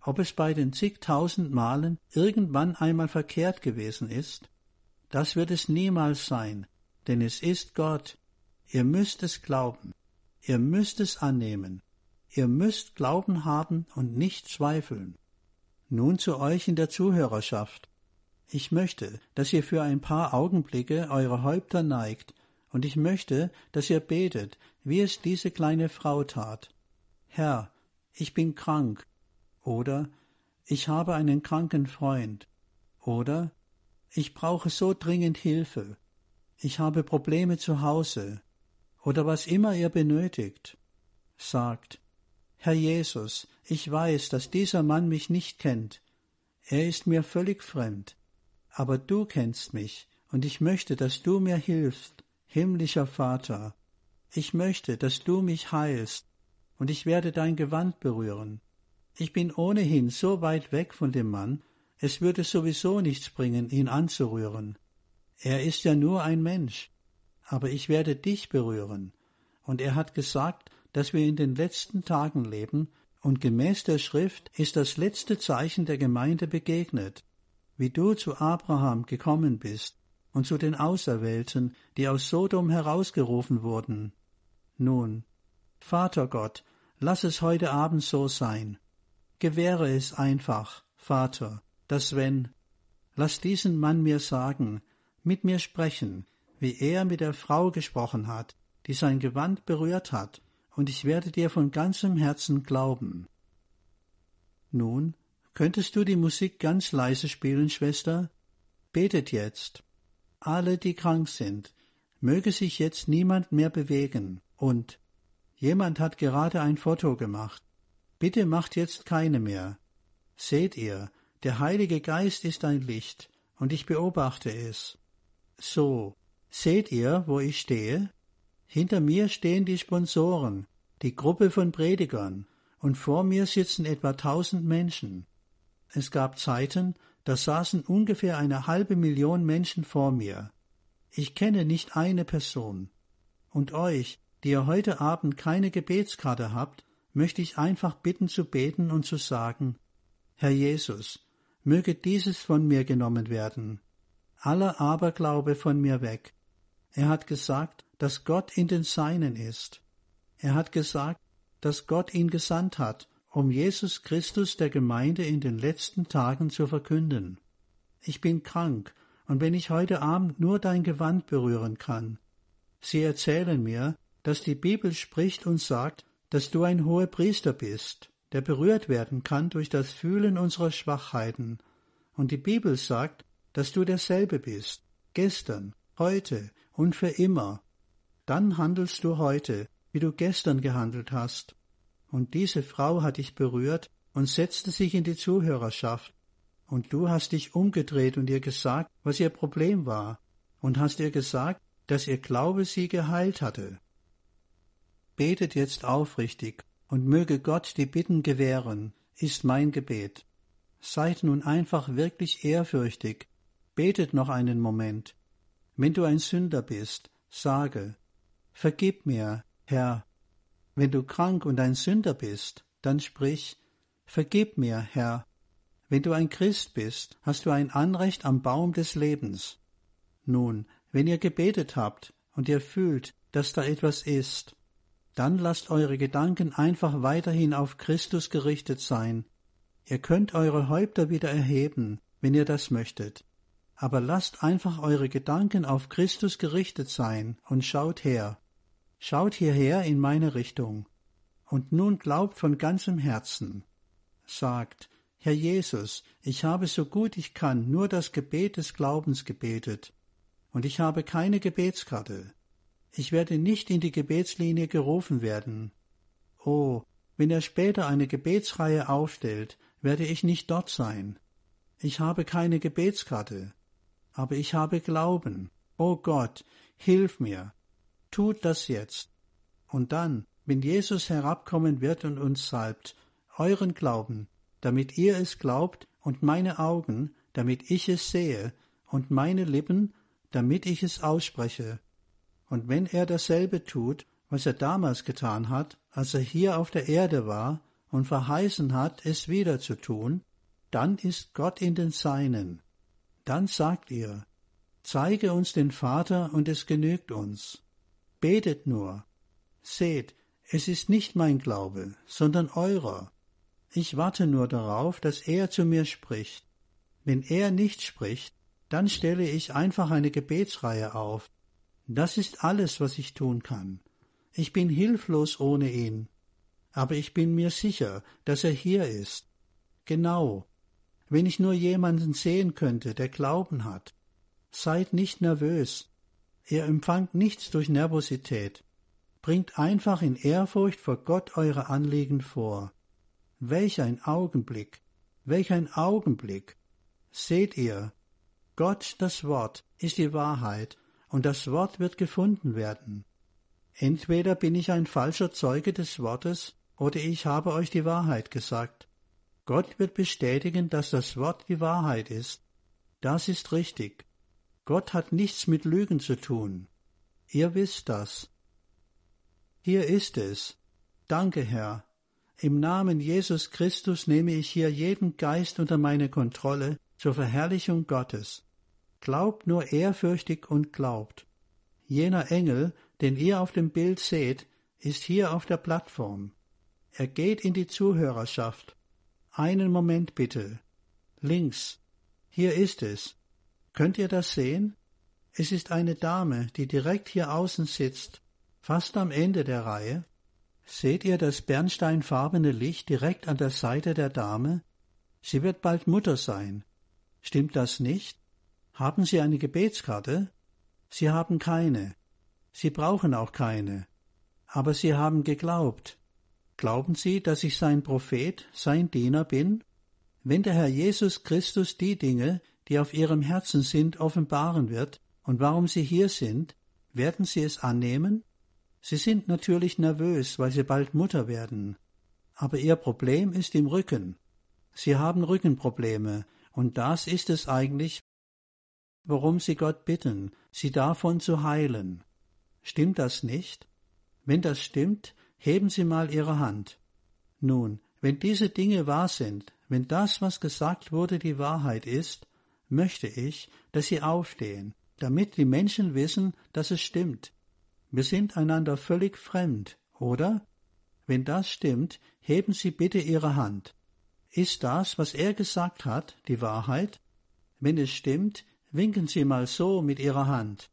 ob es bei den zigtausend Malen irgendwann einmal verkehrt gewesen ist? Das wird es niemals sein, denn es ist Gott. Ihr müsst es glauben. Ihr müsst es annehmen. Ihr müsst Glauben haben und nicht zweifeln. Nun zu euch in der Zuhörerschaft. Ich möchte, dass ihr für ein paar Augenblicke eure Häupter neigt, und ich möchte, dass ihr betet, wie es diese kleine Frau tat. Herr, ich bin krank. Oder ich habe einen kranken Freund. Oder ich brauche so dringend Hilfe. Ich habe Probleme zu Hause. Oder was immer ihr benötigt. Sagt, Herr Jesus, ich weiß, dass dieser Mann mich nicht kennt. Er ist mir völlig fremd. Aber du kennst mich, und ich möchte, dass du mir hilfst, himmlischer Vater. Ich möchte, dass du mich heilst, und ich werde dein Gewand berühren. Ich bin ohnehin so weit weg von dem Mann, es würde sowieso nichts bringen, ihn anzurühren. Er ist ja nur ein Mensch, aber ich werde dich berühren. Und er hat gesagt, dass wir in den letzten Tagen leben, und gemäß der Schrift ist das letzte Zeichen der Gemeinde begegnet, wie du zu Abraham gekommen bist und zu den Auserwählten, die aus Sodom herausgerufen wurden. Nun, Vater Gott, lass es heute Abend so sein. Gewähre es einfach, Vater, dass wenn, lass diesen Mann mir sagen, mit mir sprechen, wie er mit der Frau gesprochen hat, die sein Gewand berührt hat, und ich werde dir von ganzem Herzen glauben. Nun, könntest du die Musik ganz leise spielen, Schwester? Betet jetzt. Alle, die krank sind, möge sich jetzt niemand mehr bewegen, und jemand hat gerade ein Foto gemacht. Bitte macht jetzt keine mehr. Seht ihr, der Heilige Geist ist ein Licht, und ich beobachte es. So, seht ihr, wo ich stehe? Hinter mir stehen die Sponsoren, die Gruppe von Predigern, und vor mir sitzen etwa tausend Menschen. Es gab Zeiten, da saßen ungefähr eine halbe Million Menschen vor mir. Ich kenne nicht eine Person. Und euch, die ihr heute Abend keine Gebetskarte habt, möchte ich einfach bitten zu beten und zu sagen, Herr Jesus, möge dieses von mir genommen werden. Aller Aberglaube von mir weg. Er hat gesagt, dass Gott in den Seinen ist. Er hat gesagt, dass Gott ihn gesandt hat, um Jesus Christus der Gemeinde in den letzten Tagen zu verkünden. Ich bin krank, und wenn ich heute Abend nur dein Gewand berühren kann. Sie erzählen mir, dass die Bibel spricht und sagt, dass du ein Hohepriester bist, der berührt werden kann durch das Fühlen unserer Schwachheiten. Und die Bibel sagt, dass du derselbe bist, gestern, heute und für immer. Dann handelst du heute, wie du gestern gehandelt hast. Und diese Frau hat dich berührt und setzte sich in die Zuhörerschaft. Und du hast dich umgedreht und ihr gesagt, was ihr Problem war, und hast ihr gesagt, dass ihr Glaube sie geheilt hatte. Betet jetzt aufrichtig, und möge Gott die Bitten gewähren, ist mein Gebet. Seid nun einfach wirklich ehrfürchtig, betet noch einen Moment. Wenn du ein Sünder bist, sage, vergib mir, Herr. Wenn du krank und ein Sünder bist, dann sprich, vergib mir, Herr. Wenn du ein Christ bist, hast du ein Anrecht am Baum des Lebens. Nun, wenn ihr gebetet habt und ihr fühlt, dass da etwas ist, dann lasst eure Gedanken einfach weiterhin auf Christus gerichtet sein. Ihr könnt eure Häupter wieder erheben, wenn ihr das möchtet. Aber lasst einfach eure Gedanken auf Christus gerichtet sein und schaut her. Schaut hierher in meine Richtung. Und nun glaubt von ganzem Herzen. Sagt, Herr Jesus, ich habe so gut ich kann nur das Gebet des Glaubens gebetet. Und ich habe keine Gebetskarte. Ich werde nicht in die Gebetslinie gerufen werden. Oh, wenn er später eine Gebetsreihe aufstellt, werde ich nicht dort sein. Ich habe keine Gebetskarte, aber ich habe Glauben. Oh Gott, hilf mir. Tut das jetzt. Und dann, wenn Jesus herabkommen wird und uns salbt, euren Glauben, damit ihr es glaubt, und meine Augen, damit ich es sehe, und meine Lippen, damit ich es ausspreche. Und wenn er dasselbe tut, was er damals getan hat, als er hier auf der Erde war, und verheißen hat, es wieder zu tun, dann ist Gott in den Seinen. Dann sagt ihr, zeige uns den Vater und es genügt uns. Betet nur. Seht, es ist nicht mein Glaube, sondern eurer. Ich warte nur darauf, dass er zu mir spricht. Wenn er nicht spricht, dann stelle ich einfach eine Gebetsreihe auf. Das ist alles, was ich tun kann. Ich bin hilflos ohne ihn. Aber ich bin mir sicher, dass er hier ist. Genau. Wenn ich nur jemanden sehen könnte, der Glauben hat. Seid nicht nervös. Ihr empfangt nichts durch Nervosität. Bringt einfach in Ehrfurcht vor Gott eure Anliegen vor. Welch ein Augenblick, welch ein Augenblick. Seht ihr, Gott, das Wort, ist die Wahrheit, und das Wort wird gefunden werden. Entweder bin ich ein falscher Zeuge des Wortes, oder ich habe euch die Wahrheit gesagt. Gott wird bestätigen, dass das Wort die Wahrheit ist. Das ist richtig. Gott hat nichts mit Lügen zu tun. Ihr wisst das. Hier ist es. Danke, Herr. Im Namen Jesus Christus nehme ich hier jeden Geist unter meine Kontrolle zur Verherrlichung Gottes. Glaubt nur ehrfürchtig und glaubt. Jener Engel, den ihr auf dem Bild seht, ist hier auf der Plattform. Er geht in die Zuhörerschaft. Einen Moment bitte. Links. Hier ist es. Könnt ihr das sehen? Es ist eine Dame, die direkt hier außen sitzt, fast am Ende der Reihe. Seht ihr das bernsteinfarbene Licht direkt an der Seite der Dame? Sie wird bald Mutter sein. Stimmt das nicht? Haben Sie eine Gebetskarte? Sie haben keine. Sie brauchen auch keine. Aber Sie haben geglaubt. Glauben Sie, dass ich sein Prophet, sein Diener bin? Wenn der Herr Jesus Christus die Dinge, die auf Ihrem Herzen sind, offenbaren wird, und warum Sie hier sind, werden Sie es annehmen? Sie sind natürlich nervös, weil Sie bald Mutter werden. Aber Ihr Problem ist im Rücken. Sie haben Rückenprobleme, und das ist es eigentlich, worum Sie Gott bitten, Sie davon zu heilen. Stimmt das nicht? Wenn das stimmt, heben Sie mal Ihre Hand. Nun, wenn diese Dinge wahr sind, wenn das, was gesagt wurde, die Wahrheit ist, möchte ich, dass Sie aufstehen, damit die Menschen wissen, dass es stimmt. Wir sind einander völlig fremd, oder? Wenn das stimmt, heben Sie bitte Ihre Hand. Ist das, was er gesagt hat, die Wahrheit? Wenn es stimmt, winken Sie mal so mit Ihrer Hand.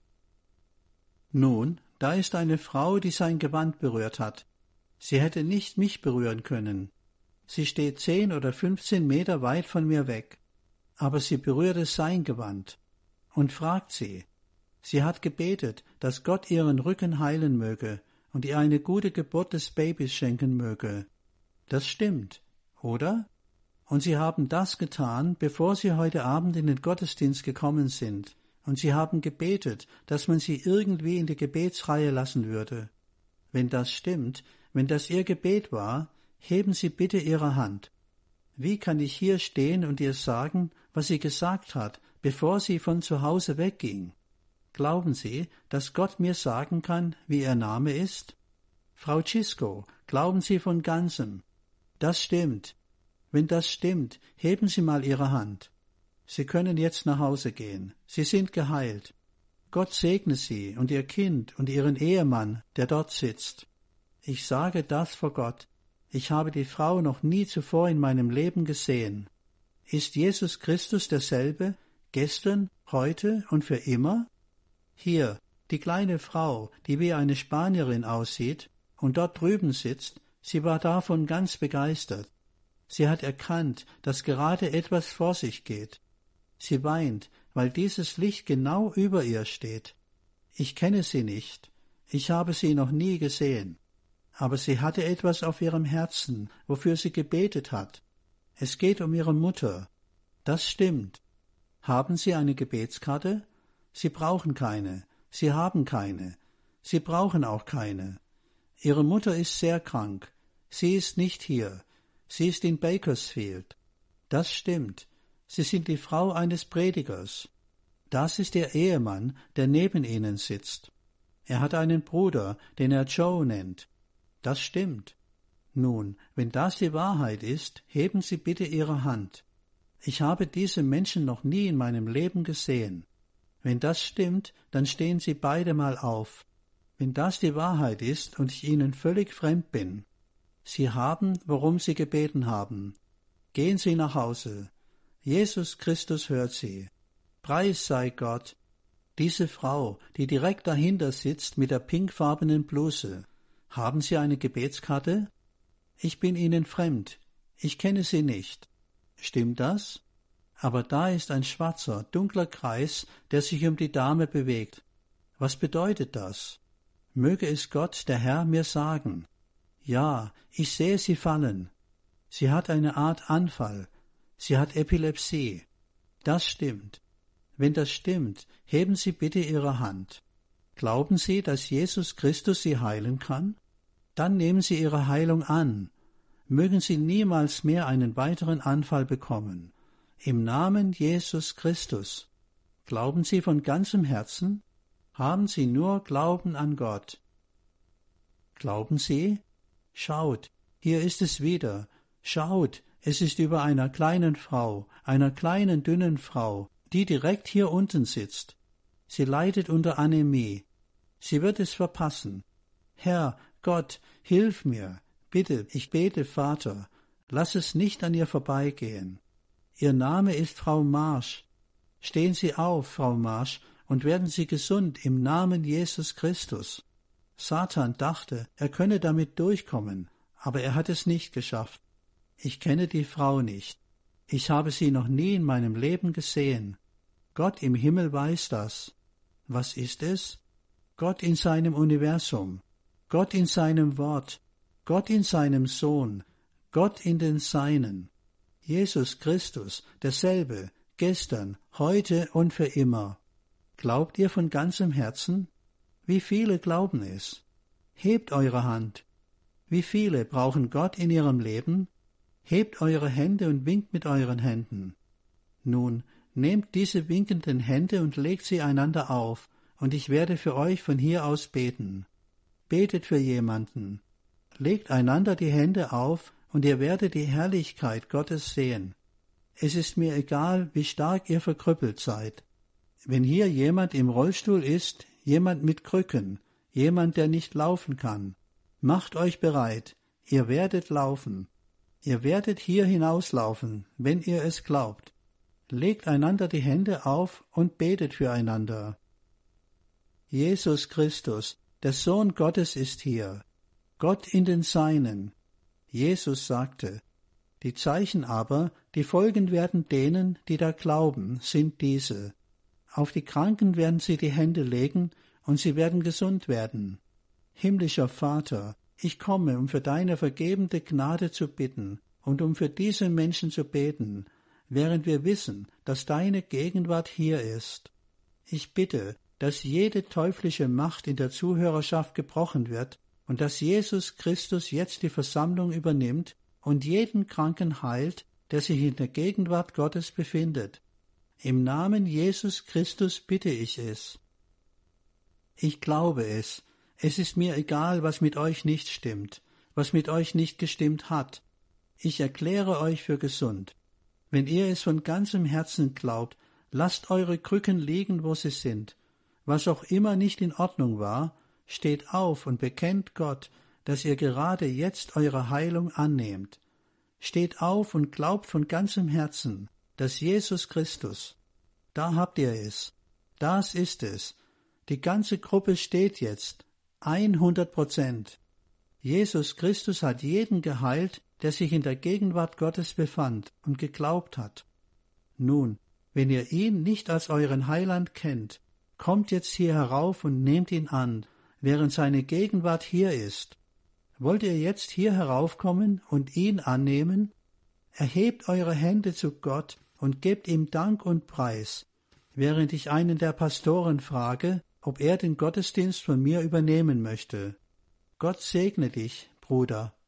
Nun, da ist eine Frau, die sein Gewand berührt hat. Sie hätte nicht mich berühren können. Sie steht zehn oder fünfzehn Meter weit von mir weg. Aber sie berührte sein Gewand und fragt sie. Sie hat gebetet, dass Gott ihren Rücken heilen möge und ihr eine gute Geburt des Babys schenken möge. Das stimmt, oder? Und sie haben das getan, bevor sie heute Abend in den Gottesdienst gekommen sind. Und sie haben gebetet, dass man sie irgendwie in die Gebetsreihe lassen würde. Wenn das stimmt, wenn das ihr Gebet war, heben Sie bitte Ihre Hand. Wie kann ich hier stehen und ihr sagen, was sie gesagt hat, bevor sie von zu Hause wegging? Glauben Sie, dass Gott mir sagen kann, wie Ihr Name ist? Frau Cisco, glauben Sie von ganzem? Das stimmt. Wenn das stimmt, heben Sie mal Ihre Hand. Sie können jetzt nach Hause gehen. Sie sind geheilt. Gott segne Sie und Ihr Kind und Ihren Ehemann, der dort sitzt. Ich sage das vor Gott. Ich habe die Frau noch nie zuvor in meinem Leben gesehen. Ist Jesus Christus derselbe, gestern, heute und für immer? Hier, die kleine Frau, die wie eine Spanierin aussieht und dort drüben sitzt, sie war davon ganz begeistert. Sie hat erkannt, dass gerade etwas vor sich geht. Sie weint, weil dieses Licht genau über ihr steht. Ich kenne sie nicht. Ich habe sie noch nie gesehen. Aber sie hatte etwas auf ihrem Herzen, wofür sie gebetet hat. Es geht um ihre Mutter. Das stimmt. Haben Sie eine Gebetskarte? Sie brauchen keine. Sie haben keine. Sie brauchen auch keine. Ihre Mutter ist sehr krank. Sie ist nicht hier. Sie ist in Bakersfield. Das stimmt. Sie sind die Frau eines Predigers. Das ist Ihr Ehemann, der neben Ihnen sitzt. Er hat einen Bruder, den er Joe nennt. Das stimmt. Nun, wenn das die Wahrheit ist, heben Sie bitte Ihre Hand. Ich habe diese Menschen noch nie in meinem Leben gesehen. Wenn das stimmt, dann stehen Sie beide mal auf. Wenn das die Wahrheit ist und ich Ihnen völlig fremd bin. Sie haben, worum Sie gebeten haben. Gehen Sie nach Hause. Jesus Christus hört Sie. Preis sei Gott. Diese Frau, die direkt dahinter sitzt mit der pinkfarbenen Bluse. Haben Sie eine Gebetskarte? Ich bin Ihnen fremd. Ich kenne Sie nicht. Stimmt das? Aber da ist ein schwarzer, dunkler Kreis, der sich um die Dame bewegt. Was bedeutet das? Möge es Gott, der Herr, mir sagen. Ja, ich sehe sie fallen. Sie hat eine Art Anfall. Sie hat Epilepsie. Das stimmt. Wenn das stimmt, heben Sie bitte Ihre Hand. Glauben Sie, dass Jesus Christus Sie heilen kann? Dann nehmen Sie Ihre Heilung an. Mögen Sie niemals mehr einen weiteren Anfall bekommen. Im Namen Jesus Christus. Glauben Sie von ganzem Herzen? Haben Sie nur Glauben an Gott. Glauben Sie? Schaut, hier ist es wieder. Schaut, es ist über einer kleinen Frau, einer kleinen, dünnen Frau, die direkt hier unten sitzt. Sie leidet unter Anämie. Sie wird es verpassen. Herr, Gott, hilf mir. Bitte, ich bete, Vater, lass es nicht an ihr vorbeigehen. Ihr Name ist Frau Marsch. Stehen Sie auf, Frau Marsch, und werden Sie gesund im Namen Jesus Christus. Satan dachte, er könne damit durchkommen, aber er hat es nicht geschafft. Ich kenne die Frau nicht. Ich habe sie noch nie in meinem Leben gesehen. Gott im Himmel weiß das. Was ist es? Gott in seinem Universum, Gott in seinem Wort, Gott in seinem Sohn, Gott in den Seinen. Jesus Christus, derselbe, gestern, heute und für immer. Glaubt ihr von ganzem Herzen? Wie viele glauben es? Hebt eure Hand. Wie viele brauchen Gott in ihrem Leben? Hebt eure Hände und winkt mit euren Händen. Nun, nehmt diese winkenden Hände und legt sie einander auf, und ich werde für euch von hier aus beten. Betet für jemanden. Legt einander die Hände auf, und ihr werdet die Herrlichkeit Gottes sehen. Es ist mir egal, wie stark ihr verkrüppelt seid. Wenn hier jemand im Rollstuhl ist, jemand mit Krücken, jemand, der nicht laufen kann, macht euch bereit, ihr werdet laufen. Ihr werdet hier hinauslaufen, wenn ihr es glaubt. Legt einander die Hände auf und betet füreinander. Jesus Christus, der Sohn Gottes, ist hier. Gott in den Seinen. Jesus sagte, die Zeichen aber, die folgen werden denen, die da glauben, sind diese. Auf die Kranken werden sie die Hände legen, und sie werden gesund werden. Himmlischer Vater, ich komme, um für deine vergebende Gnade zu bitten und um für diese Menschen zu beten, während wir wissen, dass deine Gegenwart hier ist. Ich bitte, dass jede teuflische Macht in der Zuhörerschaft gebrochen wird und dass Jesus Christus jetzt die Versammlung übernimmt und jeden Kranken heilt, der sich in der Gegenwart Gottes befindet. Im Namen Jesus Christus bitte ich es. Ich glaube es. Es ist mir egal, was mit euch nicht stimmt, was mit euch nicht gestimmt hat. Ich erkläre euch für gesund. Wenn ihr es von ganzem Herzen glaubt, lasst eure Krücken liegen, wo sie sind. Was auch immer nicht in Ordnung war, steht auf und bekennt Gott, dass ihr gerade jetzt eure Heilung annehmt. Steht auf und glaubt von ganzem Herzen, dass Jesus Christus, da habt ihr es, das ist es. Die ganze Gruppe steht jetzt, hundert Prozent. Jesus Christus hat jeden geheilt, der sich in der Gegenwart Gottes befand und geglaubt hat. Nun, wenn ihr ihn nicht als euren Heiland kennt, kommt jetzt hier herauf und nehmt ihn an, während seine Gegenwart hier ist. Wollt ihr jetzt hier heraufkommen und ihn annehmen? Erhebt eure Hände zu Gott und gebt ihm Dank und Preis, während ich einen der Pastoren frage, ob er den Gottesdienst von mir übernehmen möchte. Gott segne dich, Bruder.